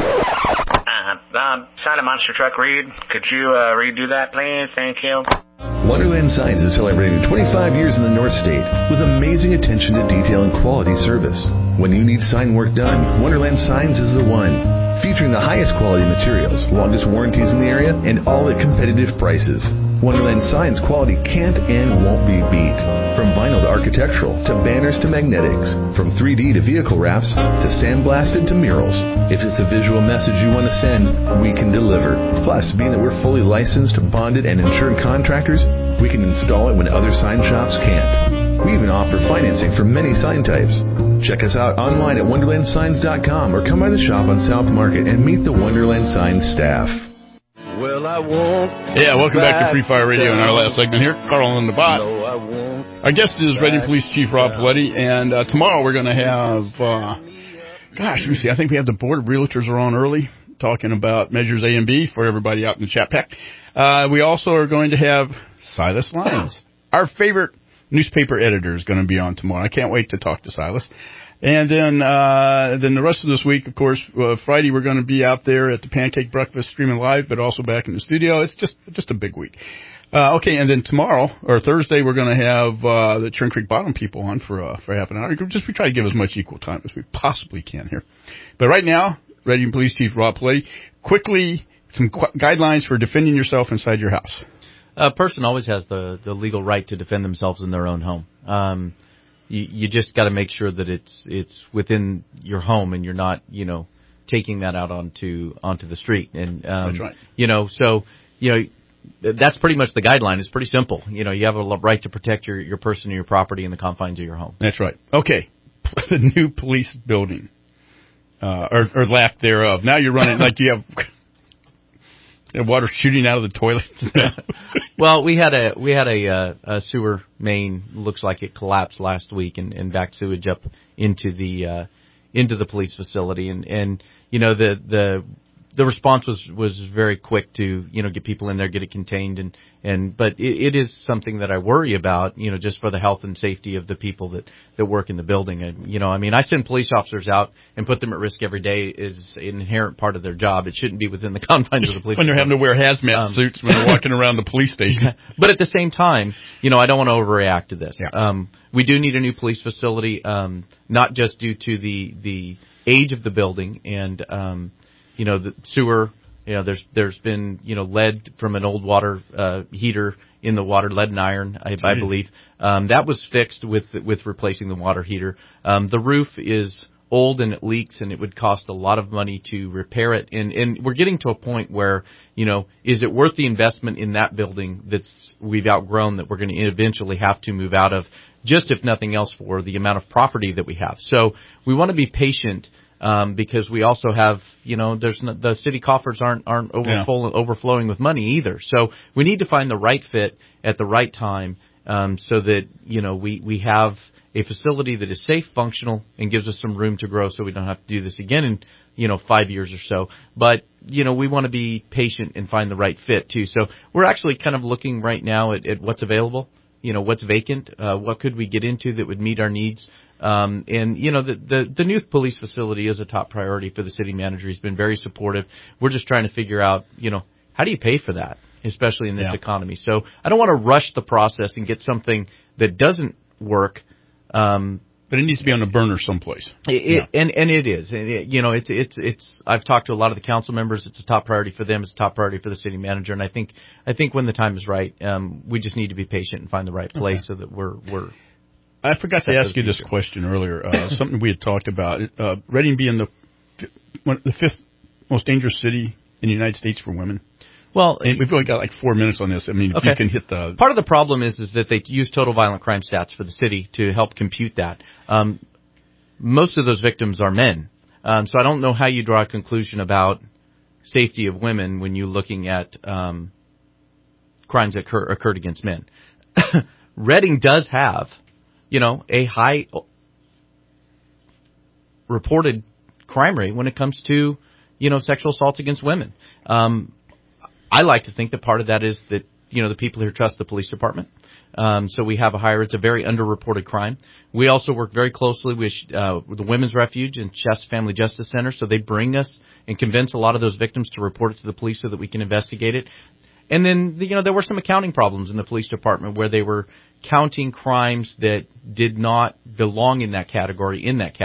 Speaker 26: Side of monster truck read. Could you redo that, please? Thank you.
Speaker 27: Wonderland Signs is celebrating 25 years in the North State with amazing attention to detail and quality service. When you need sign work done, Wonderland Signs is the one. Featuring the highest quality materials, longest warranties in the area, and all at competitive prices. Wonderland Signs quality can't and won't be beat. From vinyl to architectural, to banners to magnetics, from 3D to vehicle wraps, to sandblasted to murals. If it's a visual message you want to send, we can deliver. Plus, being that we're fully licensed, bonded, and insured contractors, we can install it when other sign shops can't. We even offer financing for many sign types. Check us out online at wonderlandsigns.com or come by the shop on South Market and meet the Wonderland Signs staff.
Speaker 3: Well, I won't. Yeah, welcome back to Free Fire Radio in our last segment here. Carl on the bot.
Speaker 12: No, I won't.
Speaker 3: Our guest is Reading Police Chief Rob Paletti, and tomorrow we're going to have, let me see, I think we have the Board of Realtors are on early, talking about Measures A and B for everybody out in the chat pack. We also are going to have Silas Lyons, our favorite newspaper editor, is going to be on tomorrow. I can't wait to talk to Silas. And then the rest of this week, of course, Friday we're going to be out there at the Pancake Breakfast streaming live, but also back in the studio. It's just a big week. Okay, and then tomorrow or Thursday we're going to have the Churn Creek Bottom people on for half an hour. We try to give as much equal time as we possibly can here. But right now, Reading Police Chief Rob Paletti, quickly some guidelines for defending yourself inside your house.
Speaker 4: A person always has the legal right to defend themselves in their own home. You just got to make sure that it's within your home and you're not, taking that out onto the street. And
Speaker 3: that's right.
Speaker 4: That's pretty much the guideline. It's pretty simple. You have a right to protect your person and your property in the confines of your home.
Speaker 3: That's right. Okay, the new police building, or lack thereof. Now you're running like you have. Water shooting out of the toilet.
Speaker 4: Well, we had a sewer main, looks like it collapsed last week and backed sewage up into the police facility, and the response was very quick to get people in there, get it contained, but it is something that I worry about, just for the health and safety of the people that work in the building. And, I send police officers out and put them at risk every day is an inherent part of their job. It shouldn't be within the confines of the police.
Speaker 3: When they're having to wear hazmat suits when they're walking around the police station.
Speaker 4: But at the same time, I don't want to overreact to this. Yeah. We do need a new police facility, not just due to the age of the building and, the sewer. There's been lead from an old water heater in the water, lead and iron, I believe. That was fixed with replacing the water heater. The roof is old and it leaks, and it would cost a lot of money to repair it. And we're getting to a point where, is it worth the investment in that building we've outgrown, that we're going to eventually have to move out of, just if nothing else for the amount of property that we have. So we want to be patient, because we also have, the city coffers aren't overflowing with money either. So we need to find the right fit at the right time, so that, we have a facility that is safe, functional, and gives us some room to grow, so we don't have to do this again in 5 years or so. But we want to be patient and find the right fit too. So we're actually kind of looking right now at what's available, what's vacant, what could we get into that would meet our needs. And the new police facility is a top priority for the city manager. He's been very supportive. We're just trying to figure out, how do you pay for that, especially in this economy? So I don't want to rush the process and get something that doesn't work.
Speaker 3: But it needs to be on a burner someplace.
Speaker 4: And it is. It's. I've talked to a lot of the council members. It's a top priority for them. It's a top priority for the city manager. And I think when the time is right, we just need to be patient and find the right place so that we're.
Speaker 3: I forgot to ask you this question earlier. Something we had talked about. Reading being the fifth most dangerous city in the United States for women.
Speaker 4: Well,
Speaker 3: and we've only got like 4 minutes on this. I mean, if you can hit the...
Speaker 4: Part of the problem is that they use total violent crime stats for the city to help compute that. Most of those victims are men. So I don't know how you draw a conclusion about safety of women when you're looking at crimes that occurred against men. Reading does have, a high reported crime rate when it comes to, sexual assault against women. I like to think that part of that is that, the people here trust the police department. So we have it's a very underreported crime. We also work very closely with the Women's Refuge and Shasta Family Justice Center. So they bring us and convince a lot of those victims to report it to the police so that we can investigate it. And then, there were some accounting problems in the police department where they were counting crimes that did not belong in that category.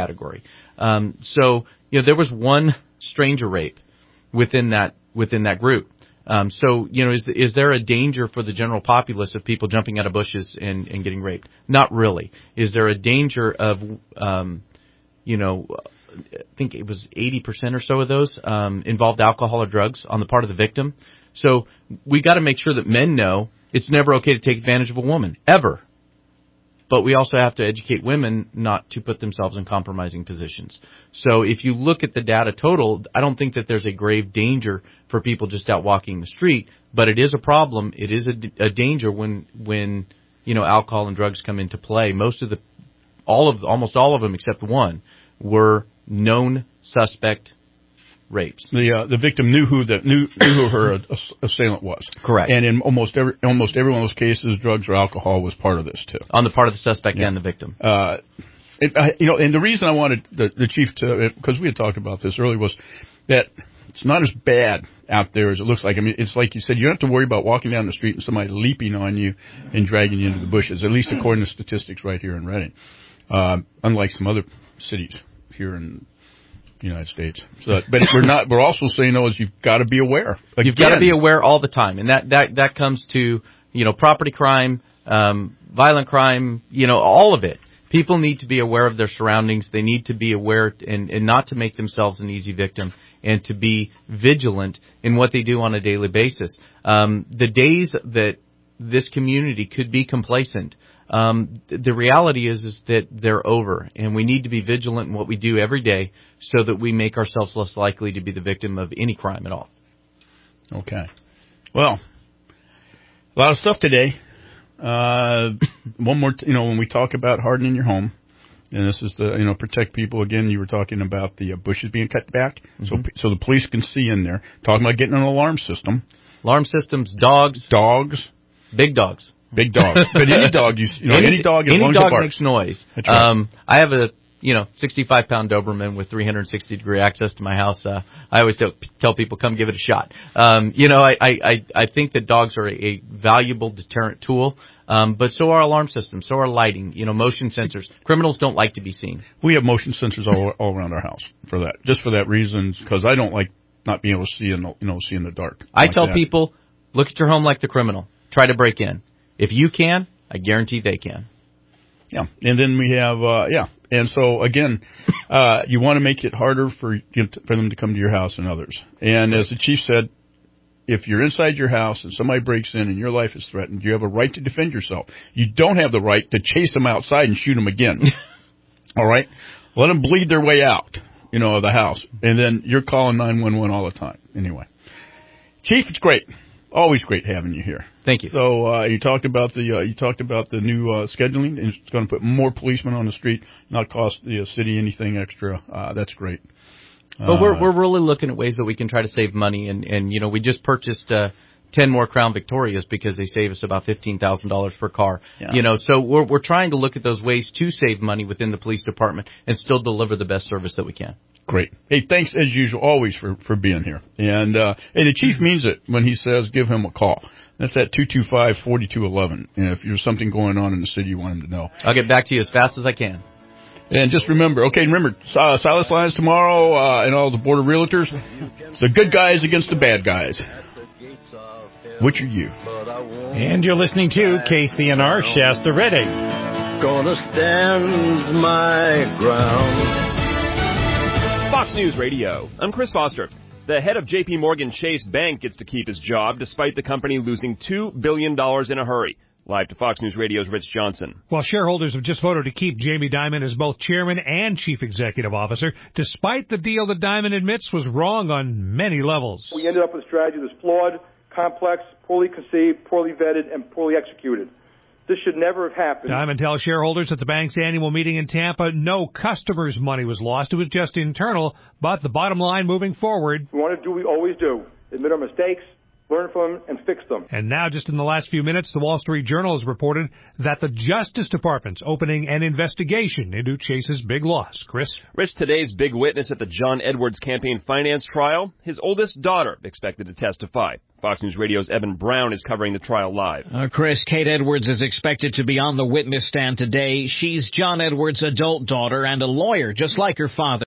Speaker 4: So, there was one stranger rape within that group. So, is there a danger for the general populace of people jumping out of bushes and getting raped? Not really. Is there a danger of, I think it was 80% or so of those involved alcohol or drugs on the part of the victim? So we got to make sure that men know it's never okay to take advantage of a woman, ever. But we also have to educate women not to put themselves in compromising positions. So if you look at the data total, I don't think that there's a grave danger for people just out walking the street, but it is a problem. It is a danger when alcohol and drugs come into play. Almost all of them except one were known suspect rapes.
Speaker 3: The victim knew who her assailant was.
Speaker 4: Correct.
Speaker 3: And in almost every one of those cases, drugs or alcohol was part of this too.
Speaker 4: On the part of the suspect and the victim.
Speaker 3: And the reason I wanted the chief to, because we had talked about this earlier, was that it's not as bad out there as it looks like. I mean, it's like you said, you don't have to worry about walking down the street and somebody leaping on you and dragging you into the bushes, at least according to statistics right here in Reading. Unlike some other cities here in United States. So, but we're also saying, is you've got to be aware. Again.
Speaker 4: You've got to be aware all the time. And that comes to, property crime, violent crime, all of it. People need to be aware of their surroundings. They need to be aware and not to make themselves an easy victim and to be vigilant in what they do on a daily basis. The days that this community could be complacent, the reality is that they're over, and we need to be vigilant in what we do every day so that we make ourselves less likely to be the victim of any crime at all.
Speaker 3: Okay. Well, a lot of stuff today. One more, when we talk about hardening your home, and this is the, protect people. Again, you were talking about the bushes being cut back, so the police can see in there. Talking about getting an alarm system.
Speaker 4: Alarm systems, dogs, big dogs.
Speaker 3: Big dog. But any dog, any dog
Speaker 4: makes noise.
Speaker 3: That's right.
Speaker 4: I have a 65-pound Doberman with 360-degree access to my house. I always tell people, come give it a shot. I think that dogs are a valuable deterrent tool, but so are alarm systems, so are lighting, motion sensors. Criminals don't like to be seen.
Speaker 3: We have motion sensors all around our house for that, just for that reason, because I don't like not being able to see in the dark.
Speaker 4: I tell people, look at your home like the criminal. try to break in. If you can, I guarantee they can.
Speaker 3: Yeah, and then we have, and so again, you want to make it harder for them to come to your house and others. And as the chief said, if you're inside your house and somebody breaks in and your life is threatened, you have a right to defend yourself. You don't have the right to chase them outside and shoot them again. All right? Let them bleed their way out, of the house. And then you're calling 911 all the time. Anyway. Chief, it's great. Always great having you here.
Speaker 4: Thank you.
Speaker 3: So you talked about the new scheduling, and it's going to put more policemen on the street, not cost the city anything extra. That's great.
Speaker 4: But we're really looking at ways that we can try to save money, and we just purchased 10 more Crown Victorias because they save us about $15,000 per car.
Speaker 3: Yeah.
Speaker 4: So we're trying to look at those ways to save money within the police department and still deliver the best service that we can.
Speaker 3: Great. Hey, thanks as usual, always for being here. And the chief means it when he says give him a call. That's at 225-4211. And if there's something going on in the city you want him to know.
Speaker 4: I'll get back to you as fast as I can.
Speaker 3: And just remember, Silas Lyons tomorrow, and all the Board of Realtors. It's the good guys against the bad guys. Which are you?
Speaker 19: And you're listening to KCNR Shasta Redding.
Speaker 6: Gonna stand my ground.
Speaker 11: Fox News Radio. I'm Chris Foster. The head of J.P. Morgan Chase Bank gets to keep his job despite the company losing $2 billion in a hurry. Live to Fox News Radio's Rich Johnson.
Speaker 14: Well, shareholders have just voted to keep Jamie Dimon as both chairman and chief executive officer, despite the deal that Dimon admits was wrong on many levels.
Speaker 15: We ended up with a strategy that's flawed, complex, poorly conceived, poorly vetted, and poorly executed. This should never have happened.
Speaker 14: Dimon tells shareholders at the bank's annual meeting in Tampa no customers' money was lost. It was just internal, but the bottom line moving forward.
Speaker 15: We want to do what we always do, admit our mistakes, learn from them, and fix them.
Speaker 14: And now, just in the last few minutes, the Wall Street Journal has reported that the Justice Department's opening an investigation into Chase's big loss. Chris?
Speaker 11: Rich, today's big witness at the John Edwards campaign finance trial, his oldest daughter expected to testify. Fox News Radio's Evan Brown is covering the trial live.
Speaker 16: Chris, Kate Edwards is expected to be on the witness stand today. She's John Edwards' adult daughter and a lawyer, just like her father.